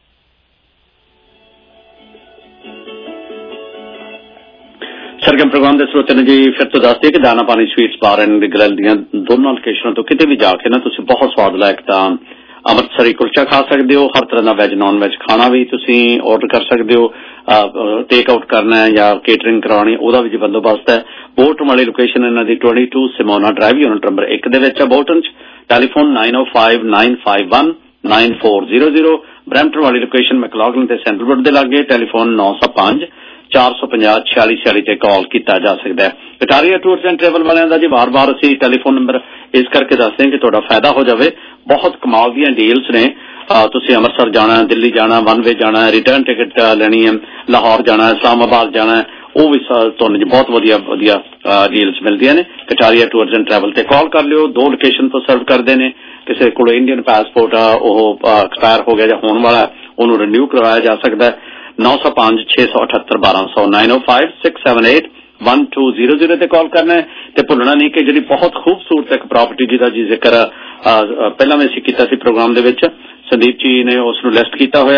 Sargam program के स्रोते ने जी फिर तो दस दिए कि Dana Pani sweets bar and grill दी दोनों लोकेशनों तो किते भी जाके ना तुसी बहुत स्वाद लायक तां अमृतसरी कुलचा खा सकते हो। हर तरह का वैज नॉन वैज खाना भी तुसी ऑर्डर कर सकते हो। टेक आउट करना है या केटरिंग करवानी ओदा भी बंदोबस्त है। बोर्टन वाली लोकेशन इन्हां दी twenty two Simona drive unit number एक दे विच बोर्टन च। Telephone nine o five nine five one nine four zero zero. Brampton वाली लोकेशन मैकलॉगलन ते सेंट्रलवुड दे लागे टेलीफोन नौ सौ पांच चार सौ पंजाह छियाली छियाली ते कॉल किया जा सकता है। कटारिया टूर्स एंड ट्रेवल वालियां दा जी बार बार असी टेलीफोन नंबर इस करके दसते हैं कि तुहाडा फायदा हो जाए। बहुत कमाल दी डील्स ने। तुसी अमृतसर जाना, दिल्ली जाना, वन वे जाना, रिटर्न टिकट लेनी है, लाहौर जाना, इस्लामाबाद जाना है, वो भी तुहानूं बहुत वधिया वधिया डील्स मिलदियां ने। कटारिया टूर्स एंड ट्रेवल ते कॉल कर लियो। दो लोकेशन तो सर्व करते हैं। किसी को इंडियन पासपोर्ट एक्सपायर हो गया या होने वाला उन्होंने रिन्यू करवाया जा सकता है। नौ सौ पांच छे सौ अठहत्तर बारह सौ nine o five six seven eight one two zero zero ते कॉल करना है। ते भुलना नहीं कि जी बहुत खूबसूरत एक प्रॉपर्टी जिहदा जी जिक्र पहला मैं किया प्रोग्राम दे विच संदीप जी ने उसनूं लिस्ट किया होया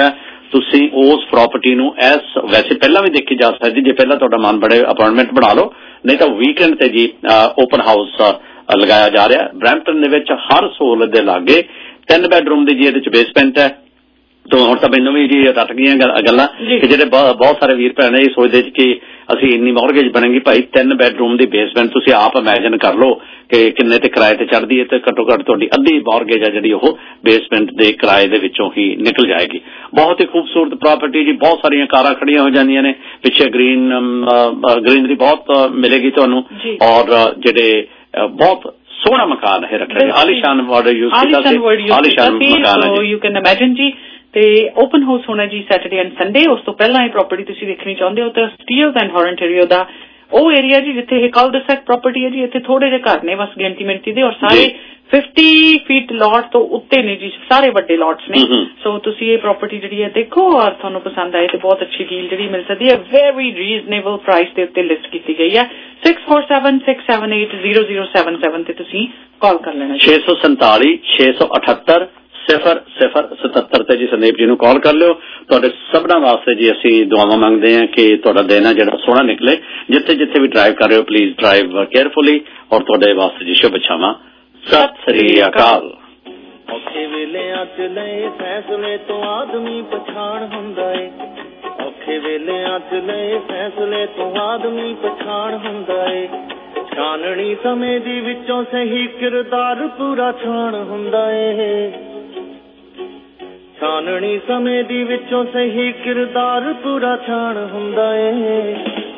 ਤੁਸੀਂ ਉਸ ਪ੍ਰਾਪਰਟੀ ਨੂੰ ਐਸ ਵੈਸੇ ਪਹਿਲਾਂ ਵੀ ਦੇਖੀ ਜਾ ਸਕਦੀ, ਜੇ ਪਹਿਲਾਂ ਤੁਹਾਡਾ ਮਨ ਬੜੇ ਅਪਾਇੰਟਮੈਂਟ ਬਣਾ ਲਓ, ਨਹੀਂ ਤਾਂ ਵੀਕਐਂਡ ਤੇ ਜੀ ਓਪਨ ਹਾਊਸ ਲਗਾਇਆ ਜਾ ਰਿਹਾ। ਬਰੈਂਪਟਨ ਦੇ ਵਿੱਚ ਹਰ ਸਹੂਲਤ ਦੇ ਲਾਗੇ ਤਿੰਨ ਬੈਡਰੂਮ ਦੀ ਜੀ ਇਹਦੇ ਚ ਬੇਸਮੈਂਟ ਹੈ। ਤੋਂ ਹੁਣ ਤਾਂ ਮੈਨੂੰ ਵੀ ਜੀ ਰੱਟ ਗਈਆਂ ਗੱਲਾਂ ਕਿ ਜਿਹੜੇ ਬਹੁਤ ਸਾਰੇ ਵੀਰ ਭੈਣ ਇਹ ਸੋਚਦੇ ਕਿ ਅਸੀਂ ਇੰਨੀ ਮੌਰਗੇਜ ਬਣੇਗੀ। ਭਾਈ ਤਿੰਨ ਬੈਡਰੂਮ ਦੀ ਬੇਸਮੈਂਟ ਤੁਸੀਂ ਆਪ ਇਮੈਜਿਨ ਕਰ ਲਓ ਕਿ ਕਿੰਨੇ ਤੇ ਕਿਰਾਏ ਤੇ ਚੜ੍ਹਦੀ ਹੈ, ਤੇ ਘੱਟੋ ਘੱਟ ਤੁਹਾਡੀ ਅੱਧੀ ਮੌਰਗੇਜ ਆ ਜਿਹੜੀ ਉਹ ਬੇਸਮੈਂਟ ਦੇ ਕਿਰਾਏ ਦੇ ਵਿੱਚੋਂ ਹੀ ਨਿਕਲ ਜਾਏਗੀ। ਬਹੁਤ ਹੀ ਖੂਬਸੂਰਤ ਪ੍ਰਾਪਰਟੀ ਜੀ, ਬਹੁਤ ਸਾਰੀਆਂ ਕਾਰਾਂ ਖੜੀਆਂ ਹੋ ਜਾਂਦੀਆਂ ਨੇ ਪਿੱਛੇ, ਗ੍ਰੀਨ ਗ੍ਰੀਨਰੀ ਬਹੁਤ ਮਿਲੇਗੀ ਤੁਹਾਨੂੰ, ਔਰ ਜਿਹੜੇ ਬਹੁਤ ਸੋਹਣਾ ਮਕਾਨ ਹੈ ਰੱਖਿਆ, ਆਲੀਸ਼ਾਨ ਵਰਡ ਯੂਜ਼ ਕੀਤਾ ਸੀ, ਆਲੀਸ਼ਾਨ ਮਕਾਨ ਹੈ ਜੀ। ਯੂ ਕੈਨ ਇਮੇਜਿਨ ਜੀ। ਤੇ ਓਪਨ ਹਾਊਸ ਹੋਣਾ ਜੀ ਸੈਟਰਡੇ ਐਂਡ ਸੰਡੇ। ਉਸ ਤੋਂ ਪਹਿਲਾਂ ਇਹ ਪ੍ਰਾਪਰਟੀ ਤੁਸੀਂ ਦੇਖਣੀ ਚਾਹੁੰਦੇ ਹੋ ਤਾਂ ਸਟੀਲਸ ਐਂਡ ਹੋਰਨਟੇਰੀਓ ਦਾ ਉਹ ਏਰੀਆ ਜੀ ਜਿੱਥੇ ਇਹ ਕਲਡਸੈਕ ਪ੍ਰਾਪਰਟੀ ਹੈ ਜੀ, ਇੱਥੇ ਥੋੜੇ ਜਿਹੇ ਘਰ ਨੇ ਬਸ ਗਿਣਤੀ ਮਿੰਟੀ ਦੇ, ਔਰ ਸਾਰੇ ਫਿਫਟੀ ਫੀਟ ਲੋਟ ਤੋਂ ਉੱਤੇ ਨੇ ਜੀ, ਸਾਰੇ ਵੱਡੇ ਲੋਟਸ ਨੇ। ਸੋ ਤੁਸੀਂ ਇਹ ਪ੍ਰਾਪਰਟੀ ਜਿਹੜੀ ਹੈ ਦੇਖੋ, ਔਰ ਤੁਹਾਨੂੰ ਪਸੰਦ ਆਏ ਤੇ ਬਹੁਤ ਅੱਛੀ ਡੀਲ ਜਿਹੜੀ ਮਿਲ ਸਕਦੀ ਹੈ, ਵੈਰੀ ਰੀਜ਼ਨੇਬਲ ਪ੍ਰਾਈਸ ਦੇ ਉੱਤੇ ਲਿਸਟ ਕੀਤੀ ਗਈ ਹੈ। Six four seven six seven eight zero zero seven seven ਤੇ ਤੁਸੀਂ ਕਾਲ ਕਰ ਲੈਣਾ। ਛੇ ਸੌ ਸੰਤਾਲੀ ਛੇ ਸੌ ਅਠੱਤਰ ਸਿਫਰ ਸਿਫਰ ਸਤੱਤਰ ਤੇ ਜੀ ਸੰਦੀਪ ਜੀ ਨੂੰ ਕਾਲ ਕਰ ਲਿਓ। ਤੁਹਾਡੇ ਸਭਨਾਂ ਵਾਸਤੇ ਜੀ ਅਸੀਂ ਦੁਆਵਾਂ ਮੰਗਦੇ ਹਾਂ ਕਿ ਤੁਹਾਡਾ ਦਿਨ ਹੈ ਜਿਹੜਾ ਸੋਹਣਾ ਨਿਕਲੇ। ਜਿੱਥੇ ਜਿੱਥੇ ਵੀ ਡਰਾਈਵ ਕਰ ਰਹੇ ਹੋ ਪਲੀਜ਼ ਡਰਾਈਵ ਕੇਅਰਫੁਲੀ, ਔਰ ਤੁਹਾਡੇ ਵਾਸਤੇ ਜੀ ਸ਼ੁਭ ਇੱਛਾਵਾਂ। ਸਤਿ ਸ੍ਰੀ ਅਕਾਲ। ਔਖੇ ਵੇਲਿਆਂ ਚ ਲਏ ਫੈਸਲੇ ਤੋਂ ਆਦਮੀ ਪਛਾਣ ਹੁੰਦਾ ਏ, ਔਖੇ ਵੇਲਿਆਂ ਚ ਲਏ ਫੈਸਲੇ ਤੋਂ ਆਦਮੀ ਪਛਾਣ ਹੁੰਦਾ ਏ, ਛਾਨਣੀ ਸਮੇਂ ਦੀ ਵਿੱਚੋਂ ਸਹੀ ਕਿਰਦਾਰ ਪੂਰਾ ਛਾਣ ਹੁੰਦਾ ਏ, ਛਾਨਣੀ ਸਮੇਂ ਦੀ ਵਿੱਚੋਂ ਸਹੀ ਕਿਰਦਾਰ ਪੂਰਾ ਛਾਣ ਹੁੰਦਾ ਏ,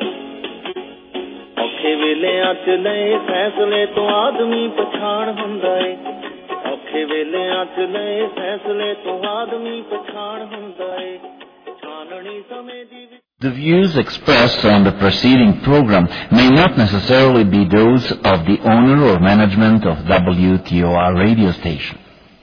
ਔਖੇ ਵੇਲਿਆਂ ਚ ਲਏ ਫੈਸਲੇ ਤੋਂ ਆਦਮੀ ਪਛਾਣ ਹੁੰਦਾ ਏ, ਔਖੇ ਵੇਲਿਆਂ ਚ ਲਏ ਫੈਸਲੇ ਤੋਂ ਆਦਮੀ ਪਛਾਣ ਹੁੰਦਾ ਏ, ਛਾਨਣੀ ਸਮੇਂ ਦੀ। The views expressed on the preceding program may not necessarily be those of the owner or management of W T O R radio station.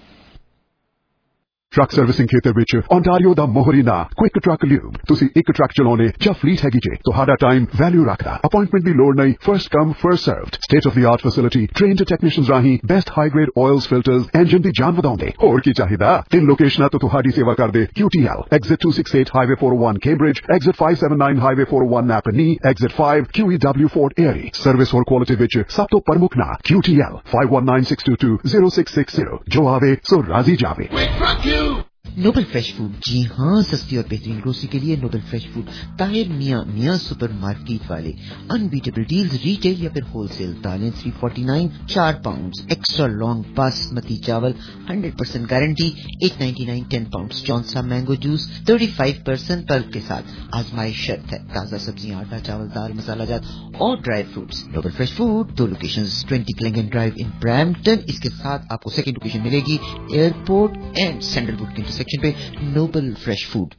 Truck servicing ਖੇਤਰ ਵਿੱਚ ਓਨਟਾਰੀਓ ਦਾ ਮੋਹਰੀਨਾ ਕੁਇਕ ਟਰੱਕ ਲਿਊਬ। ਤੁਸੀਂ ਇੱਕ ਟਰੱਕ ਚਲਾਉਣੇ ਜਾਂ fleet ਹੈਗੀ ਜੇ, ਤੁਹਾਡਾ ਟਾਈਮ ਵੈਲਿਊ ਰੱਖਦਾ। ਅਪਾਇੰਟਮੈਂਟ ਦੀ ਲੋੜ ਨਹੀਂ, first come first served. State of the art facility, trained technicians ਰਾਹੀਂ best high grade oils filters, engine ਦੀ ਜਾਨ ਵਧਾਉਂਦੇ। ਹੋਰ ਕੀ ਚਾਹੀਦਾ? ਤਿੰਨ ਲੋਕੇਸ਼ਨਾਂ ਤੋਂ ਤੁਹਾਡੀ ਸੇਵਾ ਕਰਦੇ Q T L, exit two sixty-eight highway four oh one Cambridge, exit five seventy-nine highway four oh one Napanee, exit five Q E W Fort Erie। Service ਹੋਰ ਕੁਆਲਿਟੀ ਵਿੱਚ ਸਭ ਤੋਂ ਪ੍ਰਮੁੱਖ ਨਾਂ Q T L five one nine six two two zero six six zero। ਜੋ ਆਵੇ ਸੋ ਰਾਜ਼ੀ ਜਾਵੇ। नोबल फ्रेश फूड, जी हाँ, सस्ती और बेहतरीन ग्रोसरी के लिए Nobel fresh food, Tahir Mian Mian super market वाले। अनबीटेबल डील्स रिटेल या फिर होलसेल। दालें थ्री फोर्टी नाइन चार पाउंड, एक्स्ट्रा लॉन्ग बासमती चावल hundred percent guarantee eight ninety nine ten pound. जॉनसा mango juice thirty five percent तर्क के साथ, आजमाइश शर्त है। ताज़ा सब्जियां, आटा, चावल, दाल, मसाला जात और dry fruits. Noble fresh food, दो locations, twenty Clingan drive in Brampton. इसके साथ आपको सेकंड लोकेशन मिलेगी एयरपोर्ट एंड सैंडलवुड के सेक्शन पे। Noble fresh food.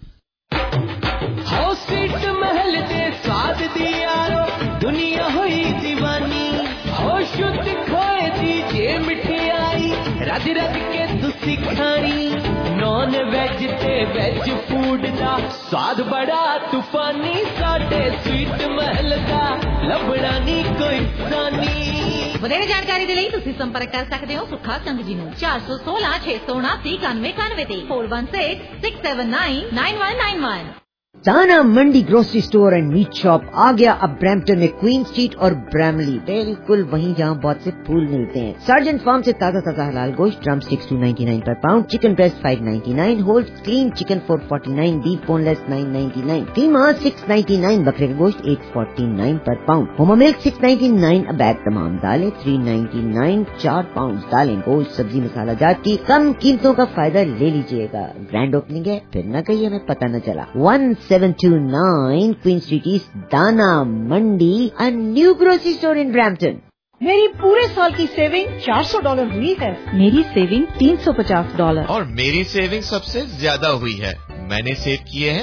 House sweet Mahal दे स्वाद दिया दुनिया हुई दीवानी, हो शुद्ध खोए दी जे मिठाई, रज रज के तुसी खानी। नॉन वेज ते वेज फूड दा स्वाद बड़ा तूफानी, साडे स्वीट महल दा लभड़ा नी कोई सानी। ਵਧੇਰੇ ਜਾਣਕਾਰੀ ਦੇ ਲਈ ਤੁਸੀਂ ਸੰਪਰਕ ਕਰ ਸਕਦੇ ਹੋ ਸੁੱਖਾ ਸੰਘ ਜੀ ਨੂੰ ਚਾਰ ਸੌ ਸੋਲਾਂ ਛੇ ਸੌ ਉਨਾਸੀ ਇਕਾਨਵੇਂ ਇਕਾਨਵੇਂ ਤੇ four one six six seven nine nine one nine one। Dana Mandi grocery store and meat shop आ गया अब ब्रैम्पटन में, क्वीन स्ट्रीट और ब्रैमली, बिल्कुल वहीं जहाँ बहुत से फूल मिलते हैं। सर्जेंट फार्म से ताजा ताजा हलाल गोश्त, drum sticks two ninety nine per pound, chicken breast five ninety nine, whole clean chicken four forty nine, beef boneless nine ninety nine, keema six ninety nine, बकरे का गोश्त eight forty nine per pound, homo milk six ninety nine a bag, तमाम दालें three ninety nine चार pound. दालें, गोश्त, सब्जी, मसाला जात की कम कीमतों का फायदा ले लीजिएगा। ग्रैंड ओपनिंग है, फिर न कहिए हमें पता न चला। One seven two nine queen street east, Dana Mandi, a new grocery store in Brampton। मेरी पूरे साल की सेविंग चार सौ डॉलर हुई है। मेरी सेविंग तीन सौ पचास डॉलर। और मेरी सेविंग सबसे ज्यादा हुई है, मैंने सेव किए हैं